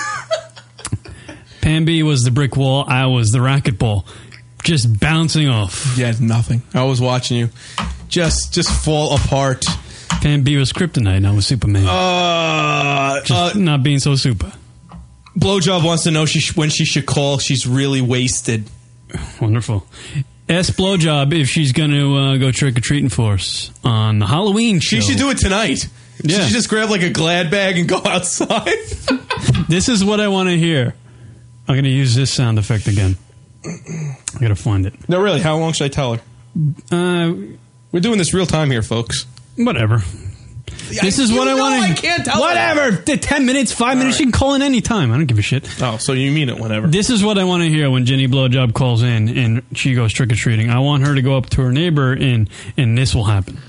Pan B was the brick wall. I was the racquetball. Just bouncing off. Yeah, nothing. I was watching you. Just just fall apart. Pan B was kryptonite, and I was Superman. Uh, Just uh, not being so super. Blowjob wants to know she sh- when she should call. She's really wasted. Wonderful. Ask Blowjob if she's going to uh, go trick-or-treating for us on the Halloween show. She should do it tonight. Yeah. She should just grab like a Glad bag and go outside. This is what I want to hear. I'm going to use this sound effect again. I got to find it. No, really. How long should I tell her? Uh, We're doing this real time here, folks. whatever. This is you what I know want to. I can't tell Whatever. The ten minutes, five minutes. right. You can call in any time. I don't give a shit. Oh, so you mean it whenever. This is what I want to hear when Jenny Blowjob calls in and she goes trick or treating. I want her to go up to her neighbor and and this will happen.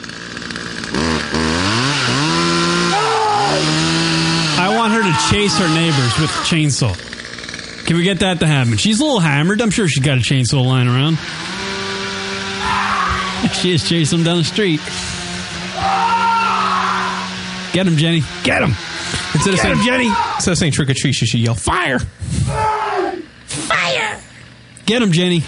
I want her to chase her neighbors with a chainsaw. Can we get that to happen? She's a little hammered. I'm sure she's got a chainsaw lying around. She is chasing them down the street. Get him, Jenny. Get him. Instead of Get saying him, Jenny. Instead of saying trick or treat, she should yell fire. Fire. Get him, Jenny.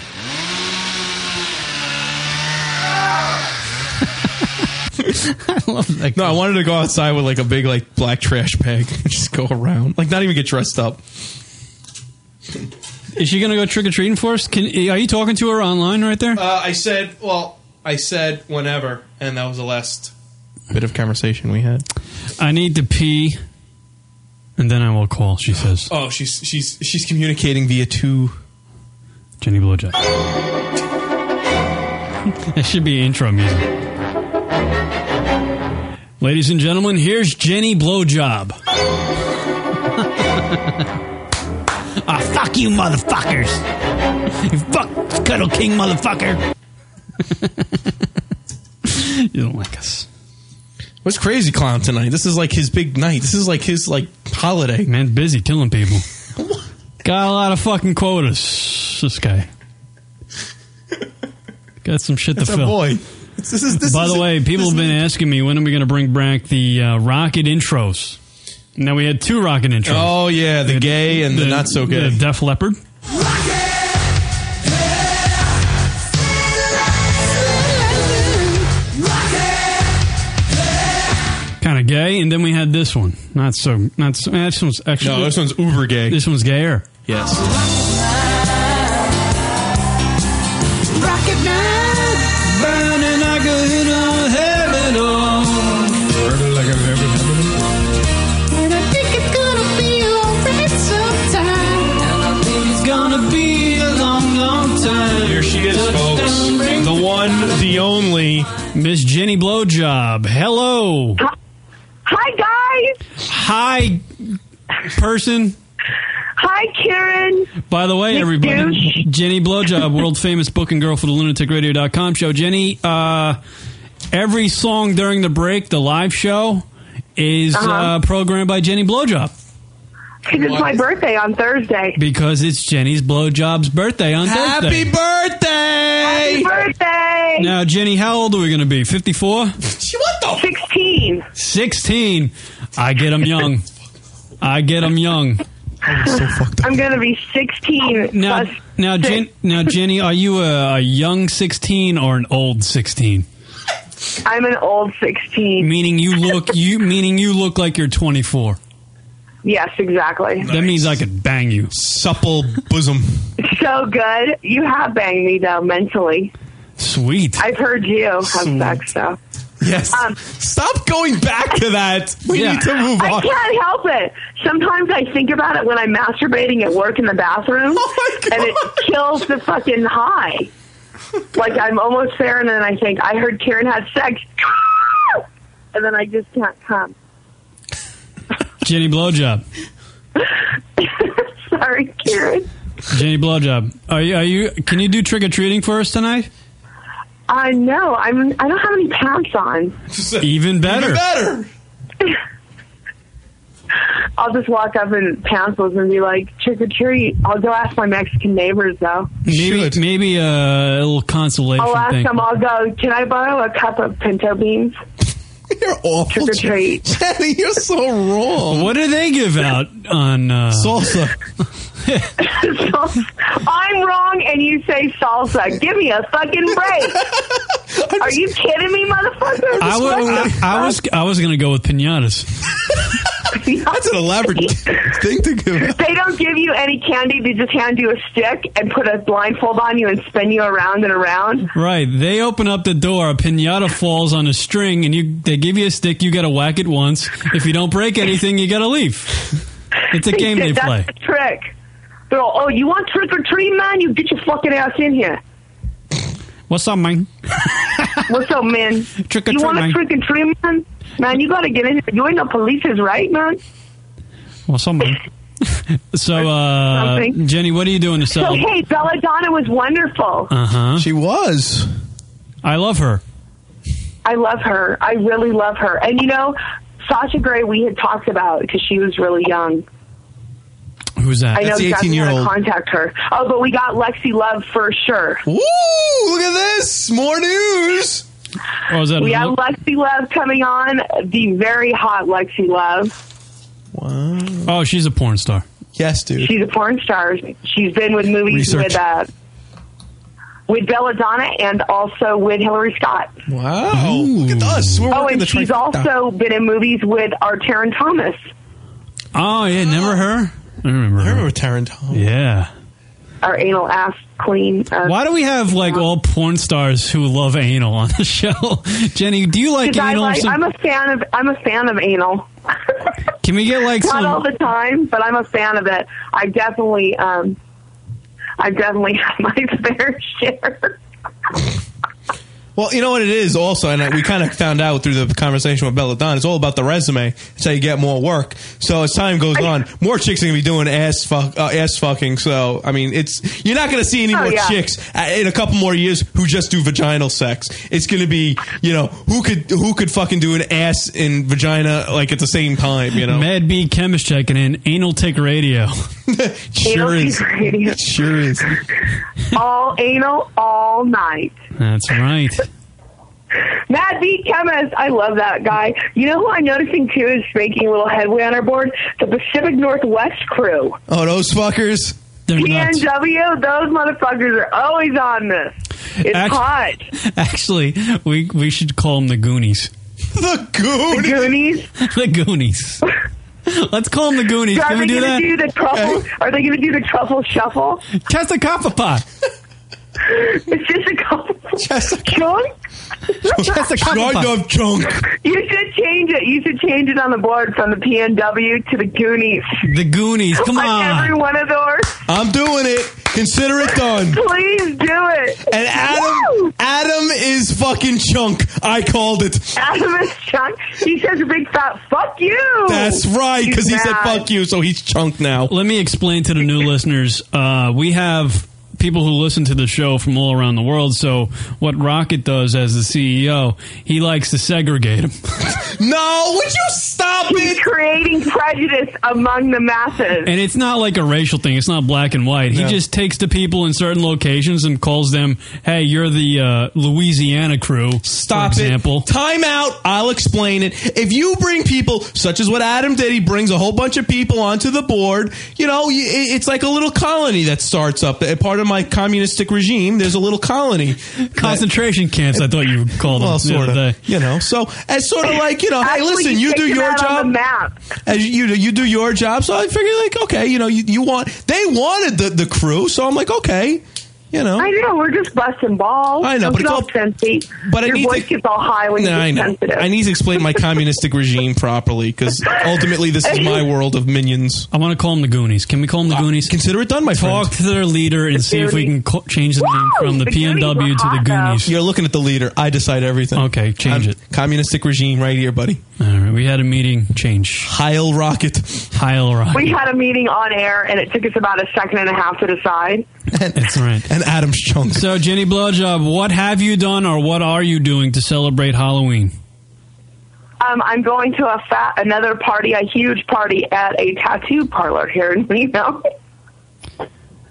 I love that. No, I wanted to go outside with like a big like black trash bag and just go around, like not even get dressed up. Is she going to go trick or treating for us? Can, are you talking to her online right there? Uh, I said, well, I said whenever, and that was the last bit of conversation we had. I need to pee, and then I will call. She says. Oh, she's she's she's communicating via two. Jenny Blowjob. That should be intro music. Ladies and gentlemen, here's Jenny Blowjob. Ah, fuck you, motherfuckers. You fuck Cuddle King, motherfucker. You don't like us. What's crazy clown tonight? This is like his big night. This is like his like holiday. Man, busy killing people. Got a lot of fucking quotas. This guy. Got some shit That's to our fill. boy. This is, this By is, the way, people have been asking me when are we going to bring back the uh, rocket intros. Now we had two rocket intros. Oh yeah, the gay and the, not so gay. The Def Leppard. Kind of gay, and then we had this one. Not so. Not so. This one's actually. No, this one's uber gay. This one's gayer. Yes. Rocket man, burning like a hit on heaven on. Burning like a heaven. And I think it's gonna be alright sometime. And I think it's gonna be a long, long time. Here she is, folks. The one, the only Miss Jenny Blowjob. Hello. Hi, guys. Hi, person. Hi, Karen. By the way, You everybody, douche. Jenny Blowjob, world famous booking girl for the lunatic radio dot com show. Jenny, uh, every song during the break, the live show, is Uh-huh. uh, programmed by Jenny Blowjob. Because it's my birthday on Thursday. Because it's Jenny's Blowjob's birthday on Happy Thursday. birthday! Happy birthday! Now, Jenny, how old are we going to be? fifty-four? What the? sixteen. sixteen. I get them young. I get them young. So fucked up. I'm going to be sixteen. Now, plus now, six. Jen, now, Jenny, are you a, a young sixteen or an old sixteen? I'm an old sixteen. Meaning you look you meaning you look like you're twenty-four. Yes, exactly. That means I could bang you. Supple bosom. So good. You have banged me, though, mentally. Sweet. I've heard you have Sweet. sex, though. Yes. Um, Stop going back to that. We Yeah. need to move I on. can't help it. Sometimes I think about it when I'm masturbating at work in the bathroom, Oh my God. and it kills the fucking high. Like, I'm almost there, and then I think, I heard Karen had sex. And then I just can't come. Jenny Blowjob. Sorry, Karen. Jenny Blowjob. Are you are you can you do trick or treating for us tonight? I know. I'm. I don't have any pants on. Even better. Even better. I'll just walk up in pantsless and be like, trick or treat. I'll go ask my Mexican neighbors, though. Maybe Should. maybe a, a little consolation I'll ask thing. them. I'll go, can I borrow a cup of pinto beans? You're awful. Trick or treat. Jenny, you're so wrong. What do they give out on uh, Salsa. I'm wrong, and you say salsa. Give me a fucking break. Are you kidding me, motherfucker? I, What w- the I was I was going to go with pinatas. That's an elaborate thing to give. They don't give you any candy. They just hand you a stick and put a blindfold on you and spin you around and around. Right. They open up the door, a pinata falls on a string, and you they give you a stick, you got to whack it once. If you don't break anything, you got to leave. It's a game they That's play. the trick. They're all, oh, you want trick or treat, man? You get your fucking ass in here. What's up, man? What's up, man? Trick or you treat, want man. a trick or treat, man? Man, you gotta get in here. You ain't no police's, right, man? What's up, man? So, uh, Something. Jenny, what are you doing to So, celebrate? hey, Belladonna was wonderful. Uh huh. She was. I love her. I love her. I really love her. And, you know, Sasha Grey we had talked about because she was really young. Who's that? I know That's the exactly how to eighteen-year-old. contact her. Oh, but we got Lexi Love for sure. Woo! Look at this. More news. Oh, is that We a- have Lexi Love coming on, the very hot Lexi Love. Wow. Oh, she's a porn star. Yes, dude. She's a porn star. She's been with movies Research. with uh, with Belladonna and also with Hillary Scott. Wow. Look at us. We're Oh, working and the she's trifecta. also been in movies with our Taryn Thomas, Oh, yeah, never her? I remember I her. remember Taryn Thomas. Yeah. our anal ass queen. Uh, Why do we have, like, all porn stars who love anal on the show? Jenny, do you like 'cause I anal? or like, some- I'm a fan of I'm a fan of anal. Can we get, like, Not all some... the time, but I'm a fan of it. I definitely, um, I definitely have my fair share. Well, you know what it is also, and we kind of found out through the conversation with Belladonna, it's all about the resume. It's how you get more work. So as time goes on, more chicks are going to be doing ass fuck, uh, ass fucking. So, I mean, it's you're not going to see any Oh, more yeah. chicks uh, in a couple more years who just do vaginal sex. It's going to be, you know, who could who could fucking do an ass and vagina like at the same time, you know? Mad B Chemist checking in. Anal Tick Radio. Sure Anal is. Tick Radio. Sure is. All anal, all night. That's right. Mad Beat Chemist, I love that guy. You know who I'm noticing too is making a little headway on our board? The Pacific Northwest crew. Oh, those fuckers. They're P N nuts. W, those motherfuckers are always on this. It's Act- hot. Actually, we we should call them the Goonies. The The Goonies. Goonies. The Goonies. Let's call them the Goonies. Are Can we they do going that? to do the truffle? Are they going to do the truffle shuffle? Catch the copper pot. It's just a couple. Just a Chunk? Catch the copper Kind pot. of junk. You should change it. You should change it on the board from the P N W to the Goonies. The Goonies. Come Like every on. one of those. I'm doing it. Consider it done. Please do it. And Adam, Woo! Adam is fucking chunk. I called it. Adam is chunk. He says a big fat fuck you. That's right, because he said mad. fuck you, so he's chunk now. Let me explain to the new listeners. Uh, we have people who listen to the show from all around the world, so what Rocket does as the C E O, he likes to segregate them. No, would you stop He's it? creating prejudice among the masses. And it's not like a racial thing. It's not black and white. He No. just takes the people in certain locations and calls them, hey, you're the uh, Louisiana crew, Stop for example. it. Time out. I'll explain it. If you bring people, such as what Adam did, he brings a whole bunch of people onto the board, you know, y- it's like a little colony that starts up. A part of my communistic regime, there's a little colony. Concentration camps, I thought you called them Well, the sort other of. day. You know, so as sort of like, you know, hey, Actually, listen, he you do takes it your out on job. the map. As you you do your job, so I figured like, okay, you know, you, you want they wanted the, the crew, so I'm like, okay, you know. I know, we're just busting balls. I know, Don't but get it's all all- sensy. but I Your need voice to- gets all high when No, you I get know. sensitive. I need to explain my communistic regime properly because ultimately this is my world of minions. I want to call them the Goonies. Can we call them the Goonies? Consider it done, my friend. Talk to their leader and see if we can co- change the name Woo! from the, The P M W Goonies to were the hot, though. Goonies. You're looking at the leader. I decide everything. Okay, change I'm- it. Communistic regime right here, buddy. All right, we had a meeting. Change. Heil Rocket. Heil Rocket. We had a meeting on air, and it took us about a second and a half to decide. That's right. And Adam's chunk. So, Jenny Blowjob, what have you done or what are you doing to celebrate Halloween? Um, I'm going to a fat, another party, a huge party at a tattoo parlor here in Reno. uh,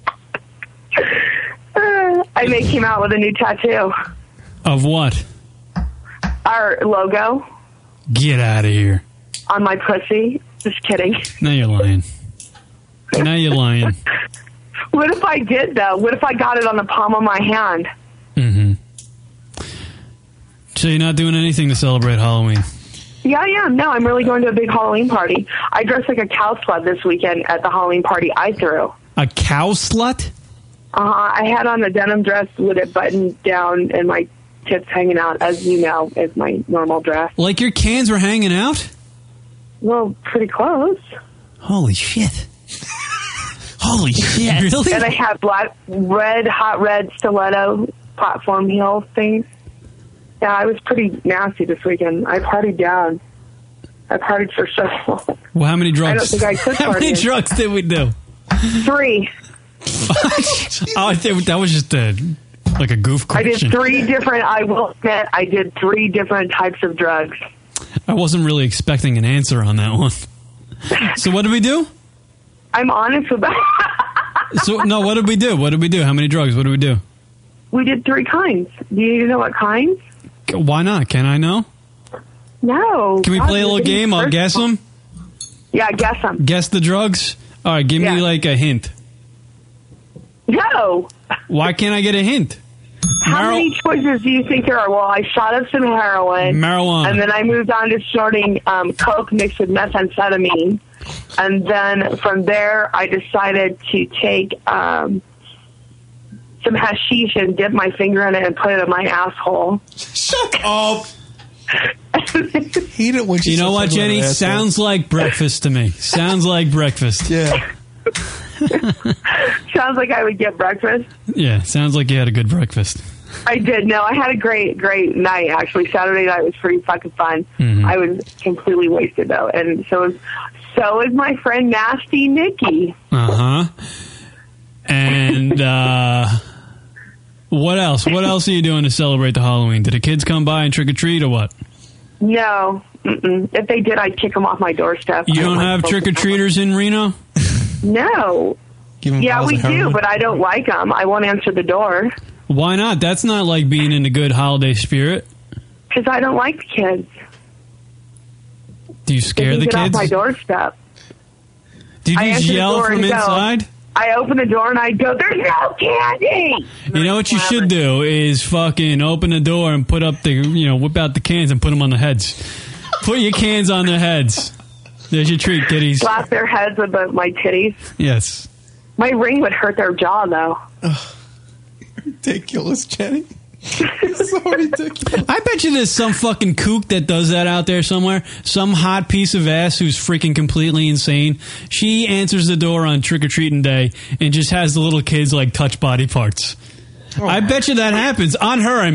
I may came out with a new tattoo. Of what? Our logo Get out of here. on my pussy. Just kidding. Now you're lying. Now you're lying. What if I did, though? What if I got it on the palm of my hand? Mm-hmm. So you're not doing anything to celebrate Halloween? Yeah, yeah. No, I'm really going to a big Halloween party. I dressed like a cow slut this weekend at the Halloween party I threw. A cow slut? Uh, I had on a denim dress with it buttoned down and my tits hanging out, as you know, is my normal dress. Like your cans were hanging out? Well, pretty close. Holy shit. Holy shit. Really? And I had black, red, hot red stiletto platform heel things. Yeah, I was pretty nasty this weekend. I partied down. I partied for so long. Well, how many drugs? I don't think I could How many party. drugs did we do? Three. Oh, I think that was just a, like a goof I question. did three different, I will admit, I did three different types of drugs. I wasn't really expecting an answer on that one. So what did we do? I'm honest with that. So no, what did we do? What did we do? How many drugs? What did we do? We did three kinds. Do you know what kinds? Why not? Can I know? No. Can we God, play a little we did game? I'll first guess one. them. Yeah, guess them. Guess the drugs. All right, give me Yeah. like a hint. No. Why can't I get a hint? How Mar- many choices do you think there are? Well, I shot up some heroin. Marijuana. And then I moved on to snorting um, coke mixed with methamphetamine. And then from there, I decided to take um, some hashish and dip my finger in it and put it in my asshole. Shut up. He didn't want You know what, Jenny? Sounds like breakfast to me. Sounds like breakfast. Yeah. Sounds like I would get breakfast. Yeah, sounds like you had a good breakfast. I did. No, I had a great, great night, actually. Saturday night was pretty fucking fun. Mhm. I was completely wasted, though. And so is, so is my friend Nasty Nikki. Uh huh. And uh, what else? What else are you doing to celebrate the Halloween? Did the kids come by and trick or treat or what? No. Mm-mm. If they did, I'd kick them off my doorstep. You I don't like have folks trick or that- treaters in Reno? No. Give 'em Yeah, bottles we of do, heroin. but I don't like them. I won't answer the door Why not? That's not like being in the good holiday spirit. because I don't like the kids. Do you They scare can the get off kids? my doorstep. Do you I just answer the yell door from and go. inside? I open the door and I go, "There's no candy." You know what you should do is fucking open the door and put up the, you know, whip out the cans and put them on the heads. Put your cans on their heads. There's your treat, kiddies. Slap their heads with the, my titties. Yes. My ring would hurt their jaw, though. Ridiculous, Jenny. So ridiculous. I bet you there's some fucking kook that does that out there somewhere. Some hot piece of ass who's freaking completely insane. She answers the door on trick-or-treating day and just has the little kids, like, touch body parts. I bet you that happens. On her, I mean.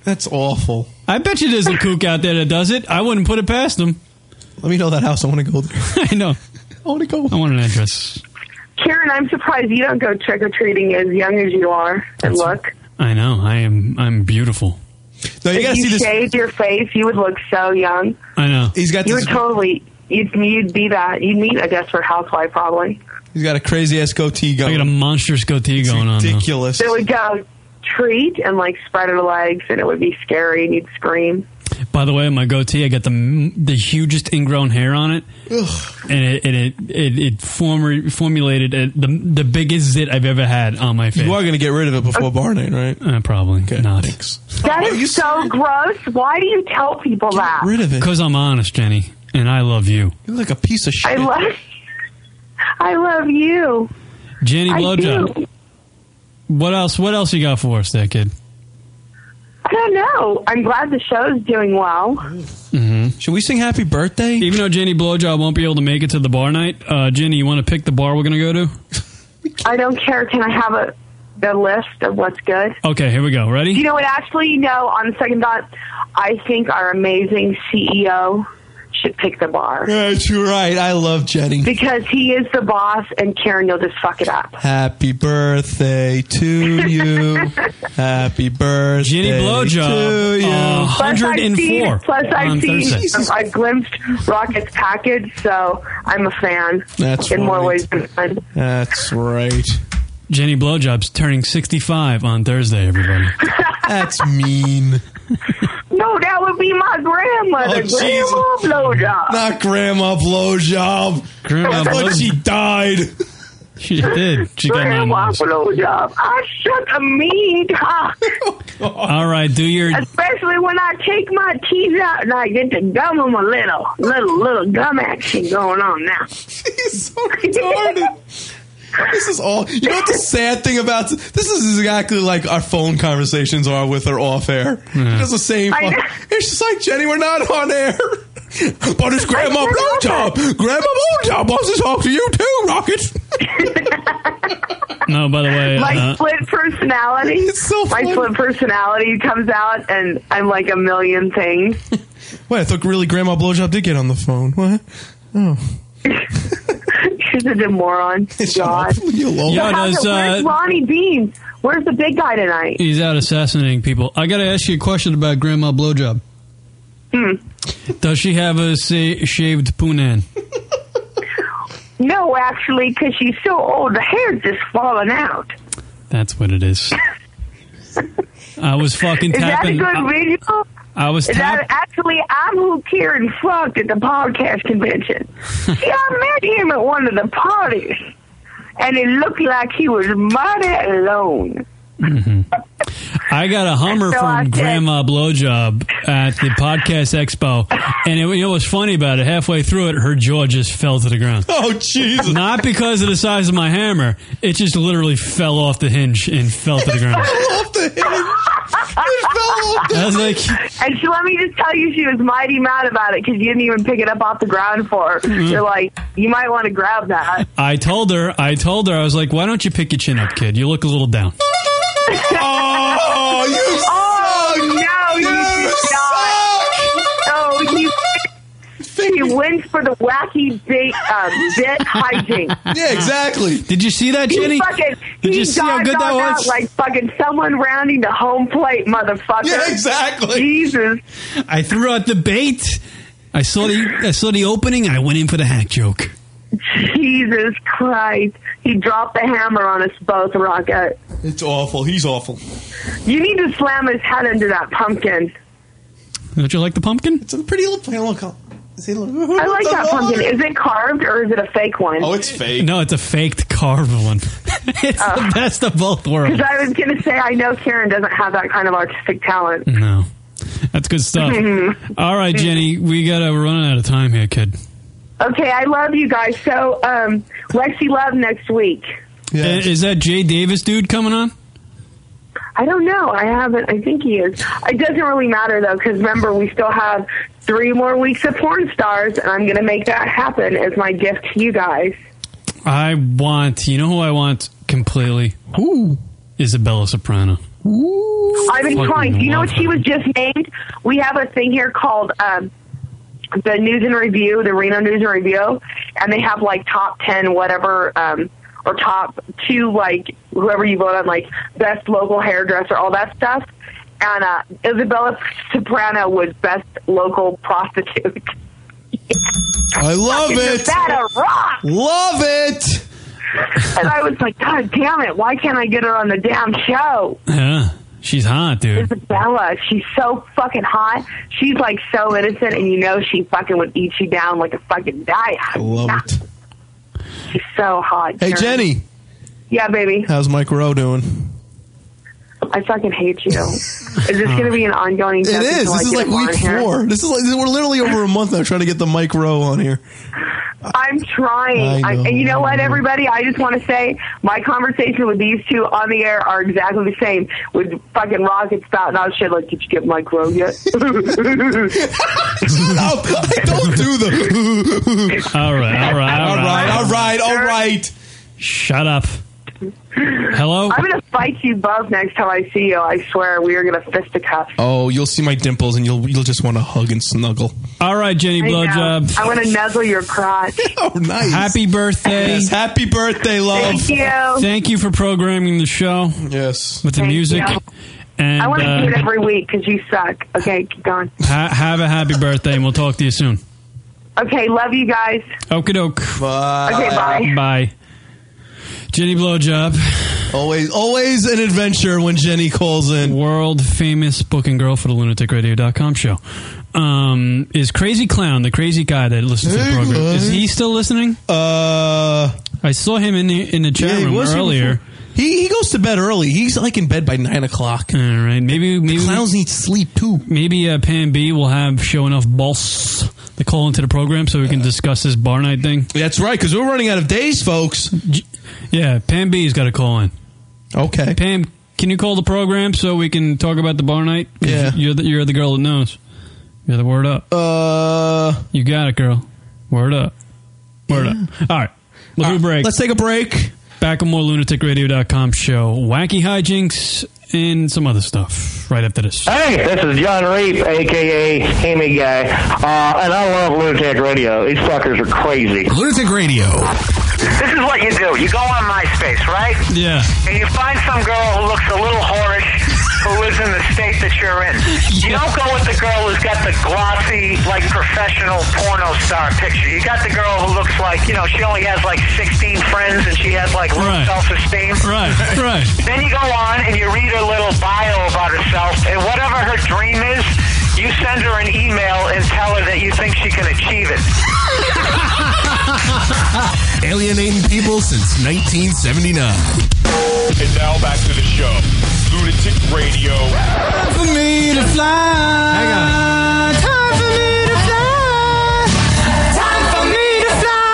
That's awful. I bet you there's a kook out there that does it. I wouldn't put it past them. Let me know that house. I want to go there. I know. I want to go. I want an address. Karen, I'm surprised you don't go trick or treating as young as you are and look. I know. I am. I'm beautiful. No, you if gotta you see this. shaved your face, you would look so young. I know. He's got You this. would totally. You'd, you'd be that. You'd meet a desperate housewife probably. He's got a crazy ass goatee going. I got a monstrous goatee It's going on. though. ridiculous. They would go treat and like spread her legs, and it would be scary, and you'd scream. By the way, my goatee, I got the the hugest ingrown hair on it, Ugh. and it it it, it, it form, formulated a, the the biggest zit I've ever had on my face. You are going to get rid of it before bar night, right? Uh, probably not. Thanks. That is so gross. Why do you tell people that? Rid of it. Because I'm honest, Jenny, and I love you. You're like a piece of shit. I love. I love you. Jenny I blowjob. do. What else? What else you got for us, there, kid? I don't know. I'm glad the show's doing well. Mm-hmm. Should we sing Happy Birthday? Even though Jenny blowjob won't be able to make it to the bar night, uh, Jenny, you want to pick the bar we're going to go to? I don't care. Can I have a the list of what's good? Okay, here we go. Ready? You know what? Actually, no. On second thought, I think our amazing C E O should pick the bar That's right. I love Jenny. because he is the boss, and Karen, you'll just fuck it up. Happy birthday to you. Happy birthday Jenny blowjob. to you. Uh, Plus, I've one hundred seen, four plus I've on seen, Thursday. I glimpsed Rocket's package, so I'm a fan. That's in more right. ways than one. That's right. Jenny blowjob's turning sixty-five on Thursday, everybody. That's mean. No, that would be my grandmother. Oh, Grandma blowjob. Not Grandma Blowjob. Grandma But blowjob. she died. She did. She got nine Grandma months. blowjob. I suck a mean cock. All right, do your. Especially when I take my teeth out and I get to gum them a little, little, little gum action going on now. He's so retarded. This is all. You know what the sad thing about this is exactly like our phone conversations are with her off air. Yeah. It's the same. I know. It's just like Jenny, we're not on air. But it's Grandma Blowjob. Grandma Blowjob wants to talk to you too, Rocket. No, by the way, My uh, split personality. It's so my funny. split personality comes out, and I'm like a million things. Wait, I thought really Grandma Blowjob did get on the phone. What? Oh. She's a moron. God. You alone. Yeah, So how's does, it- Where's uh, Ronnie Beans? Where's the big guy tonight? he's out assassinating people. I got to ask you a question about Grandma blowjob. Hmm. Does she have a sa- shaved punan? No, actually, because she's so old, the hair's just falling out. That's what it is. I was fucking Is that a tapping. good I, video? I was Is that tapping. actually? I'm who Kieran fucked at the podcast convention. See, I met him at one of the parties, and it looked like he was mighty alone. Mm-hmm. I got a Hummer So I from said- Grandma Blowjob at the Podcast Expo, and it, you know what's funny about it? Halfway through it, her jaw just fell to the ground. Oh, Jesus. Not because of the size of my hammer; it just literally fell off the hinge and fell to the ground. Off the hinge. It fell off the I was like, And she let me just tell you, she was mighty mad about it because you didn't even pick it up off the ground for her. Mm-hmm. You're like, you might want to grab that. I told her, I told her, I was like, why don't you pick your chin up, kid? You look a little down. Oh, you Oh, no, you did not. Oh, you. He went for the wacky bait, uh, bit hijinks. Yeah, exactly. Did you see that, Jenny? He fucking, Did he you see how good that dodged was? out like fucking someone rounding the home plate, motherfucker. Yeah, exactly. Jesus. I threw out the bait. I saw the I saw the opening. I went in for the hack joke. Jesus Christ. He dropped the hammer on us both, Rocket. It's awful. He's awful. You need to slam his head into that pumpkin. Don't you like the pumpkin? It's a pretty little. Look, see, look. I like that pumpkin. Is it carved or is it a fake one? Oh, it's fake. No, it's a faked carved one. It's Oh. the best of both worlds. Because I was going to say, I know Karen doesn't have that kind of artistic talent. No, that's good stuff. All right, Jenny, we gotta run out of time here, kid. Okay, I love you guys. So, um, Lexi Love next week. Yes. Is that Jay Davis dude coming on? I don't know. I haven't. I think he is. It doesn't really matter, though, because remember, we still have three more weeks of Porn Stars, and I'm going to make that happen as my gift to you guys. I want, you know who I want completely? Who? Isabella Soprano. I've been Fucking trying. Do you know what love she was just named? We have a thing here called um, the News and Review, the Reno News and Review, and they have like top ten whatever, um, or top two, like whoever you vote on, like best local hairdresser, all that stuff. And uh, Isabella Soprano was best local prostitute. I love Fucking it. Nevada rock. Love it. And I was like, God damn it, why can't I get her on the damn show? Yeah, she's hot, dude. Isabella, she's so fucking hot. She's like so innocent, and you know she fucking would eat you down like a fucking diet. I love it. She's so hot. Hey, Karen. Jenny. Yeah, baby. How's Mike Rowe doing? I fucking hate you. Is this going to be an ongoing It joke is. until I This is get like him on week here? four. This is like, we're literally over a month now trying to get the Mike Rowe on here. I'm trying. I I know. and you know what, everybody? I just want to say my conversation with these two on the air are exactly the same. With fucking rockets spouting out shit like, did you get Mike Rowe yet? Shut up. I don't do the... All right, all right, all All right, all right, all right. Shut up. Hello? I'm going to fight you both next time I see you. I swear. We are going to fisticuff. Oh, you'll see my dimples and you'll you'll just want to hug and snuggle. All right, Jenny I know. Blowjob. I want to nuzzle your crotch. Oh, nice. Happy birthday. Yes, happy birthday, love. Thank you. Thank you for programming the show Yes. with the Thank music. you. And I want to uh, do it every week because you suck. Okay, keep going. ha- have a happy birthday, and we'll talk to you soon. Okay, love you guys. Okie doke. Bye. Okay, bye. Bye. Jenny Blowjob. Always, always an adventure when Jenny calls in. World famous booking girl for the lunatic radio dot com show. Um, is Crazy Clown, the crazy guy that listens to the Hey, program, guy. is he still listening? Uh, I saw him in the, in the chat yeah, he room was here earlier. before. He he goes to bed early. He's like in bed by nine o'clock. All right, maybe maybe Clowns need sleep too. maybe uh, Pam B will have show enough balls to call into the program so we can discuss this bar night thing. That's right, because we're running out of days, folks. Yeah, Pam B's got to call in. Okay. Pam, can you call the program so we can talk about the bar night? 'Cause Yeah. You're the, you're the girl that knows. You're the word up. Uh, You got it, girl. Word up. Word up. All right. We'll do a break. let's take a break. Back on more lunatic radio dot com show. Wacky hijinks and some other stuff right after this. Hey, this is John Reap, a k a. Hammy Guy, uh, and I love Lunatic Radio. These fuckers are crazy. Lunatic Radio. This is what you do. You go on MySpace, right? Yeah. And you find some girl who looks a little whorish, who lives in the state that you're in. You don't go with the girl who's got the glossy, like, professional porno star picture. You got the girl who looks like, you know, she only has, like, sixteen friends and she has, like, low Right. self-esteem. Right, right. Then you go on and you read her little bio about herself, and whatever her dream is, you send her an email and tell her that you think she can achieve it. Alienating people since nineteen seventy-nine. And now back to the show. Lunatic Radio. Time for me to fly. Hang on. Time for me to fly. Time for me to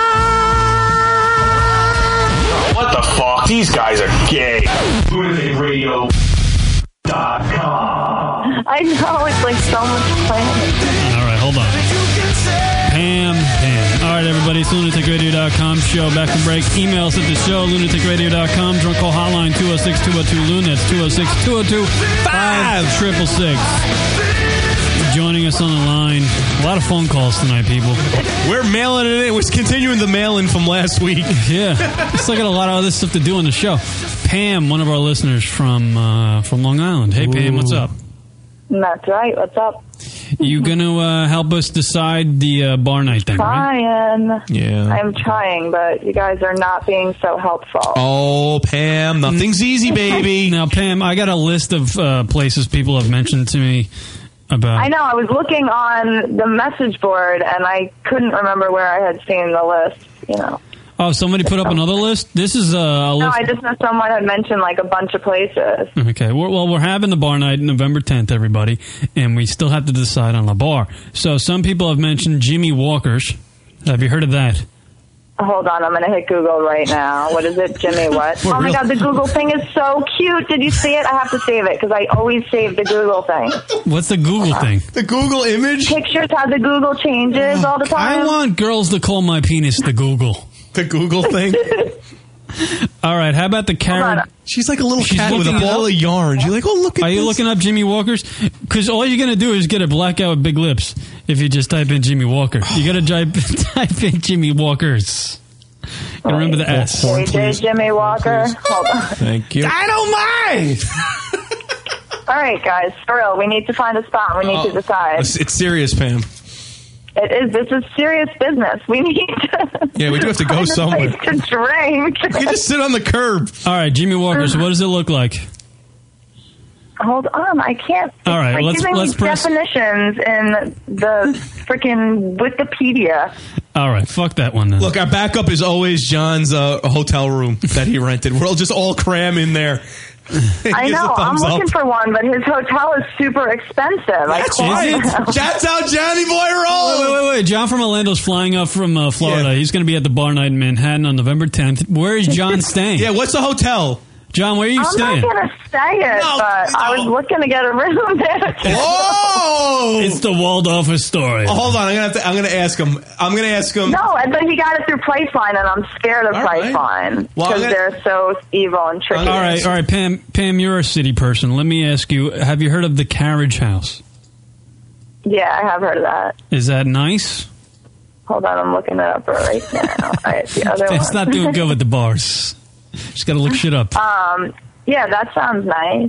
fly. What the fuck? These guys are gay. Lunatic Radio dot com. I know, it's like so much fun. All right, hold on. Pam, Pam. All right, everybody, it's lunatic radio dot com show. Back from break. Email us at the show, lunatic radio dot com. Drunk call hotline, two oh six, two oh two, Loon. That's two oh six, two oh two, five six six. Joining us on the line. A lot of phone calls tonight, people. We're mailing it in. We're continuing the mail-in from last week. Yeah. Still got a lot of other stuff to do on the show. Pam, one of our listeners from uh, from Long Island. Hey, Pam, what's up? That's right. What's up? You going to uh, help us decide the uh, bar night thing, right? Trying. Yeah. I'm trying, but you guys are not being so helpful. Oh, Pam, nothing's easy, baby. Now, Pam, I got a list of uh, places people have mentioned to me about. I know. I was looking on the message board, and I couldn't remember where I had seen the list, you know. Oh, somebody put up another list? This is uh, a No, list. I just know someone had mentioned, like, a bunch of places. Okay, well, well, we're having the bar night November tenth, everybody, and we still have to decide on a bar. So some people have mentioned Jimmy Walker's. Have you heard of that? Hold on, I'm going to hit Google right now. What is it, Jimmy what? What, Oh, my real- God, the Google thing is so cute. Did you see it? I have to save it, because I always save the Google thing. What's the Google thing? The Google image? Pictures, how the Google changes all the time. I want girls to call my penis the Google. The Google thing? All right, how about the carrot? She's like a little She's cat with a looking it ball up. of yarn. You're like, oh, look at Are this. you looking up Jimmy Walker's? Because all you're going to do is get a black guy with big lips if you just type in Jimmy Walker. You got to type, type in Jimmy Walker's. And remember the S. J J Jimmy Walker. Hold on. Thank you. Dynamite! All right, guys, for real, we need to find a spot. We need to decide. It's, it's serious, Pam. It is. This is serious business. We need to. Yeah, we do have to go find a somewhere. place to drink. You can just sit on the curb. All right, Jimmy Walker's, what does it look like? Hold on, I can't. All right, like let's- giving let's me press- definitions in the freaking Wikipedia. All right, fuck that one then. Look, our backup is always John's uh, hotel room that he rented. We'll just all cram in there. I Gives know. a I'm thumbs looking up. for one, but his hotel is super expensive. I That's can't. it. That's how Johnny Boy rolls. Wait, wait, wait, wait. John from Orlando's flying up from uh, Florida. He's going to be at the bar night in Manhattan on November tenth. Where is John staying? Yeah, what's the hotel? John, where are you I'm staying? not going to say it, No, but I was looking to get a room there. Oh! It's the Waldorf Astoria. Oh, hold on, I'm gonna have to. I'm gonna ask him. I'm gonna ask him. No, I think he got it through Priceline, and I'm scared of All right. Priceline Well, because I'm gonna- they're so evil and tricky. All right, all right, Pam. Pam, you're a city person. Let me ask you: have you heard of the Carriage House? Yeah, I have heard of that. Is that nice? Hold on, I'm looking it up right now. All right, the other It's one. not doing good with the bars. Just got to look shit up. Um, yeah, that sounds nice.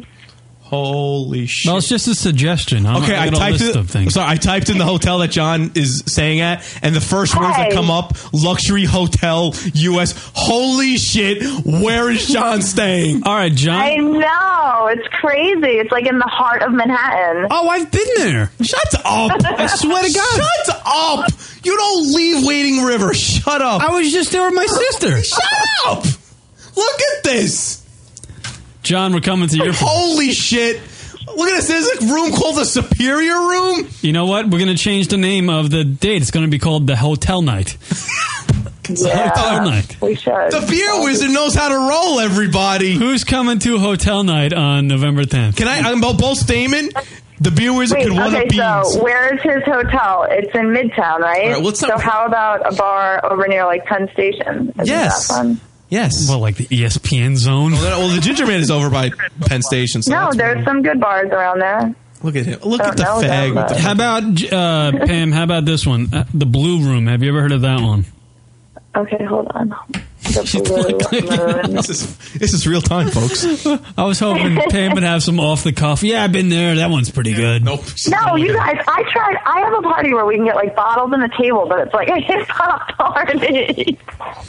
Holy shit! Well, it's just a suggestion. I'm, Okay, I got a typed list it. of things. Sorry, I typed in the hotel that John is staying at, and the first words that Hey. come up: luxury hotel, U S Holy shit! Where is John staying? All right, John. I know, it's crazy. It's like in the heart of Manhattan. Oh, I've been there. Shut up! I swear to God. Shut up! You don't leave Wading River. Shut up! I was just there with my sister. Shut up! Look at this. John, we're coming to your. Holy shit! Look at this. There's a room called the Superior Room. You know what? We're going to change the name of the date. It's going to be called the Hotel Night. Yeah, Hotel Night. we should. The beer wizard knows how to roll. Everybody. Who's coming to Hotel Night on November tenth? Can I? I'm both Damon. The beer wizard Wait, could one okay, up beans. so where is his hotel? It's in Midtown, right? All right, what's so up- how about a bar over near like Penn Station? Isn't Yes. that fun? Yes. Well, like the E S P N zone. Well, then- well, the Ginger Man is over by Penn Station. So No, that's there's fine. some good bars around there. Look at him. Look Don't at the know fag. them, with the- How about uh, Pam? How about this one? Uh, the Blue Room. Have you ever heard of that one? Okay, hold on. The Blue Moon. This is this is real time, folks. I was hoping Pam would have some off the cuff. Yeah, I've been there. That one's pretty good. Nope. No, you guys, I tried. I have a party where we can get like bottles on the table, but it's like a hip hop party.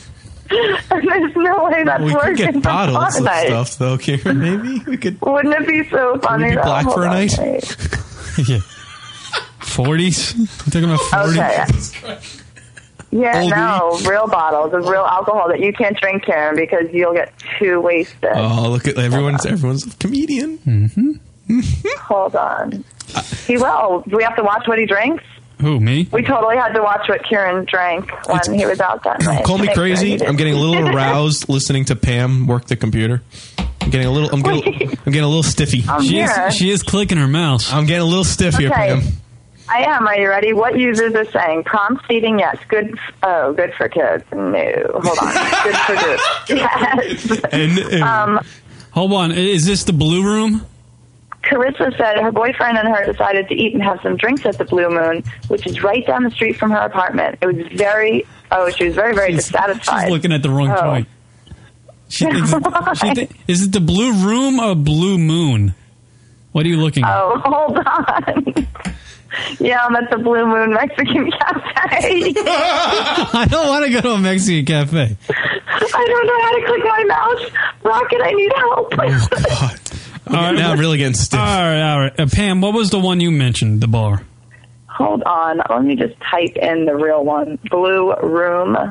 And there's no way that's We working could get for bottles fun of night. stuff, though. Kieran. Maybe we could. Wouldn't it be so funny? Can we be though? black Hold for a on, night? wait. Yeah. Forties. Talking about forties. Okay. Yeah, Old no, real bottles of real alcohol that you can't drink, Karen, because you'll get too wasted. Oh, look at everyone's everyone's a comedian. Mm-hmm. Hold on. He will. Do we have to watch what he drinks? Who, me? We totally had to watch what Kieran drank when he was out that night. Call to me make sure he crazy. didn't- I'm getting a little aroused listening to Pam work the computer. I'm getting a little. I'm getting. I'm getting a little stiffy. I'm She here. is, she is clicking her mouse. I'm getting a little stiff here, Okay. Pam. I am. Are you ready? What users are saying? Prompt feeding, yes. Good. F- oh, good for kids. No. Hold on. Good for good. Yes. And, and Um, Hold on. Is this the Blue Room? Carissa said her boyfriend and her decided to eat and have some drinks at the Blue Moon, which is right down the street from her apartment. It was very. Oh, she was very, very She's, dissatisfied. she's looking at the wrong Oh. joint. She thinks, she thi- is it the Blue Room or Blue Moon? What are you looking at? Oh, hold on. Yeah, I'm at the Blue Moon Mexican Cafe. I don't want to go to a Mexican cafe. I don't know how to click my mouse. Rocket, I need help. oh God. All right, now I'm really getting stiff. All right, all right. Uh, Pam, what was the one you mentioned, the bar? Hold on. Let me just type in the real one. Blue Room.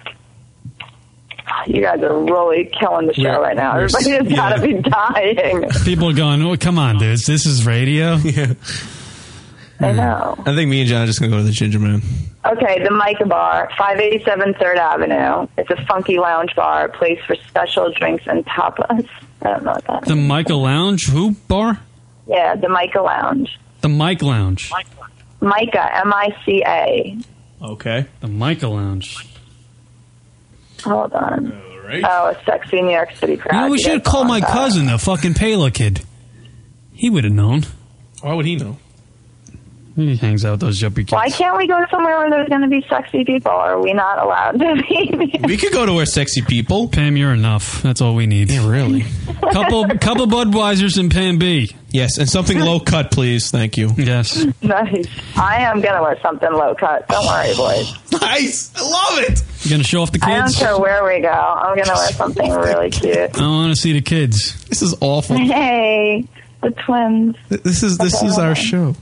You guys are really killing the show We're- right now. we're- Everybody has yeah. got to be dying. People are going, oh, come on, dudes. This is radio. Yeah. I know. I think me and John are just gonna go to the Ginger Man. Okay, the Micah Bar, five eighty-seven third Avenue. It's a funky lounge bar, place for special drinks and tapas. I don't know what that The is. Micah Lounge? Who bar? Yeah, the Micah Lounge. The Mike Lounge. Micah, M I C A. Okay. The Micah Lounge. Hold on. right. Oh, a sexy New York City crowd. You know, we You should have guys called my want that. cousin, the fucking Pala kid. He would have known. Why would he know? He hangs out with those yuppie kids. Why can't we go somewhere where there's going to be sexy people? Or are we not allowed to be? We could go to where sexy people. Pam, you're enough. That's all we need. Yeah, really. couple couple Budweisers and Pam B. Yes, and something low cut, please. Thank you. Yes. Nice. I am going to wear something low cut. Don't worry, boys. Nice. I love it. You going to show off the kids? I don't care where we go. I'm going to wear something really cute. I want to see the kids. This is awful. Hey, the twins. This is this Okay, is hold our on. show.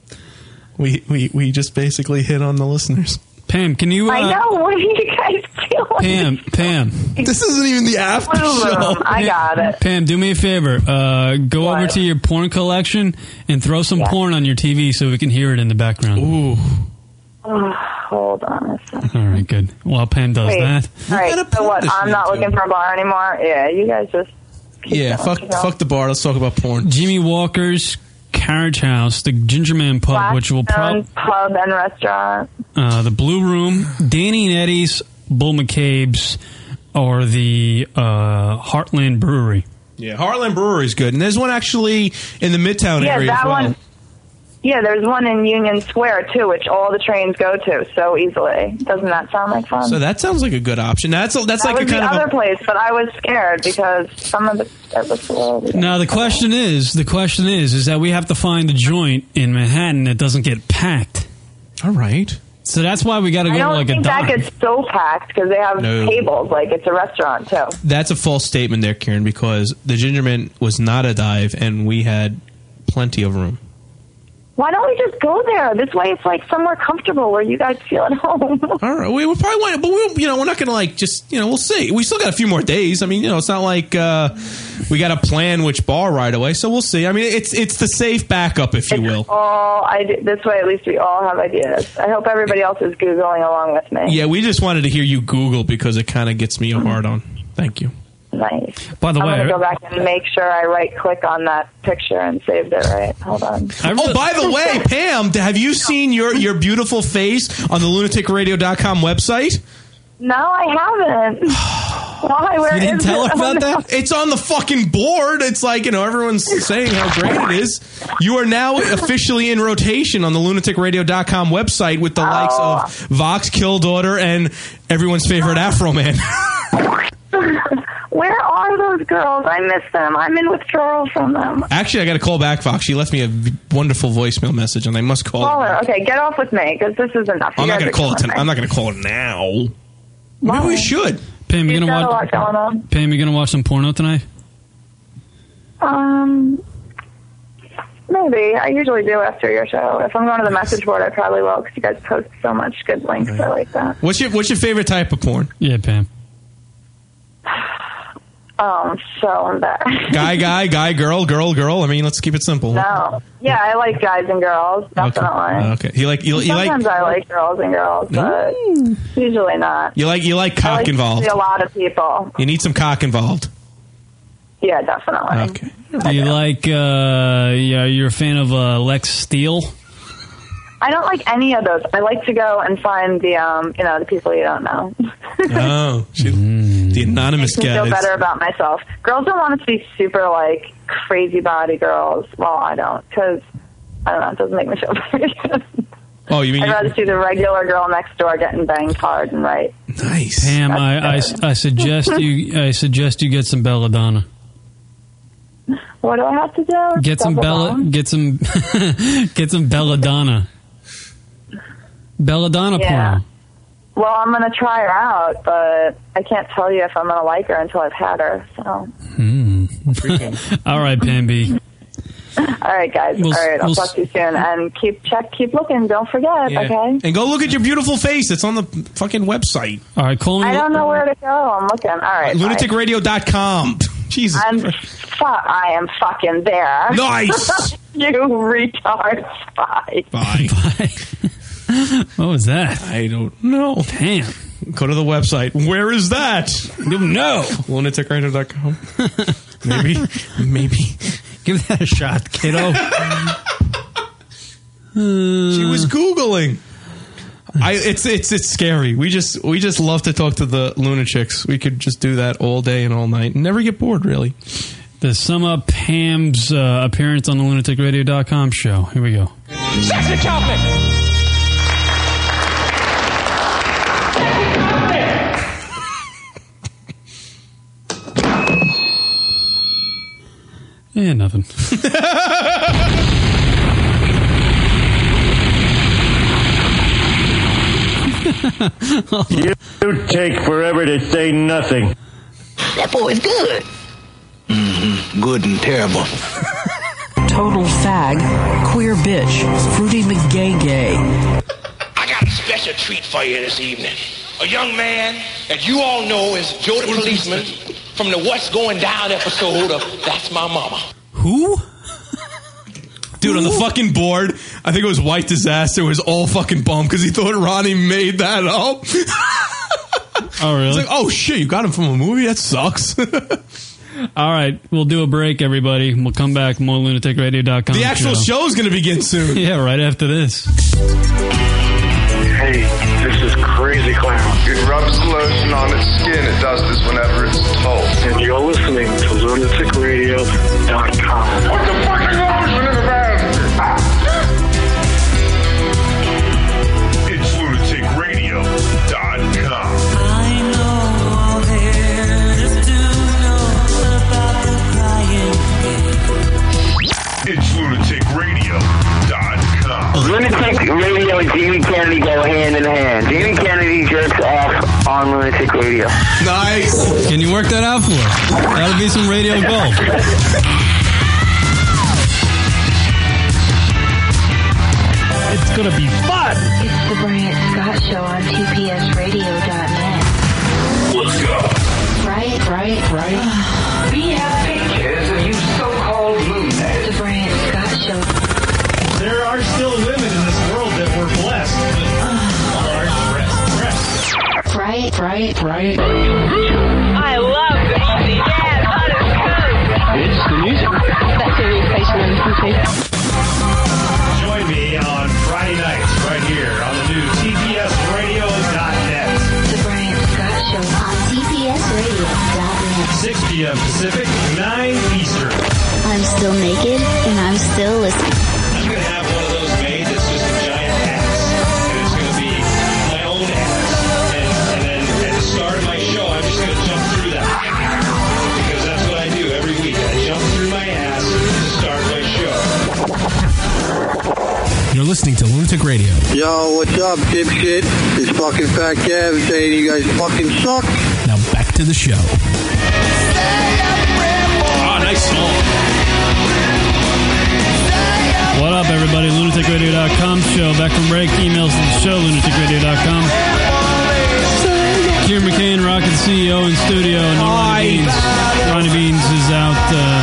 We, we we just basically hit on the listeners. Pam, can you... Uh, I know. What are you guys doing? Pam, Pam. This isn't even the after Blue show. room. I got it. Pam, do me a favor. Uh, go over to your porn collection and throw some porn on your T V so we can hear it in the background. Ooh. Oh, hold on a second. All right, good. While Pam does Wait. that. All right, so what? this I'm not shit, looking for a bar anymore? Yeah, you guys just... Yeah, fuck fuck the bar. Let's talk about porn. Jimmy Walker's Carriage House, the Ginger Man Pub, which will probably... Pub and restaurant. Uh, the Blue Room, Danny and Eddie's, Bull McCabe's, or the uh, Heartland Brewery. Yeah, Heartland Brewery is good, and there's one actually in the Midtown Yeah, area that as well. one. Yeah, there's one in Union Square, too, which all the trains go to so easily. Doesn't that sound like fun? So that sounds like a good option. That's a, that's that like was a kind the of other a, place, but I was scared because some of the... It was a little... Now the question is, the question is, is that we have to find a joint in Manhattan that doesn't get packed. All right. So that's why we got to I go to don't like a think that dime. gets so packed because they have No. tables. Like, it's a restaurant, too. that's a false statement there, Karen, because the Gingerman was not a dive, and we had plenty of room. Why don't we just go there? This way it's like somewhere comfortable where you guys feel at home. All right, we, we probably want, but we, you know, we're not going to like just, you know, we'll see. We still got a few more days. I mean, you know, it's not like uh, we got to plan which bar right away. So we'll see. I mean, it's it's the safe backup, if you will. all I do, this way at least we all have ideas. I hope everybody else is Googling along with me. Yeah, we just wanted to hear you Google because it kind of gets me hard on. Thank you. Nice. By the I'm way, going to go back and make sure I right click on that picture and saved it right. Hold on. Oh, by the way, Pam, have you seen your, your beautiful face on the lunatic radio dot com website? No, I haven't. Why? Where You didn't is tell it? her about that? It's on the fucking board. It's like, you know, everyone's saying how great it is. You are now officially in rotation on the lunatic radio dot com website with the likes Oh. of Vox, Kill Daughter, and everyone's favorite Afro Man. Where are those girls? I miss them. I'm in withdrawal from them. Actually, I got to call back, Vox. She left me a v- wonderful voicemail message, and I must call Call her. her. Okay, get off with me because this is enough. I'm You not guys going to are call it. killing Ton- me. I'm not going to call it now. Maybe we should. Pam, you She's gonna got a lot watch? going on. Pam, you gonna watch some porno tonight? Um, maybe. I usually do after your show. If I'm going to the message board, I probably will because you guys post so much good links. I like that. What's your What's your favorite type of porn? Yeah, Pam. Oh, I'm so embarrassed. Guy, guy, guy, girl, girl, girl. I mean, let's keep it simple. No. Yeah, I like guys and girls, definitely. Okay. You like you, you like Sometimes I like girls and girls, but usually not. you like you like I cock like to involved. see a lot of people. You need some cock involved. Yeah, definitely. Okay. Do you like? Uh, yeah, you're a fan of uh, Lex Steele? I don't like any of those. I like to go and find the, um, you know, the people you don't know. Oh, she, the anonymous Makes me feel guys. better about myself. Girls don't want to see super, like, crazy body girls. Well, I don't, because, I don't know, it doesn't make me feel very good. Oh, you mean I'd you, rather see the regular girl next door getting banged hard and right. nice? Pam, I, I, I suggest you. I suggest you get some belladonna. What do I have to do? Get some Double bella. down? Get some. Get some belladonna. Belladonna Yeah. porno. Well, I'm going to try her out, but I can't tell you if I'm going to like her until I've had her. So, Hmm. All right, Pam B. all right, guys. We'll- all right, I'll we'll talk s- to you soon. And keep check, keep looking. Don't forget. Yeah. Okay. And go look at your beautiful face. It's on the fucking website. All right, call me. I don't know where to go. I'm looking. All right. lunatic radio dot com. Jesus. I'm fu- I am fucking there. Nice. You retard. Bye. Bye. What was that? I don't know. Damn. Go to the website. Where is that? No. lunatic radio dot com. Maybe. Maybe. Give that a shot, kiddo. She was Googling. I, it's it's it's scary. We just we just love to talk to the lunatics. We could just do that all day and all night and never get bored, really. To sum up Pam's uh, appearance on the lunatic radio dot com show. Here we go. Sexy chocolate! Yeah, nothing. You take forever to say nothing. That boy's good. Mm-hmm. Good and terrible. Total fag, queer bitch, fruity McGay gay. I got a special treat for you this evening. A young man that you all know is Joe the Policeman from the What's Going Down episode of That's My Mama. Who? Dude, on the fucking board, I think it was White Disaster, was all fucking bummed because he thought Ronnie made that up. Oh, really? It's like, oh, shit, you got him from a movie? That sucks. All right, we'll do a break, everybody. We'll come back. More lunatic radio dot com. The actual show. show's going to begin soon. Yeah, right after this. Hey, this is Crazy Clown. It rubs the lotion on its skin. It does this whenever it's told. And you're listening to lunatic radio dot com. Put the fucking lotion in the basket! It's lunatic radio dot com. I know all there is to know about the crying. It's lunatic radio dot com. Lunatic Radio and Jamie Kennedy go hand in hand. Jamie Kennedy jerks off on Lunatic Radio. Nice. Can you work that out for us? That'll be some radio gold. It's gonna be fun. It's the Bryant Scott Show on T P S radio dot net. Let's go. Right, right, right. We have pictures of you so-called lunatics. The Bryant Scott Show. There are still women in this world that were blessed with large breasts. breasts. Right, right, right. I love the music. Yeah, that is good. It's the music. That's a new station on T P. Join me on Friday nights right here on the new T P S radio dot net. The Bryant Scott Show on T P S radio dot net. six p.m. Pacific, nine Eastern. I'm still naked and I'm still listening. I'm going to have one of those made that's just a giant axe. And it's going to be my own axe. And, and then at the start of my show, I'm just going to jump through that. Because that's what I do every week. I jump through my ass to start my show. You're listening to Lunatic Radio. Yo, what's up, dipshit? This fucking Fat Kev saying you guys fucking suck. Now back to the show. Oh, nice song. What up, everybody? lunatic radio dot com show. Back from break. Emails to the show, lunatic radio dot com. Kieran McCain, Rocket C E O in studio. No Ronnie Beans. Ronnie Beans is out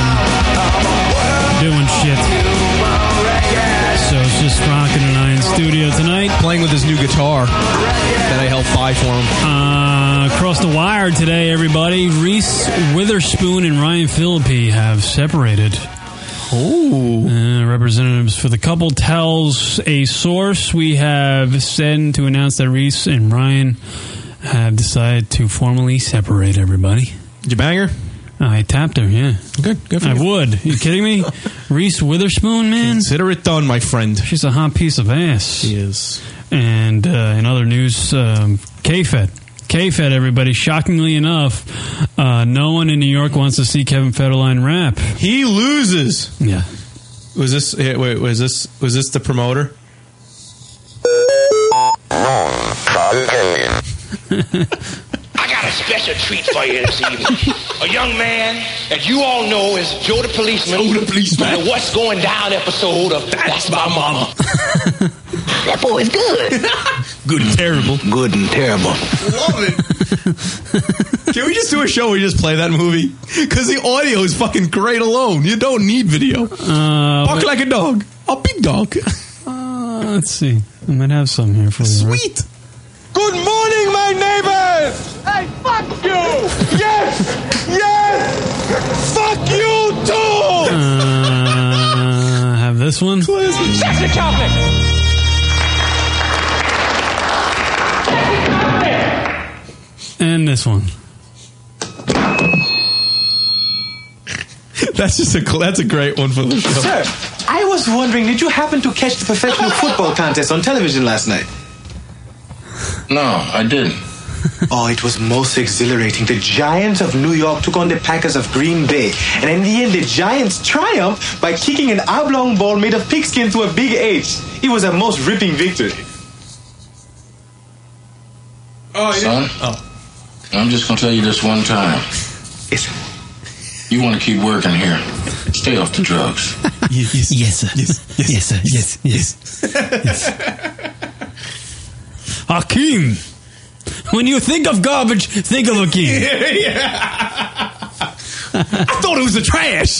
uh, doing shit. So it's just Rocket and I in studio tonight. Playing with his new guitar that I helped buy for him. Uh, across the wire today, everybody. Reese Witherspoon and Ryan Phillippe have separated. Oh. Uh, representatives for the couple tells a source we have sent to announce that Reese and Ryan have decided to formally separate, everybody. Did you bang her? I tapped her, yeah. Good, good for I you. would. Are you kidding me? Reese Witherspoon, man? Consider it done, my friend. She's a hot piece of ass. She is. And uh, in other news, um, K-Fed. K-Fed, everybody. Shockingly enough, uh, no one in New York wants to see Kevin Federline rap. He loses. Yeah. Was this, wait, was this, was this the promoter? I got a special treat for you this evening. A young man that you all know is Joe the Policeman. Joe the Policeman. From the What's Going Down episode of That's My Mama. That boy's good. Good and terrible. Good and terrible. Love it. Can we just do a show where we just play that movie? Because the audio is fucking great alone. You don't need video. Uh, Bark like a dog. A big dog. Uh, let's see. I might have some here for you. Sweet. Good morning, my neighbors. Hey, fuck you! Yes! Yes! Fuck you too! Uh, have this one. Sexy chocolate! this one. That's just a that's a great one for the show. Sir, I was wondering, did you happen to catch the professional football contest on television last night? No, I didn't. Oh, it was most exhilarating. The Giants of New York took on the Packers of Green Bay. And in the end, the Giants triumphed by kicking an oblong ball made of pigskin to a big H. It was a most ripping victory. Oh, Son, oh. I'm just going to tell you this one time. Yes, you want to keep working here. Stay off the drugs. Yes, yes, yes, sir. Yes, yes, yes, sir. Yes, yes. yes. Hakeem, when you think of garbage, think of Hakeem. Yeah, yeah. I thought it was the trash.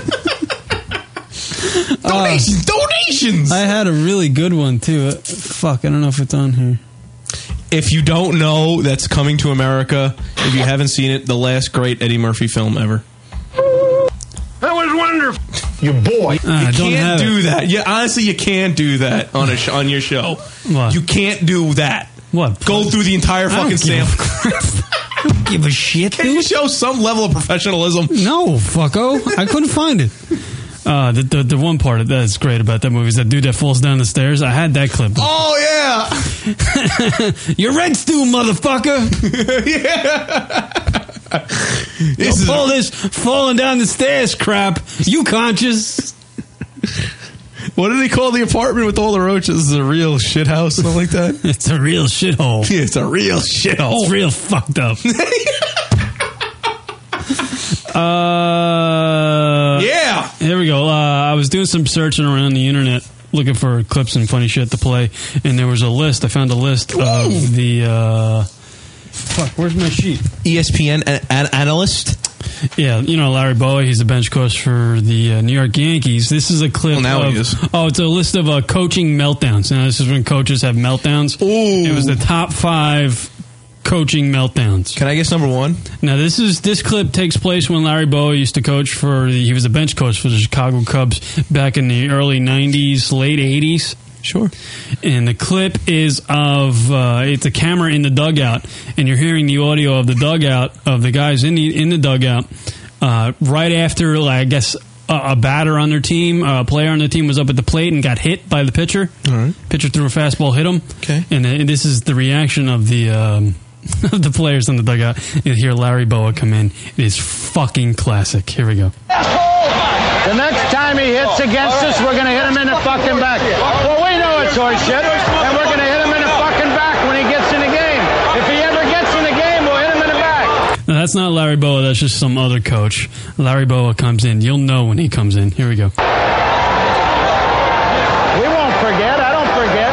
Donations, uh, donations. I had a really good one too. Uh, fuck, I don't know if it's on here. If you don't know, that's Coming to America. If you haven't seen it, the last great Eddie Murphy film ever. That was wonderful. Your boy. Uh, you don't can't have do it. that. Yeah, honestly, you can't do that on a sh- on your show. What? You can't do that. What? Go through the entire I fucking don't give sample. I don't give a shit. Can you show some level of professionalism? No, fucko. I couldn't find it. Uh, the, the the one part that's great about that movie is that dude that falls down the stairs. I had that clip. Oh yeah, you're red stew, motherfucker. Yeah. This is all this falling down the stairs crap. You conscious? What did he call the apartment with all the roaches? A real shit house, something like that. It's a real shithole. Yeah, it's a real shithole. It's real fucked up. uh, yeah. Here we go. Uh, I was doing some searching around the internet looking for clips and funny shit to play, and there was a list. I found a list Ooh. of the. Uh, fuck, where's my sheet? E S P N an- an- analyst. Yeah, you know Larry Bowie. He's a bench coach for the uh, New York Yankees. This is a clip. Well, now of, he is. Oh, it's a list of uh, coaching meltdowns. Now, this is when coaches have meltdowns. Ooh. It was the top five coaching meltdowns. Can I guess number one? Now, this is this clip takes place when Larry Bowie used to coach for. The, he was a bench coach for the Chicago Cubs back in the early nineties, late eighties. Sure. And the clip is of uh, it's a camera in the dugout, and you're hearing the audio of the dugout of the guys in the in the dugout uh, right after, like, I guess, a, a batter on their team, a player on their team was up at the plate and got hit by the pitcher. All right. Pitcher threw a fastball, hit him. Okay. And, and this is the reaction of the um, of the players in the dugout. You hear Larry Bowie come in. It is fucking classic. Here we go. The next time he hits against us, we're going to hit him in the fucking back. Well, we know it's horse shit, and we're going to hit him in the fucking back when he gets in the game. If he ever gets in the game, we'll hit him in the back. Now, that's not Larry Bowie. That's just some other coach. Larry Bowie comes in. You'll know when he comes in. Here we go. We won't forget. I don't forget.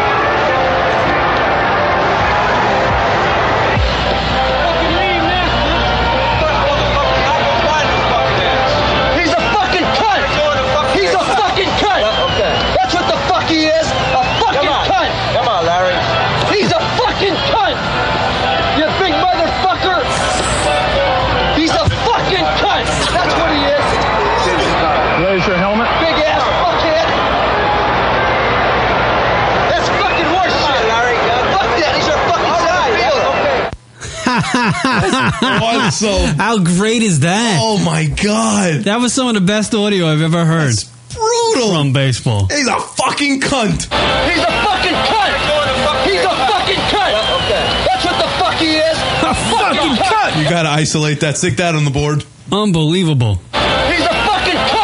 Your helmet? Big ass fuckhead. That's fucking horse shit, Larry. Fuck that. He's your fucking size. Okay. Awesome. How great is that? Oh my god. That was some of the best audio I've ever heard. That's brutal. From baseball. He's a fucking cunt. He's a fucking cunt. He's a fucking cunt. That's what the fuck he is. A fucking cunt. You gotta isolate that. Stick that on the board. Unbelievable. He's a fucking cunt.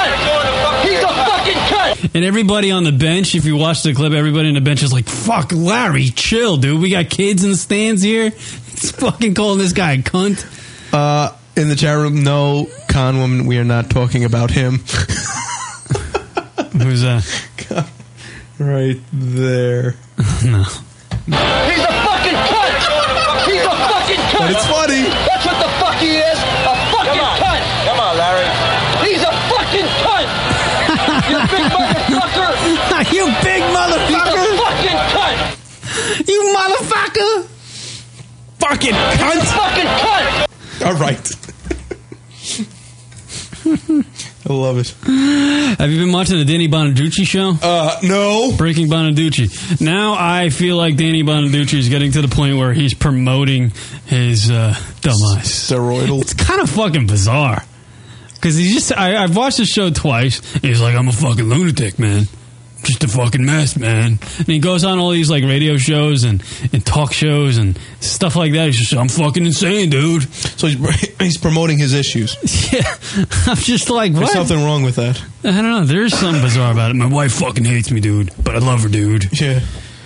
And everybody on the bench, if you watch the clip, everybody on the bench is like, fuck, Larry, chill, dude. We got kids in the stands here. It's fucking calling this guy a cunt. Uh, in the chat room, no, con woman, we are not talking about him. Who's that? God, right there. No. He's a fucking cunt. He's a fucking cunt. But it's funny. That's what the fuck he is. A fucking Come cunt. Come on, Larry. He's a fucking cunt. You big motherfucker! You big motherfucker! He's a fucking cunt! You motherfucker! Fucking cunt! Fucking cunt! All right. I love it. Have you been watching the Danny Bonaducci show? Uh, no. Breaking Bonaducci. Now I feel like Danny Bonaducci is getting to the point where he's promoting his uh, demise. Steroidal. It's kind of fucking bizarre. Because he just, I, I've watched the show twice. And he's like, I'm a fucking lunatic, man. Just a fucking mess, man. And he goes on all these like radio shows and, and talk shows and stuff like that. He's just, I'm fucking insane, dude. So he's, he's promoting his issues. Yeah. I'm just like, what? There's something wrong with that. I don't know. There's something bizarre about it. My wife fucking hates me, dude. But I love her, dude. Yeah.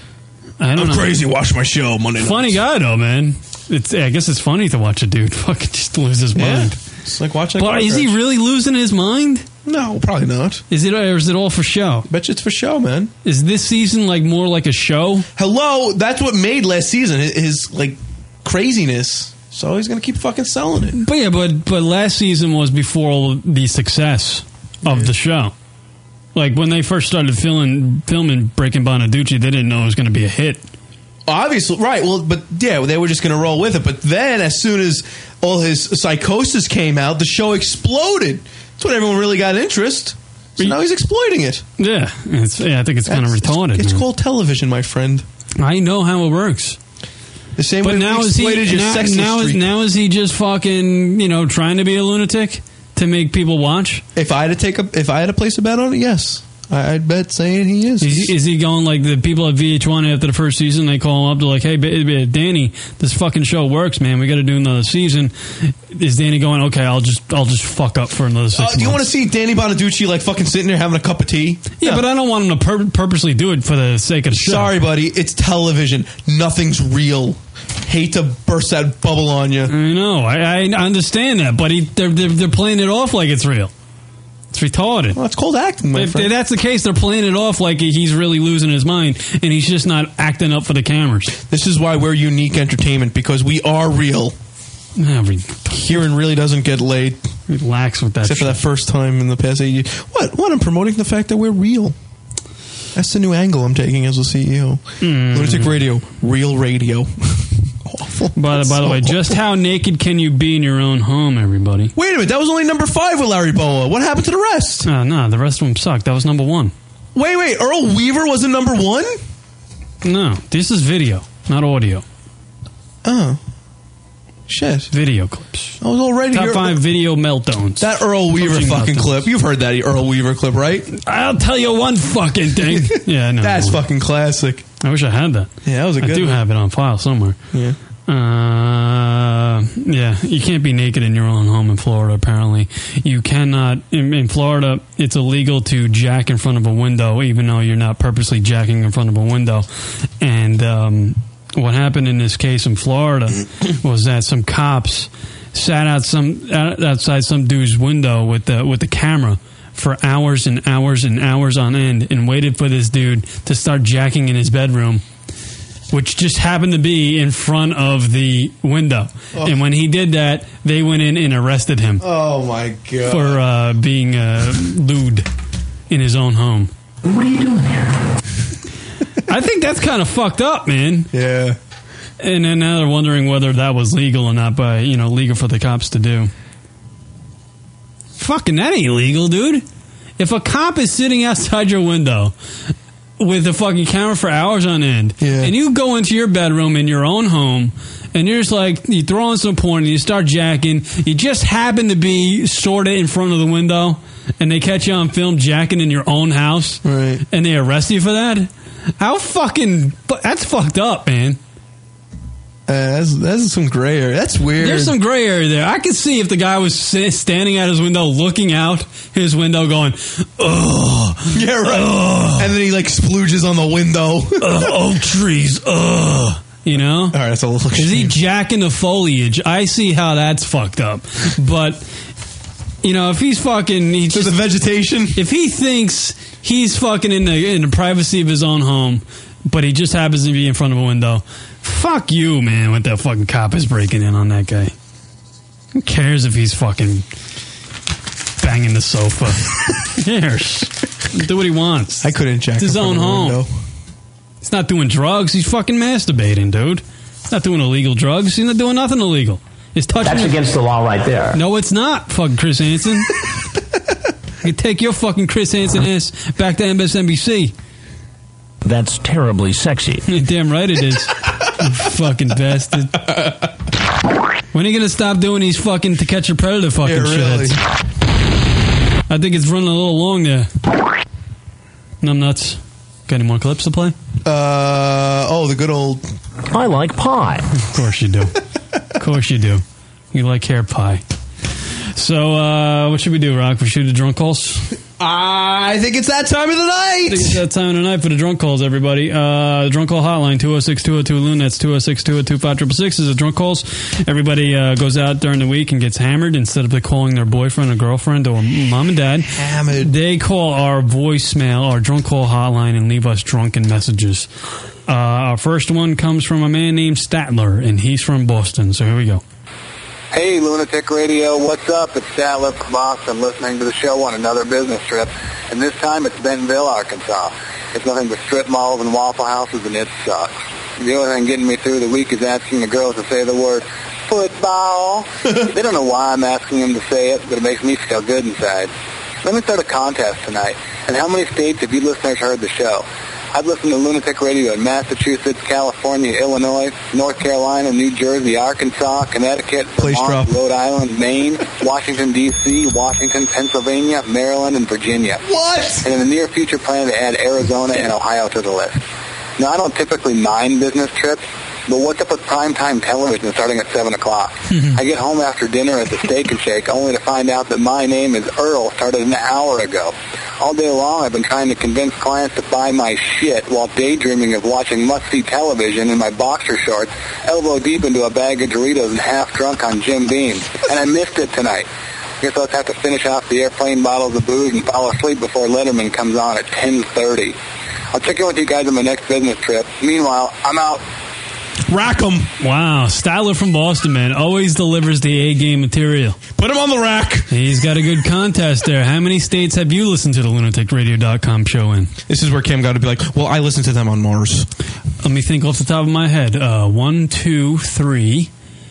I don't I'm know. crazy. Watch my show Monday night. Funny guy, though, man. It's, I guess it's funny to watch a dude fucking just lose his Yeah. mind. It's like watching. But is he really losing his mind? No, probably not. Is it, or is it all for show? Bet you it's for show, man. Is this season like more like a show? Hello, that's what made last season his, his like craziness. So he's gonna keep fucking selling it. But yeah, but but last season was before all the success of the show. Like when they first started filming filming Breaking Bonaducci, they didn't know it was going to be a hit. Obviously, right. Well, but yeah, they were just going to roll with it. But then, as soon as all his psychosis came out, the show exploded. That's when everyone really got interest. So now he's exploiting it. Yeah, it's, yeah I think it's kind of retarded. It's, it's man. called television, my friend. I know how it works. The same but way now we is he exploited your now, sexless now is streak. now is he just fucking you know trying to be a lunatic to make people watch? If I had to take a, if I had to place a bet on it, yes. I, I'd bet saying he is. Is he, is he going like the people at V H one after the first season? They call him up. They're like, "Hey, b- b- Danny, this fucking show works, man. We got to do another season." Is Danny going? Okay, I'll just I'll just fuck up for another six Uh, months. do you want to see Danny Bonaducci like fucking sitting there having a cup of tea? Yeah, but I don't want him to pur- purposely do it for the sake of the show. Sorry, buddy. It's television. Nothing's real. Hate to burst that bubble on you. I know. I, I understand that, but he, they're, they're they're playing it off like it's real. It's retarded. Well, it's called acting, my if, friend. if that's the case, they're playing it off like he's really losing his mind, and he's just not acting up for the cameras. This is why we're unique entertainment, because we are real. Yeah, re- Kieran really doesn't get laid. Relax with that Except shit. for that first time in the past eight years. What? What? I'm promoting the fact that we're real. That's the new angle I'm taking as a C E O. Mm. Lunatic Radio. Real radio. Awful. By, the, by the way, just how naked can you be in your own home, everybody? Wait a minute. That was only number five with Larry Boa. What happened to the rest? Uh, no, the rest of them sucked. That was number one. Wait, wait. Earl Weaver wasn't number one? No, this is video, not audio. Oh. Shit. Video clips. I was already Top here. five video meltdowns. That Earl Weaver Coaching fucking meltdowns. clip. You've heard that Earl Weaver clip, right? I'll tell you one fucking thing. Yeah, I know. That's fucking classic. I wish I had that. Yeah, that was a I good do one. have it on file somewhere. Yeah. Uh, yeah, you can't be naked in your own home in Florida, apparently. You cannot, in, in Florida, it's illegal to jack in front of a window, even though you're not purposely jacking in front of a window. And um, what happened in this case in Florida was that some cops sat out some out- outside some dude's window with the, with the camera for hours and hours and hours on end and waited for this dude to start jacking in his bedroom, which just happened to be in front of the window. Oh. And when he did that, they went in and arrested him Oh, my God. for uh, being uh, lewd in his own home. What are you doing here? I think that's kind of fucked up, man. Yeah. And then now they're wondering whether that was legal or not, by, you know, legal for the cops to do. Fucking that ain't legal, dude. If a cop is sitting outside your window with a fucking camera for hours on end, Yeah. and you go into your bedroom in your own home, and you're just like, you throw on some porn, and you start jacking, you just happen to be sort of in front of the window, and they catch you on film jacking in your own house, Right. and they arrest you for that? How fucking... That's fucked up, man. Uh, that's, that's some gray area. That's weird. There's some gray area there. I could see if the guy was si- standing at his window, looking out his window, going, "Ugh, Yeah, right. ugh, And then he like splooges on the window. ugh, oak trees, ugh." You know? All right, that's a little. Is he extreme. jacking the foliage? I see how that's fucked up. But, you know, if he's fucking... He So just, the vegetation? if he thinks he's fucking in the, in the privacy of his own home, but he just happens to be in front of a window, fuck you, man, what that fucking cop is breaking in on that guy. Who cares if he's fucking banging the sofa? Who cares? Do what he wants. I couldn't jack It's his in front own of the home. window. He's not doing drugs. He's fucking masturbating, dude. He's not doing illegal drugs. He's not doing nothing illegal. He's touching That's your- against the law right there. No, it's not, fucking Chris Hansen. could take your fucking Chris Hansen ass back to M S N B C. That's terribly sexy. Damn right it is. You fucking bastard. When are you gonna stop doing these fucking To Catch a Predator fucking Yeah, really. shit? I think it's running a little long there. Numb nuts. Got any more clips to play? Uh oh, the good old. I like pie. Of course you do. Of course you do. You like hair pie. So, uh, what should we do, Rock? We shoot the drunk calls? I think it's that time of the night. I think it's that time of the night for the drunk calls, everybody. Uh, the drunk call hotline, two oh six, two oh two, Loon. That's two oh six, two oh two, five six six is the drunk calls. Everybody uh, goes out during the week and gets hammered instead of calling their boyfriend or girlfriend or mom and dad. Hammered. They call our voicemail, our drunk call hotline, and leave us drunken messages. Uh, our first one comes from a man named Statler, and he's from Boston. So here we go. Hey, Lunatic Radio, what's up? It's Statler from Boston, listening to the show on another business trip, and this time it's Bentonville, Arkansas. It's nothing but strip malls and Waffle Houses, and it sucks. The only thing getting me through the week is asking the girls to say the word football. They don't know why I'm asking them to say it, but it makes me feel good inside. Let me start a contest tonight. And how many states have you listeners heard the show? I've listened to Lunatic Radio in Massachusetts, California, Illinois, North Carolina, New Jersey, Arkansas, Connecticut, Vermont, Rhode Island, Maine, Washington, D C, Washington, Pennsylvania, Maryland, and Virginia. What? And in the near future, plan to add Arizona and Ohio to the list. Now, I don't typically mind business trips, but what's up with primetime television starting at seven o'clock? I get home after dinner at the Steak and Shake only to find out that My Name is Earl started an hour ago. All day long, I've been trying to convince clients to buy my shit while daydreaming of watching must-see television in my boxer shorts, elbow deep into a bag of Doritos and half drunk on Jim Beam. And I missed it tonight. Guess I'll just have to finish off the airplane bottles of booze and fall asleep before Letterman comes on at ten thirty. I'll check in with you guys on my next business trip. Meanwhile, I'm out. Rack 'em. Wow, Styler from Boston, man, always delivers the A-game material. Put him on the rack. He's got a good contest there. How many states have you listened to the lunatic radio dot com show in? This is where Kim got to be like, well, I listened to them on Mars. Let me think off the top of my head. Uh, one, two, three,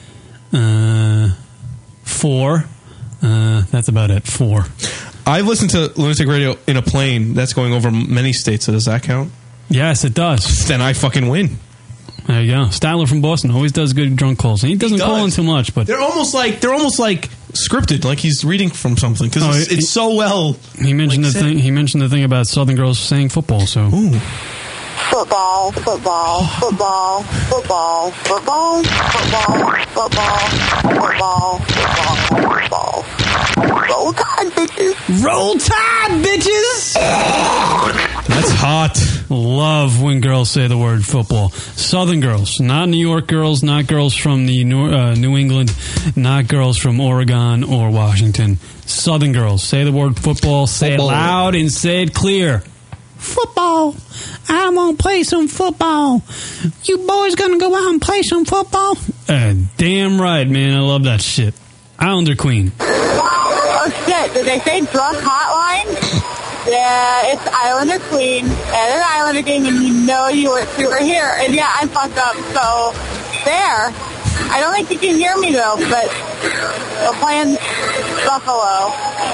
uh, four. Uh, that's about it. Four. I've listened to Lunatic Radio in a plane that's going over many states, so does that count? Yes, it does. Then I fucking win. There you go. Styler from Boston always does good drunk calls. And he doesn't He does. call in too much, but They're almost like they're almost like scripted, like he's reading from something because Oh, it's, he- it's so well. he mentioned like, the said. thing. He mentioned the thing about Southern girls saying football. So Ooh. Football, football, football, football, football, football, football, football, football, football. Roll Tide, bitches. Roll Tide, bitches. That's hot. Love when girls say the word football. Southern girls, not New York girls, not girls from the New, uh, New England, not girls from Oregon or Washington. Southern girls say the word football. Say Football. it loud and say it clear. Football. I want to play some football. You boys gonna go out and play some football? Uh, damn right, man. I love that shit. Islander Queen. Oh shit, did they say drunk hotline? Yeah, it's Islander Queen at an Islander game, and you know you were, you were here. And yeah, I'm fucked up, so there. I don't think you can hear me though, but we're playing Buffalo.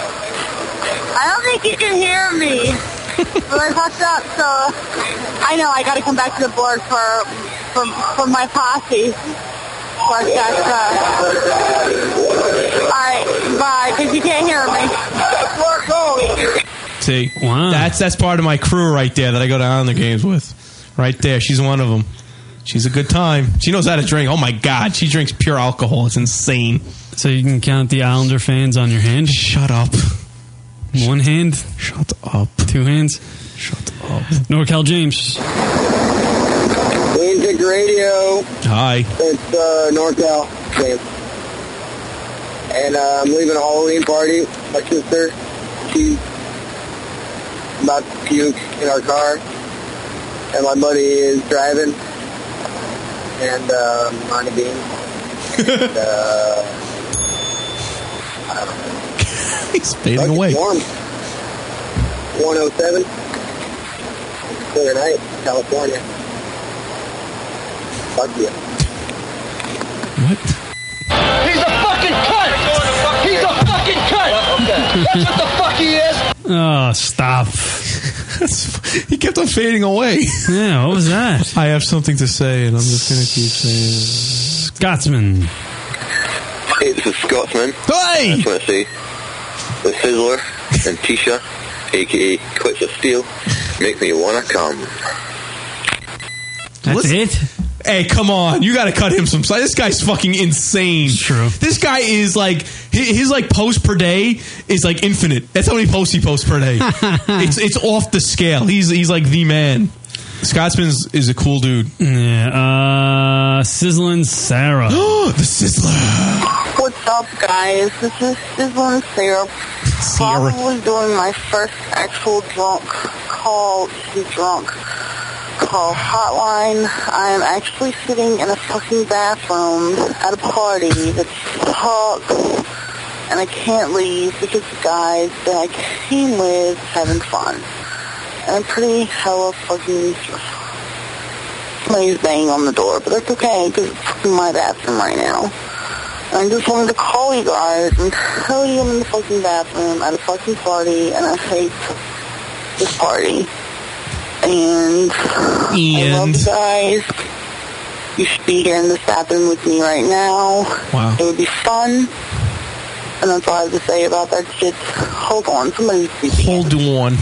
I don't think you can hear me. But I fucked up, so I know I got to come back to the board for for, for my posse. Like that, uh, all right, bye, because you can't hear me. See, wow. that's that's part of my crew right there that I go to Islander games with. Right there, she's one of them. She's a good time. She knows how to drink. Oh my god, she drinks pure alcohol. It's insane. So you can count the Islander fans on your hand? Shut up. One hand? Shut up. Two hands? Shut up. NorCal James. Lunatic Radio. Hi. It's uh, NorCal. James. And uh, I'm leaving a Halloween party. My sister, she's about to puke in our car. And my buddy is driving. And uh, Monty Bean. and, uh, I don't know. He's fading Like away. it's warm. one oh seven. Clear night, California. Fuck you. What? He's a fucking cunt! He's a fucking cunt! That's what the fuck he is! Oh, stop. He kept on fading away. Yeah, what was that? I have something to say, and I'm just going to keep saying Scotsman. Hey, this is Scotsman. Hey! I just want to say the Sizzler and Tisha, a k a. Quits of Steel, make me want to come. That's Listen, it? Hey, come on. You got to cut him some slack. This guy's fucking insane. It's true. This guy is like, his, his like post per day is like infinite. That's how many posts he posts per day. it's it's off the scale. He's he's like the man. Scotsman is, is a cool dude. Yeah. Uh, Sizzlin' Sarah. the Sizzler. What's up, guys? This is Sizzlin' Sarah. Probably doing my first actual drunk call to drunk call hotline. I am actually sitting in a fucking bathroom at a party that sucks, and I can't leave because the guys that I came with are having fun. And I'm pretty hella fucking... Somebody's banging on the door, but that's okay because it's fucking my bathroom right now. And I just wanted to call you guys and tell you I'm in the fucking bathroom at a fucking party, and I hate this party. And, I love you guys. You should be here in this bathroom with me right now. Wow. It would be fun. And that's all I have to say about that shit. Hold on. Somebody's speaking. Hold on.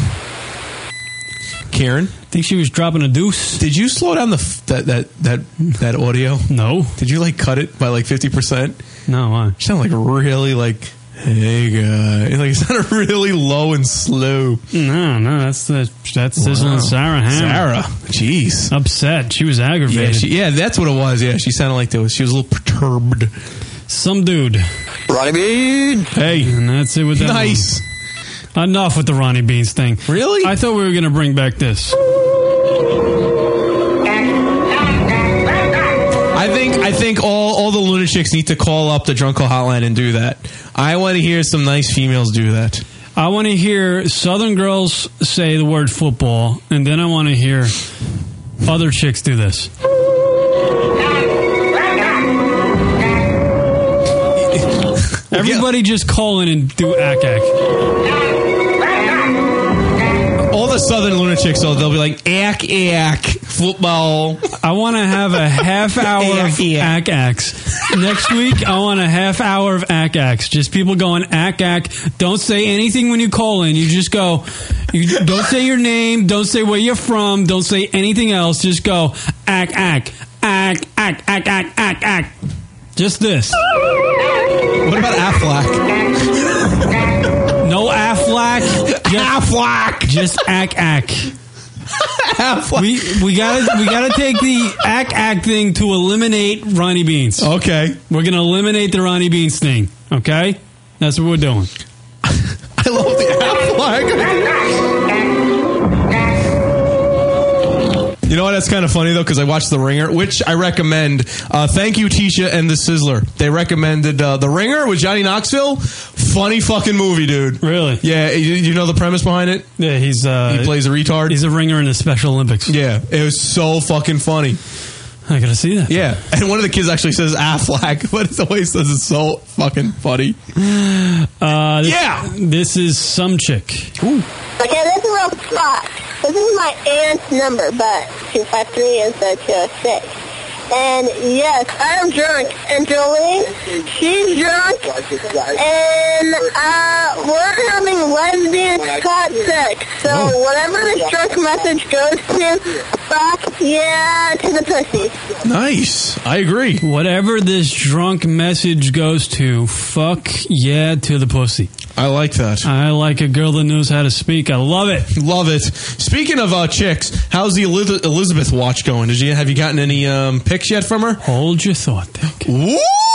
Karen? Think she was dropping a deuce? Did you slow down the f- that, that, that, that audio? No. Did you like cut it by like fifty percent? No, why? You sound like really like... Hey guy, like it sounded really low and slow. No, no, that's the that's Wow. Sizzlin' Sarah Ham. Sarah, jeez, upset. She was Yeah, aggravated. she, yeah, that's what it was. Yeah, she sounded like that. Was she was a little perturbed. Some dude, Ronnie Bean. Hey, and that's it with that. Nice. One. Enough with the Ronnie Beans thing. Really? I thought we were going to bring back this. I think I think all, all the lunatics need to call up the drunk call hotline and do that. I want to hear some nice females do that. I want to hear Southern girls say the word football, and then I want to hear other chicks do this. Everybody just call in and do ack-ack. All the Southern lunatics, though, they'll be like, ack, ack, football. I want to have a half hour of ack-acks. Next week, I want a half hour of ack-acks. Just people going ack-ack. Don't say anything when you call in. You just go, you don't say your name. Don't say where you're from. Don't say anything else. Just go ack-ack, ack, ack, ack, ack, ack, ack. Just this. What about Aflac? No Aflac. Just, Aflac. Just ack-ack. Aflac. We we gotta we gotta take the ack ack thing to eliminate Ronnie Beans. Okay, we're gonna eliminate the Ronnie Beans thing. Okay, that's what we're doing. I love the Aflac. You know what? That's kind of funny though, because I watched The Ringer, which I recommend. Uh, thank you, Tisha and the Sizzler. They recommended uh, The Ringer with Johnny Knoxville. Funny fucking movie, dude. Really? Yeah. You, you know the premise behind it? Yeah, he's uh, he plays a retard. He's a ringer in the Special Olympics. Yeah, it was so fucking funny. I gotta see that. Yeah, and one of the kids actually says Aflac, but it always says it's so fucking funny. Uh, this, yeah, this is some chick. Ooh. Okay, this is real spot. This is my aunt's number, but two five three is the two oh six. And yes, I am drunk. And Jolene, she's drunk. And uh, we're having lesbian hot sex. So whatever this drunk message goes to, fuck yeah to the pussy. Nice. I agree. Whatever this drunk message goes to, fuck yeah to the pussy. I like that. I like a girl that knows how to speak. I love it. Love it. Speaking of uh, chicks, how's the Eliz- Elizabeth watch going? Did you have you gotten any um, pics yet from her? Hold your thought, Dick. Woo!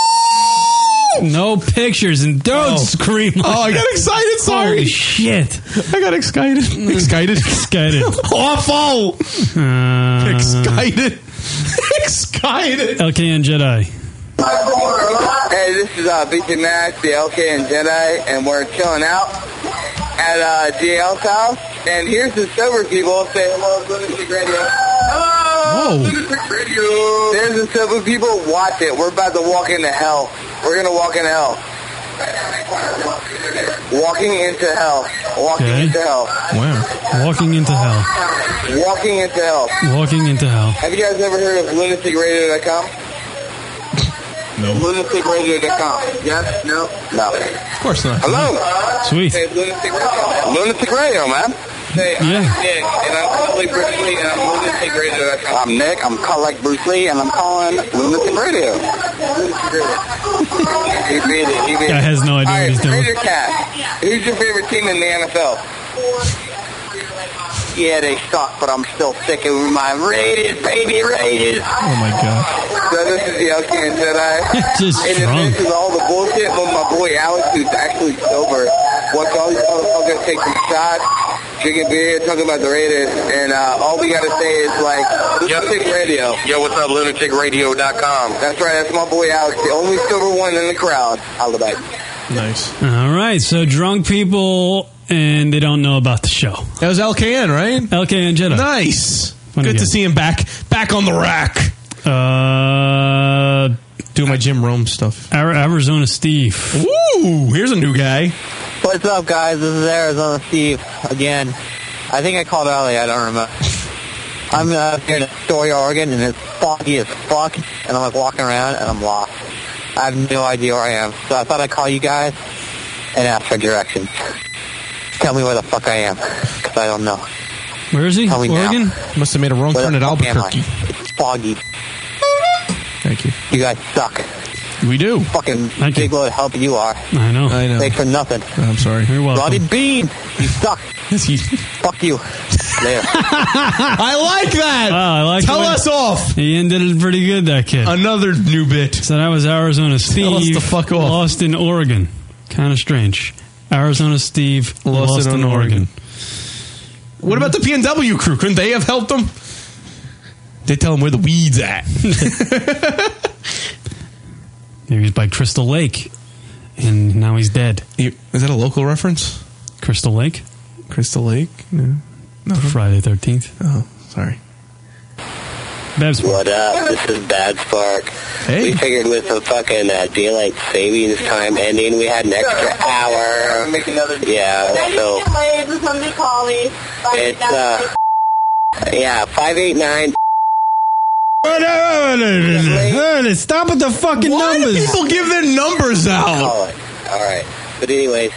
No pictures, and don't oh. scream. Like oh, I got excited. Sorry. Holy shit. I got excited. Excited. Excited. Awful. Uh, excited. excited. L K N Jedi. Hey, this is uh, B T Max, the L K and Jedi, and we're chilling out at uh, D L's house. And here's the sober people say hello, Lunatic Radio. Hello, Lunatic Radio. There's the sober people. Watch it. We're about to walk into hell. We're gonna walk into hell. Walking into hell. Walking Okay. into hell. Wow. Walking into hell. Walking into hell. Walking into hell. Have you guys ever heard of lunatic radio dot com? No. lunatic radio dot com. Yes? No? No. Of course not. Hello? Sweet. Hey, Lunatic Radio. Lunatic Radio, man. Hey, I'm Yeah. Nick, and I'm Cut Like Bruce Lee, and I'm lunatic radio dot com. I'm Nick, I'm Cut Like Bruce Lee, and I'm calling Lunatic Radio. Lunatic Radio. He beat it, he beat Guy it. has no idea All what right, he's doing. Raider Cat, who's your favorite team in the N F L? Yeah, they suck, but I'm still sticking with my Raiders, baby, Raiders. Oh my god. So this is the L K and Jedi. Just and drunk. this is all the bullshit when my boy Alex, who's actually sober, watch all these motherfuckers take some shots, drinking beer, talking about the Raiders, and uh, all we gotta say is like, Lunatic Radio. Yo, what's up, lunatic radio dot com. That's right, that's my boy Alex, the only sober one in the crowd. Holla back. Nice. All right, so drunk people, and they don't know about the show. That was L K N, right? L K N Jedi. Nice. Funny Good guy. to see him back, back on the rack. Uh, Doing my Jim Rome stuff. Ar- Arizona Steve. Woo! Here's a new guy. What's up, guys? This is Arizona Steve again. I think I called earlier. I don't remember. I'm uh, here in Astoria, Oregon, and it's foggy as fuck. And I'm like walking around, and I'm lost. I have no idea where I am. So I thought I'd call you guys and ask for directions. Tell me where the fuck I am, because I don't know. Where is he? Tell me now. Oregon? Must have made a wrong Where turn the at fuck am I? Albuquerque. It's foggy. Thank you. You guys suck. We do. Fucking Thank you. big load of help you are. I know. I know. Thanks for nothing. I'm sorry. You're welcome. Roddy Bean, you suck. He- Fuck you. Later. I like that. Wow, I like Tell the way- us off. He ended it pretty good, that kid. Another new bit. So that was Arizona Steve. Tell us the fuck off. Lost in Oregon. Kind of strange. Arizona Steve Lost lost, in in Oregon. What about the P N W crew? Couldn't they have helped him? They tell him where the weed's at. Maybe he's by Crystal Lake, and now he's dead. Is that a local reference? Crystal Lake? Crystal Lake? No. No. Friday the thirteenth. Oh, sorry. Babs. What up? This is Bad Spark. Hey. We figured with the fucking uh, daylight savings time ending, we had an extra hour. Make another. Yeah, so Somebody call me. it's uh, yeah, five eight nine. Stop with the fucking Why do numbers. people give their numbers out? All right, but anyways,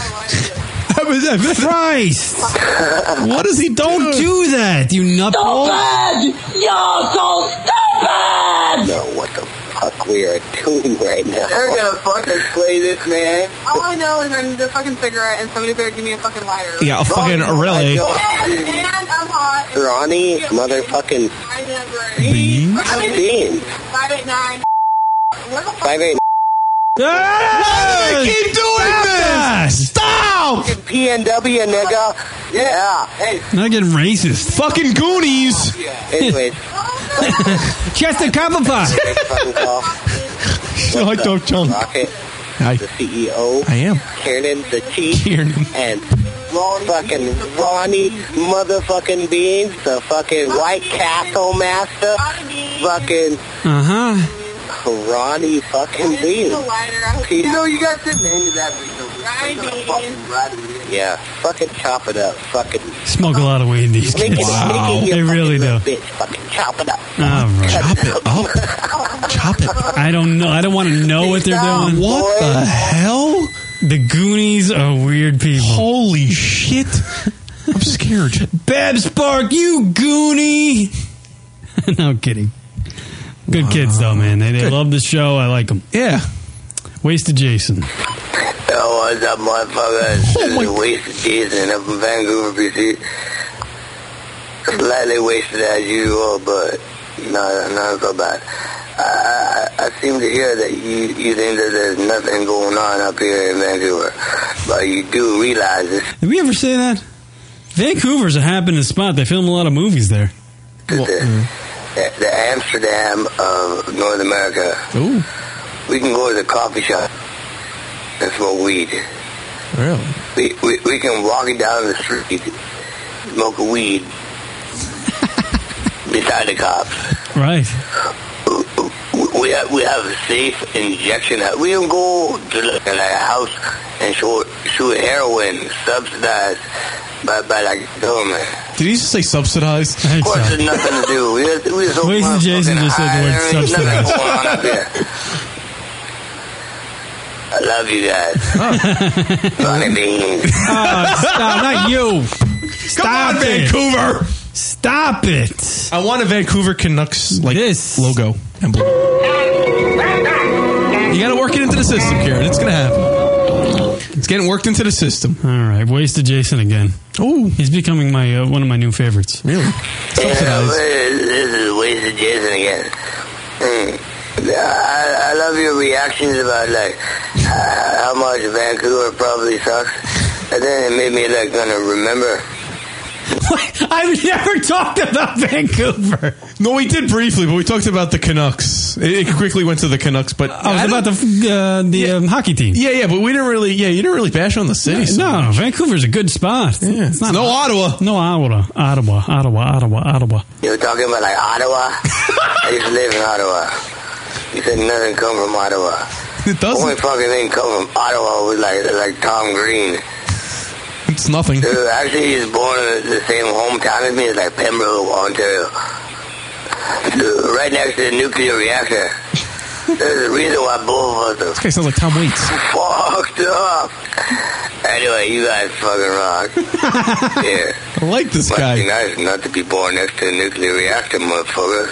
Christ. What does he Don't do that, you nutball. You're so stupid! know what the fuck we are doing right now. They're gonna fucking play this, man. All I know is I need a fucking cigarette and somebody better give me a fucking lighter. Yeah, a fucking really. And I'm hot. Ronnie, motherfucking I never. Beans? Beans. Five eight nine. Where the fuck? Five eight. Why do they keep doing this? Stop! P N W, nigga. Yeah. Hey. Not getting racist. Fucking Goonies. Anyways, Chester Copperpot. fucking call. I don't jump. Rocket, Hi. the C E O. I am. Kiernan, the chief. Kiernan. And fucking Ronnie motherfucking Beans, the fucking White Castle master. Fucking Uh huh. Ronnie fucking Beans. You know, you got to name that. Yeah, fucking chop it up. Fucking Smoke a lot of weed, these make kids. it, make it They your really do. fucking bitch. Fucking chop it up. All right. Chop it up. Chop it up. I don't know. I don't want to know what they're doing. What the hell? The Goonies are weird people. Holy shit. I'm scared. Bab Spark, you Goonie. No kidding. Good Wow. kids, though, man. They, they Good. love the show. I like them. Yeah. Wasted Jason. Yo, what's up, motherfuckers? Oh This my- is Wasted Jason up in Vancouver, B C. Slightly wasted as usual, but not, not so bad. I, I, I seem to hear that you, you think that there's nothing going on up here in Vancouver, but you do realize this. Did we ever say that? Vancouver's a happening spot. They film a lot of movies there. Well, the, the, the Amsterdam of North America. Ooh. We can go to the coffee shop and smoke weed. Really? We, we, we can walk down the street, smoke a weed beside the cops. Right. We have, we have a safe injection. We don't go to like, a house and shoot, shoot heroin subsidized by, by like government. Did he just say subsidized? Of course, there's nothing to do. We just, we just Wasted Jason just said the word There's nothing subsidized. going on up here. I love you guys. Ronnie Bean. Oh, stop, not you. Stop Come on, it. Vancouver. Stop it. I want a Vancouver Canucks like this logo emblem. You got to work it into the system, Karen. It's going to happen. It's getting worked into the system. All right, wasted Jason again. Oh, he's becoming my uh, one of my new favorites. Really? Yeah, this is wasted Jason again. Mm. I, I love your reactions about like uh, how much Vancouver probably sucks, and then it made me like gonna remember. I've never talked about Vancouver. No, we did briefly, but we talked about the Canucks. It, it quickly went to the Canucks, but I was about the uh, the yeah. um, hockey team. Yeah, yeah, but we didn't really. Yeah, you didn't really bash on the city. No, so no, much. Vancouver's a good spot. Yeah. It's not no Ottawa. No Ottawa. Ottawa. Ottawa. Ottawa. Ottawa. You were talking about like Ottawa. I used to live in Ottawa. You said nothing come from Ottawa. It doesn't. Only fucking thing come from Ottawa was like like Tom Green. It's nothing. Dude, actually, he's born in the same hometown as me. It's like Pembroke, Ontario. Dude, right next to the nuclear reactor. There's a reason why both of us This guy sounds like Tom Waits. are fucked up. Anyway, you guys fucking rock. Yeah. I like this Must guy. be nice not to be born next to a nuclear reactor, motherfucker.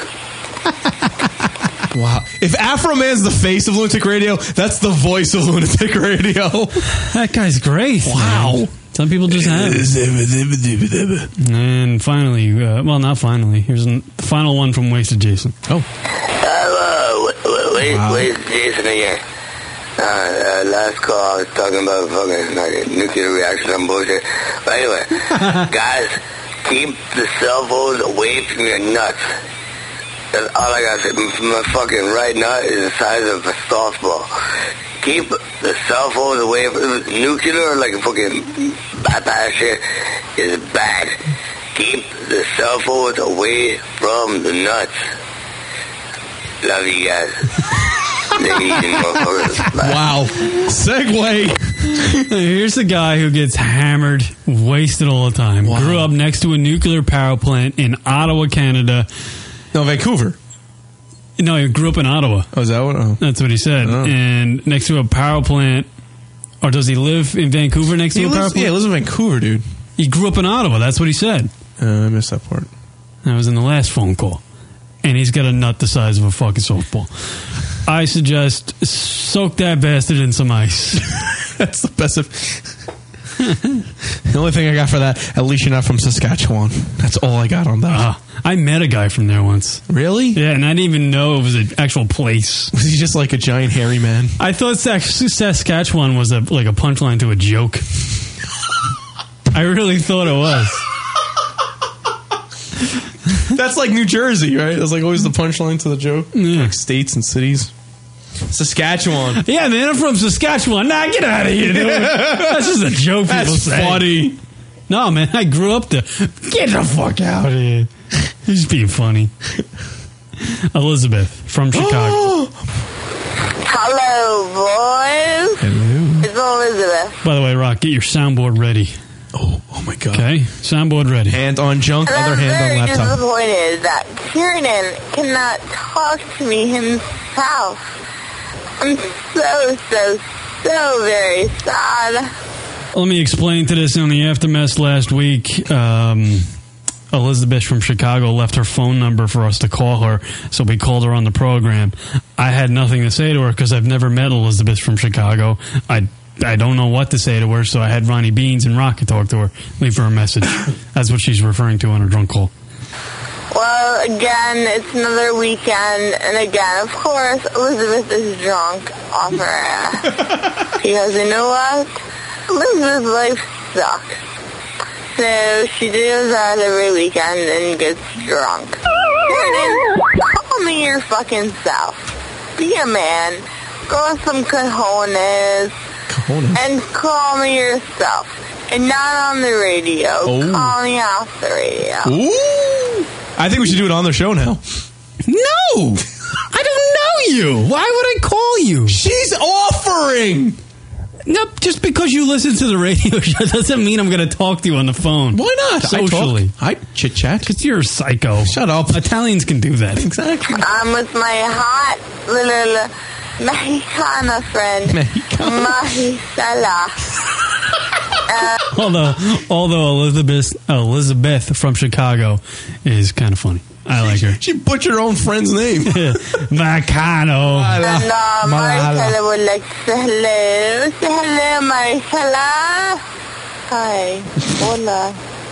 Wow. If Afro Man's the face of Lunatic Radio, that's the voice of Lunatic Radio. That guy's great. Wow. Man. Some people just have it. And finally, uh, well, not finally. Here's an, the final one from Wasted Jason. Oh. Uh, wait, wait, Wow. wait, Jason again. Uh, uh, last call, I was talking about fucking like, nuclear reaction and bullshit. But anyway, guys, keep the cell phones away from your nuts. That's all I got to say. My fucking right nut is the size of a softball. Keep the cell phones away from nuclear, like fucking bad shit, is bad. Keep the cell phones away from the nuts. Love you guys. Wow. Segue. Here's a guy who gets hammered, wasted all the time. Wow. Grew up next to a nuclear power plant in Ottawa, Canada. No, Vancouver. No, he grew up in Ottawa. Oh, is that what? Oh. That's what he said. Oh. And next to a power plant, or does he live in Vancouver next He to a power lives, plant? yeah, he lives in Vancouver, dude. He grew up in Ottawa. That's what he said. Uh, I missed that part. That was in the last phone call. And he's got a nut the size of a fucking softball. I suggest soak that bastard in some ice. That's the best of... The only thing I got for that, at least you're not from Saskatchewan. That's all I got on that. Uh, I met a guy from there once. Really? Yeah, and I didn't even know it was an actual place. Was he just like a giant hairy man? I thought Sask- Saskatchewan was a, like a punchline to a joke. I really thought it was. That's like New Jersey, right? That's like always the punchline to the joke. Yeah. Like states and cities. Saskatchewan. Yeah, man, I'm from Saskatchewan. Nah, get out of here, dude. That's just a joke people That's say. funny. No, man, I grew up there. Get the fuck out of here. He's being funny. Elizabeth from Chicago. Hello, boys. Hello. It's Elizabeth. By the way, Rock, get your soundboard ready. Oh, oh my God. Okay, soundboard ready. Hand on junk, And other I'm hand very on laptop. disappointed that Kiernan cannot talk to me himself. I'm so, so, so very sad. Let me explain to this. On the aftermath last week, um, Elizabeth from Chicago left her phone number for us to call her, so we called her on the program. I had nothing to say to her because I've never met Elizabeth from Chicago. I I don't know what to say to her, so I had Ronnie Beans and Rocket talk to her, leave her a message. That's what she's referring to on her drunk call. Well, again, it's another weekend, and again, of course, Elizabeth is drunk off her ass. Because you know what? Elizabeth's life sucks. So she does that every weekend and gets drunk. Kiernan, call me your fucking self. Be a man. Go with some cojones. Cojones. And call me yourself. And not on the radio. Oh. Call me off the radio. Ooh. I think we should do it on the show now. No! I don't know you? Why would I call you? She's offering. Nope, just because you listen to the radio show doesn't mean I'm going to talk to you on the phone. Why not? Socially. I, I chit chat. Because you're a psycho. Shut up. Italians can do that. Exactly. I'm with my hot little Mexicana friend, Marisela. uh, although, although Elizabeth, Elizabeth from Chicago is kind of funny. I like her. She butchered her own friend's name. Macano. And uh, Marisela would like to say hello. Say hello, Marisela. Hi. Hola.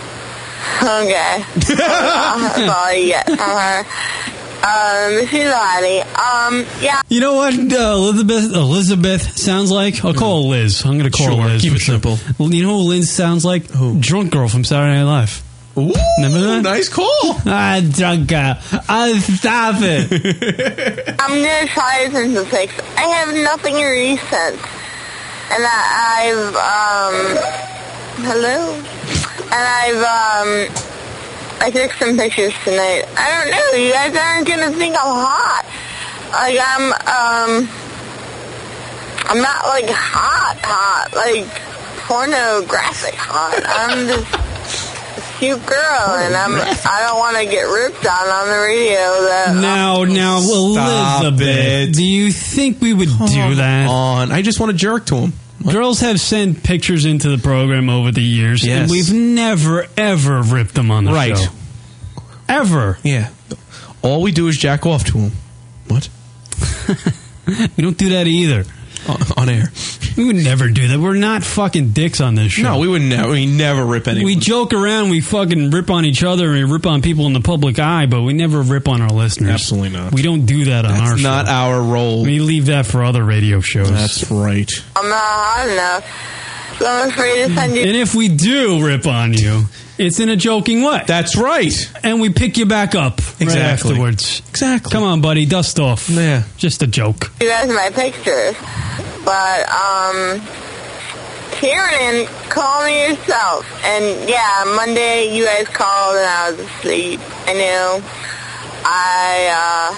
Okay. That's all I get from her. Um, she's alrighty. Um, yeah. You know what uh, Elizabeth Elizabeth sounds like? I'll call her Liz. I'm going to call Sure, her Liz. keep for it sure. simple. You know who Liz sounds like? Who? Drunk girl from Saturday Night Live. Ooh, remember that? Nice call. Ah, drunk girl. Ah, stop it. I'm gonna try this into six. I have nothing recent, and I, I've um, hello, and I've um, I took some pictures tonight. I don't know. You guys aren't gonna think I'm hot. Like I'm um, I'm not like hot, hot, like pornographic hot. I'm just cute girl, and I'm, I don't want to get ripped on on the radio. That Now, now, Elizabeth, it. do you think we would do that? On. I just want to jerk to him. Girls have sent pictures into the program over the years, Yes. and we've never, ever ripped them on the Right. show. Ever. Yeah. All we do is jack off to him. What? We don't do that either. On, on air. We would never do that. We're not fucking dicks on this show. No, we would never. We never rip anyone. We joke around, we fucking rip on each other, and we rip on people in the public eye, but we never rip on our listeners. Absolutely not. We don't do that on That's our show. not our role. We leave that for other radio shows. That's right. I'm not hot enough, so I'm afraid to send you. And if we do rip on you, it's in a joking way. That's right. And we pick you back up right Exactly. afterwards. Exactly. Come on, buddy, dust off. Yeah. Just a joke. You guys my pictures, but um, Kieran, call me yourself. And yeah, Monday you guys called and I was asleep. I know. I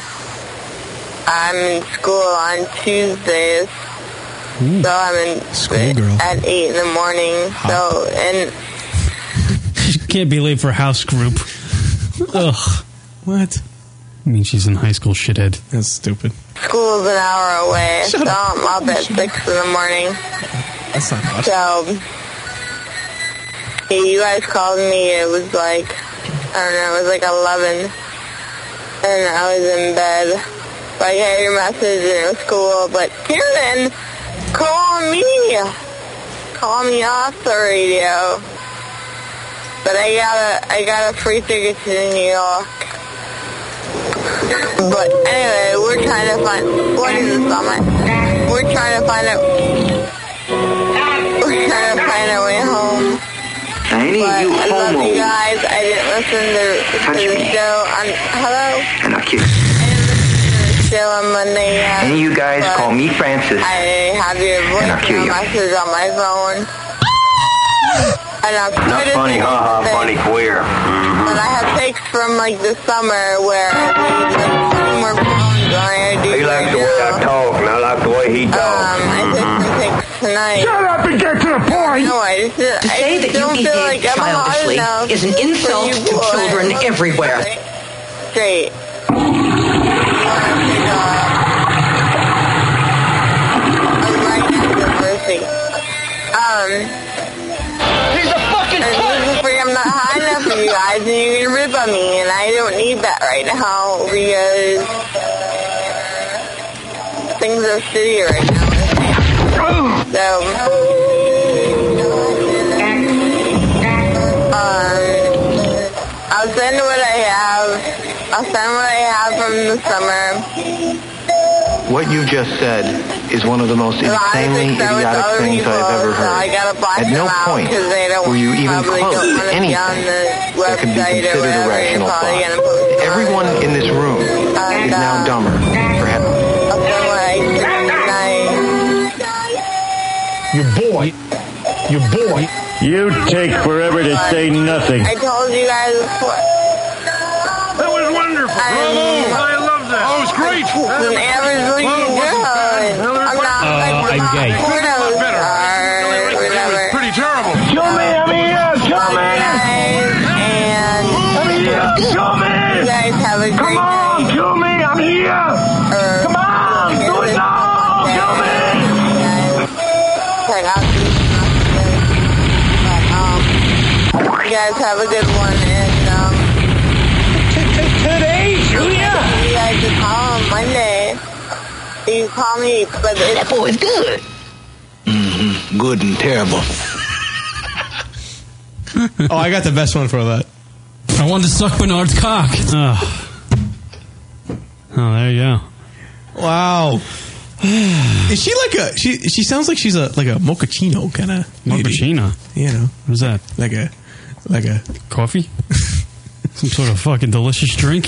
uh, I'm in school on Tuesdays. Ooh. So I'm in Schoolgirl. at eight in the morning. So and She can't be late for house group. Ugh. What? I mean, she's in high school, shithead. That's stupid. school's an hour away. Shut so up. I'm up at six in the morning. That's not hot. So yeah, you guys called me. It was like I don't know. It was like eleven, and I was in bed. But I got your message and it was cool. But Kieran, call me. Call me off the radio. But I got a I got a free ticket to New York. But anyway, we're trying to find what is this on my we're trying to find out we're trying to find our way home. Any But you I love homo. you guys. I didn't listen to, to the me. show on hello? And I'll kick. I didn't listen to the show on Monday yet. Any you guys but call me Francis. I have your And I'll kill voicemail you. message on my phone. And I'll try Not to funny, think haha, of it. funny queer. Mm-hmm. But I have pics from like the summer where I made like two more pounds than I do He right likes the way I now. talk, and I like the way he Um, talks. I took some pics tonight. Shut up and get to the point! No, I just, To I say just that you don't feel like behave I'm hot childishly enough is an for insult you to boys. children everywhere. Straight. You wanna take off? I'm right at the mercy. Um, He's a fucking and cunt! this is free. I'm not high enough for you guys, and you're gonna rip on me, and I don't need that right now because things are shitty right now. So, um, I'll send what I have. I'll send what I have from the summer. What you just said is one of the most insanely idiotic things I've ever So I heard. gotta block At them no out point because they don't were you even probably close don't to want to be on anything the that could be website or considered a whatever rational you're probably thought. gonna post on. Everyone in this room And, is now uh, dumber for having... I'll send what I can tonight. Your boy. Your boy. You take forever to say nothing. I told you guys before. That was wonderful. Bravo. I love that. Oh, it was great. an average looking girl. I'm not Oh, like I'm gay. porno star or whatever. Pretty terrible. Kill me, I'm here, kill me! And I'm here, kill me! you guys have a great Come on, night. kill me, I'm here! Come on, do it now, kill me! Turn out to be but, um, you guys have a good one, and, um, Today, Julia! you guys can call on Monday. You can call me, but that boy's good. Mm-hmm. Good and terrible. Oh, I got the best one for that. I wanted to suck Bernard's cock. Oh, oh there you go. Wow. Is she like a she? She sounds like she's a like a mochaccino kind of Mochaccino? You know, What's that? like a like a Coffee? Some sort of fucking delicious drink?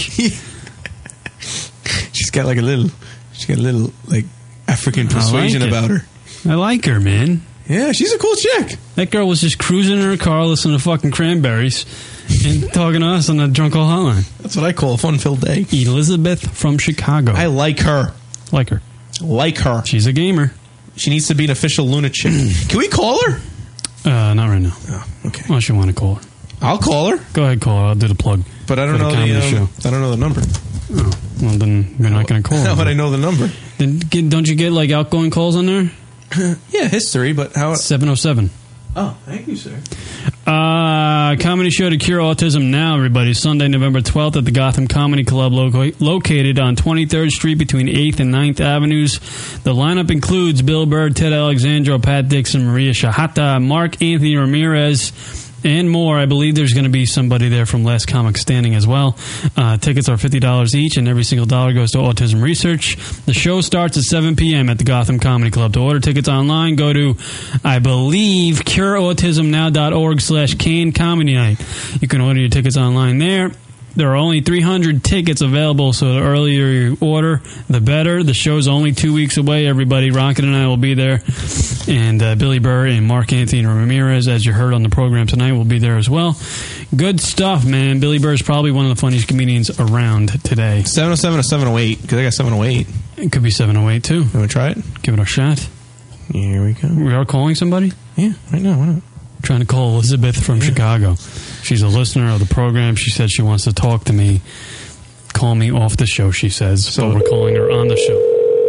she's got like a little she's got a little like African persuasion I like it. about her. I like her, man. Yeah, she's a cool chick. That girl was just cruising in her car listening to fucking Cranberries and talking to us on the Drunk Call Hotline. That's what I call a fun-filled day. Elizabeth from Chicago. I like her. Like her. Like her. She's a gamer. She needs to be an official lunatic. Can we call her? Uh, not right now. Oh, okay. Unless you want to call her. I'll call her. Go ahead, call her. I'll do the plug. But I don't For know the the, comedy um, show. I don't know the number. Oh, well, then you're not going to call her. How would I know the number? Then get, don't you get like outgoing calls on there? Yeah, history, but how? seven oh seven. Oh, thank you, sir. Uh, comedy show to cure autism now, everybody. Sunday, November twelfth at the Gotham Comedy Club, loca- located on twenty-third Street between eighth and ninth Avenues. The lineup includes Bill Burr, Ted Alexandro, Pat Dixon, Maria Shahata, Mark Anthony Ramirez, and more. I believe there's going to be somebody there from Last Comic Standing as well. Uh, tickets are fifty dollars each, and every single dollar goes to autism research. The show starts at seven p.m. at the Gotham Comedy Club. To order tickets online, go to, I believe, cure autism now dot org slash Kane Comedy Night. You can order your tickets online there. There are only three hundred tickets available, so the earlier you order, the better. The show's only two weeks away, everybody. Rocket and I will be there. And uh, Billy Burr and Mark Anthony Ramirez, as you heard on the program tonight, will be there as well. Good stuff, man. Billy Burr is probably one of the funniest comedians around today. seven oh seven or seven oh eight? Because I got seven oh eight. It could be seven oh eight, too. You want to try it? Give it a shot. Here we go. We are calling somebody? Yeah, right now. Why not? Trying to call Elizabeth from yeah. Chicago. She's a listener of the program. She said she wants to talk to me. Call me off the show, she says. So but we're calling her on the show.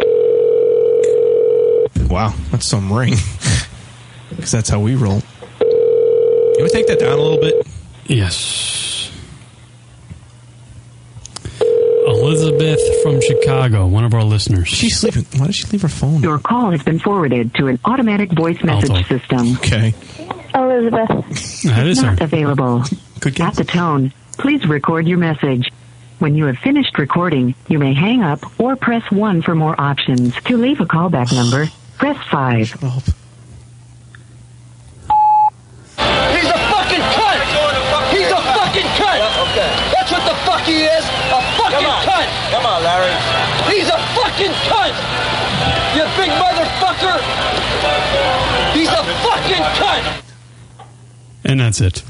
Wow, that's some ring. Because that's how we roll. Can we take that down a little bit? Yes. Elizabeth from Chicago, one of our listeners. She's sleeping. Why did she leave her phone? Your call has been forwarded to an automatic voice message system. Okay. Elizabeth. That is not her. available. At the tone, please record your message. When you have finished recording, you may hang up or press one for more options. To leave a callback number, press five. He's a fucking cunt! He's a fucking cunt! That's what the fuck he is! A fucking cunt! Come on, Larry. He's a fucking cunt! You big motherfucker! He's a fucking cunt! And that's it.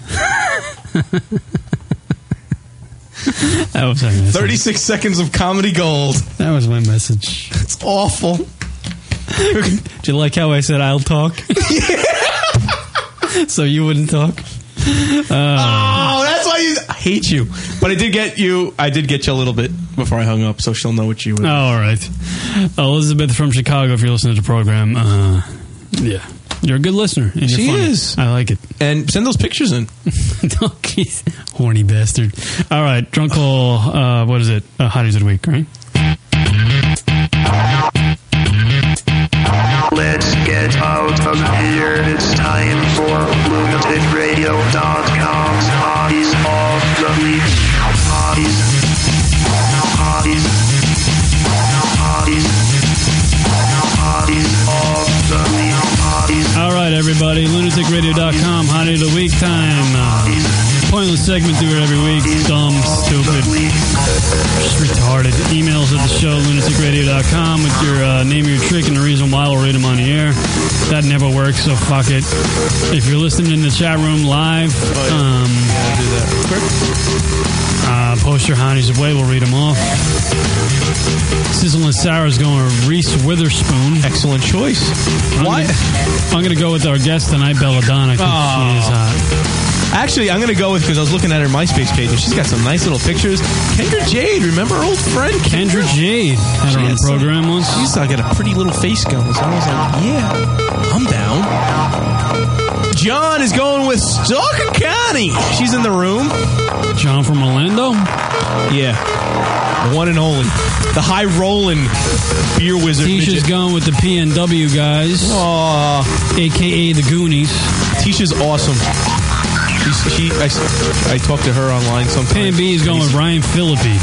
That was my message. thirty-six seconds of comedy gold. That was my message. It's awful. Did you like how I said I'll talk? Yeah. So you wouldn't talk? Uh, oh, that's why you... I hate you. But I did get you... I did get you a little bit before I hung up, so she'll know what you would. Oh, all right. Elizabeth from Chicago, if you're listening to the program. Uh, yeah. You're a good listener. And she you're funny. is. I like it. And send those pictures in. Jeez, horny bastard. All right, drunk call. Uh, what is it? Uh, Hotties of the week, right? Let's get out of here. It's time for lunatic radio dot com's Hotties of the Week. Hotties. Hotties. Hotties. Hotties of the Week. All right, everybody. lunatic radio dot com, Hottie of the Week time. Uh, pointless segment, do it every week. Dumb, stupid, just retarded. Emails at the show, lunatic radio dot com, with your uh, name of your trick and the reason why. We'll read them on the air. That never works, so fuck it. If you're listening in the chat room live, um, do that real quick. Uh, post your Hotties away. We'll read them off. Sizzle and Sour's going with Reese Witherspoon. Excellent choice. I'm What? Gonna, I'm going to go with our guest tonight, Belladonna. I think Oh. she is hot. Actually, I'm going to go with, because I was looking at her MySpace page, and she's got some nice little pictures. Kendra Jade, remember our old friend? Kendra Jade had her She own had some- program once. She's got a pretty little face going, so I was like, yeah, I'm down. John is going with Stalker Connie. She's in the room. John from Orlando? Yeah. The one and only. The high rolling beer wizard. Tisha's midget. going with the P N W guys. Aw. A K A the Goonies. Tisha's awesome. She's, she, I, I talk to her online sometimes. P N B is going with Ryan Philippi.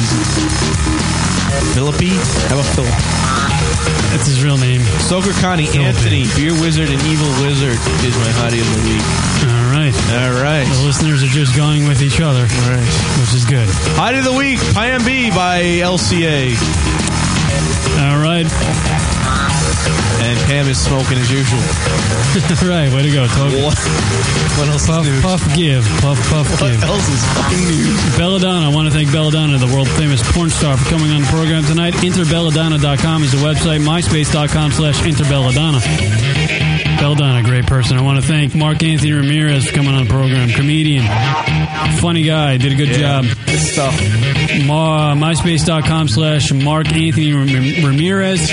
Philippi? How about Philip? That's his real name. Stoker Connie, Anthony, Beer Wizard, and Evil Wizard is my hottie of the week. All right. All right. The listeners are just going with each other. All right. Which is good. Hottie of the week, P M B by L C A. All right. And Pam is smoking as usual. All right. Way to go, Toby. What, what else Puff, is news? puff, give. Puff, puff, What give. else is fucking news? Belladonna. I want to thank Belladonna, the world-famous porn star, for coming on the program tonight. interbelladonna dot com is the website. myspace.com slash interbelladonna. Belladonna, great person. I want to thank Mark Anthony Ramirez for coming on the program. Comedian. Funny guy. Did a good Yeah, job. good stuff. Ma- myspace.com slash Mark Anthony Ram- Ramirez.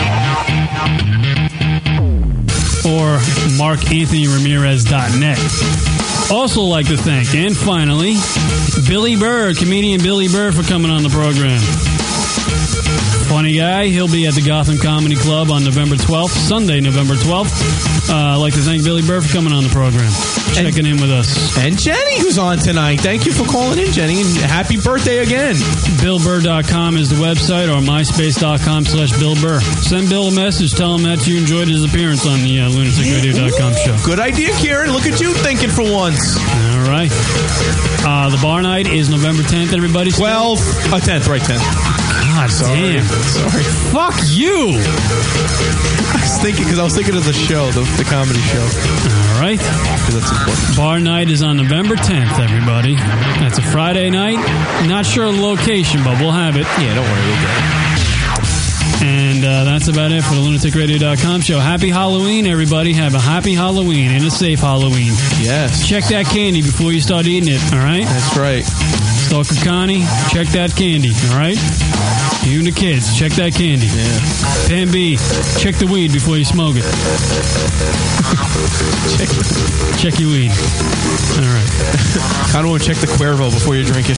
Or mark anthony ramirez dot net. Also like to thank, and finally, Billy Burr, comedian Billy Burr, for coming on the program. Funny guy. He'll be at the Gotham Comedy Club on November twelfth, Sunday, November twelfth. Uh, I'd like to thank Billy Burr for coming on the program, checking in with us. And Jenny, who's on tonight. Thank you for calling in, Jenny, and happy birthday again. bill burr dot com is the website, or myspace.com slash Bill Burr. Send Bill a message. Tell him that you enjoyed his appearance on the uh, lunatic radio dot com show. Good idea, Kieran. Look at you thinking for once. All right. Uh, the bar night is November tenth, everybody. twelve. Oh, tenth, right, tenth. God Sorry. damn. Sorry. Fuck you. I was thinking, because I was thinking of the show, the, the comedy show. All right. Because that's important. Bar night is on November tenth, everybody. That's a Friday night. Not sure of the location, but we'll have it. Yeah, don't worry. We'll get it. And uh, that's about it for the lunatic radio dot com show. Happy Halloween, everybody. Have a happy Halloween and a safe Halloween. Yes. Check that candy before you start eating it, all right? That's right. Stalker Connie, check that candy, all right? You and the kids, check that candy. Yeah. Pan B, check the weed before you smoke it. check, check your weed. All right. I don't want to check the Cuervo before you drink it.